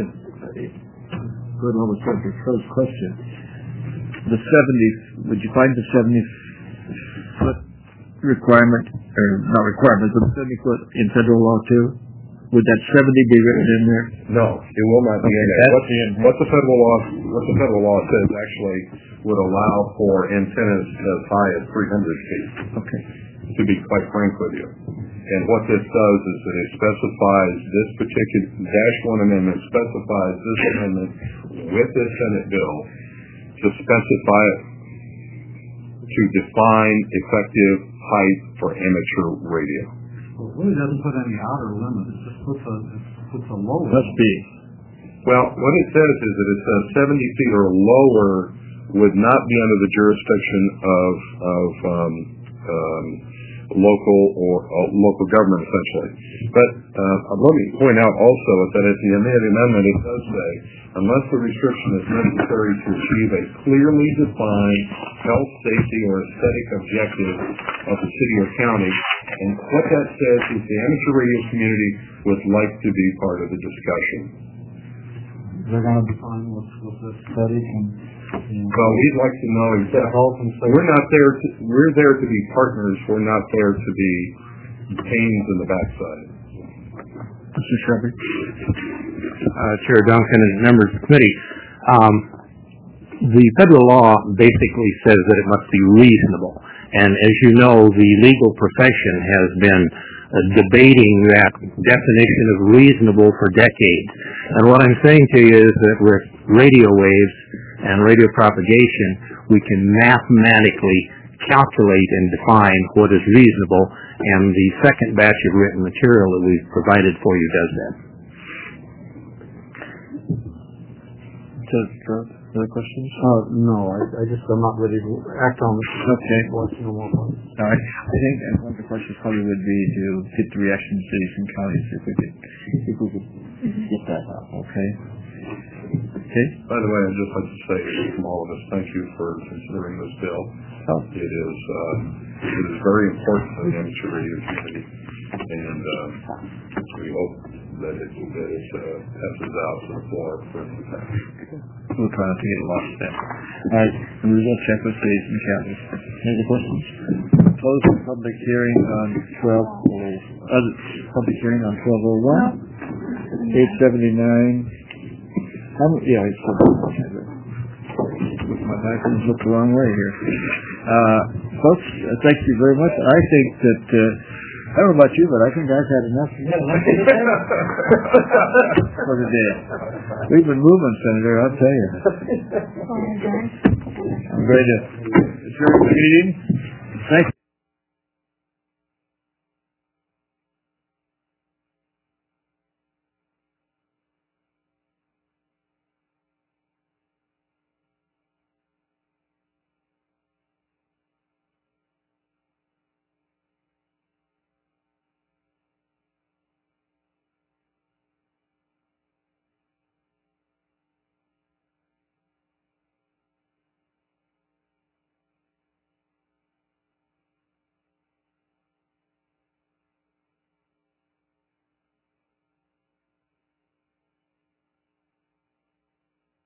good on the subject. First question: the seventy. Would you find the seventy foot requirement, or not requirement, but seventy foot in federal law too? Would that seventy be written in there? No, it will not be Okay, in there. that's What, the in- what the federal law, what the federal law says actually would allow for antennas as high as three hundred feet. Okay. To be quite frank with you. And what this does is that it specifies this particular, dash one amendment specifies this amendment with this Senate bill to specify, to define effective height for amateur radio. Well, it really doesn't put any outer limit. It just puts a, it puts a low limit. Must be. Well, what it says is that it says seventy feet or lower would not be under the jurisdiction of, of um, um, local or uh, local government, essentially. But uh, let me point out also that at the end of the amendment it does say, unless the restriction is necessary to achieve a clearly defined health, safety, or aesthetic objective of the city or county. And what that says is the amateur radio community would like to be part of the discussion. They're going to define what's, what's aesthetic and, and well, we'd like to know exactly. We're not there. To, we're there to be partners. We're not there to be pains in the backside. Mister Shelby. Uh, Chair Duncan and members of the committee, um, the federal law basically says that it must be reasonable. And as you know, the legal profession has been uh, debating that definition of reasonable for decades. And what I'm saying to you is that with radio waves and radio propagation, we can mathematically calculate and define what is reasonable, and the second batch of written material that we've provided for you does that. Other questions? Uh, no, I, I just, I'm not ready to act on this. Okay. Watching no more fun. All right. I think one of the questions probably would be to get the reaction of cities and counties if we could, if we could get that out. Okay. Okay. By the way, I'd just like to say from all of us, thank you for considering this bill. Oh. It is uh, it is very important to the amateur radio community, and uh, we hope that it that it uh, passes out to the floor for its effect. We'll try not to get lost there. All right. And we will check with cities and counties. Any other questions? Close the public hearing on twelve oh, uh, public hearing on twelve oh one. Eight seventy nine. Um, yeah, it's my items look the wrong way here. Uh, folks, uh, thank you very much. I think that, uh, I don't know about you, but I think I've had enough for today. We've been moving, Senator, I'll tell you. I'm going to adjourn the meeting.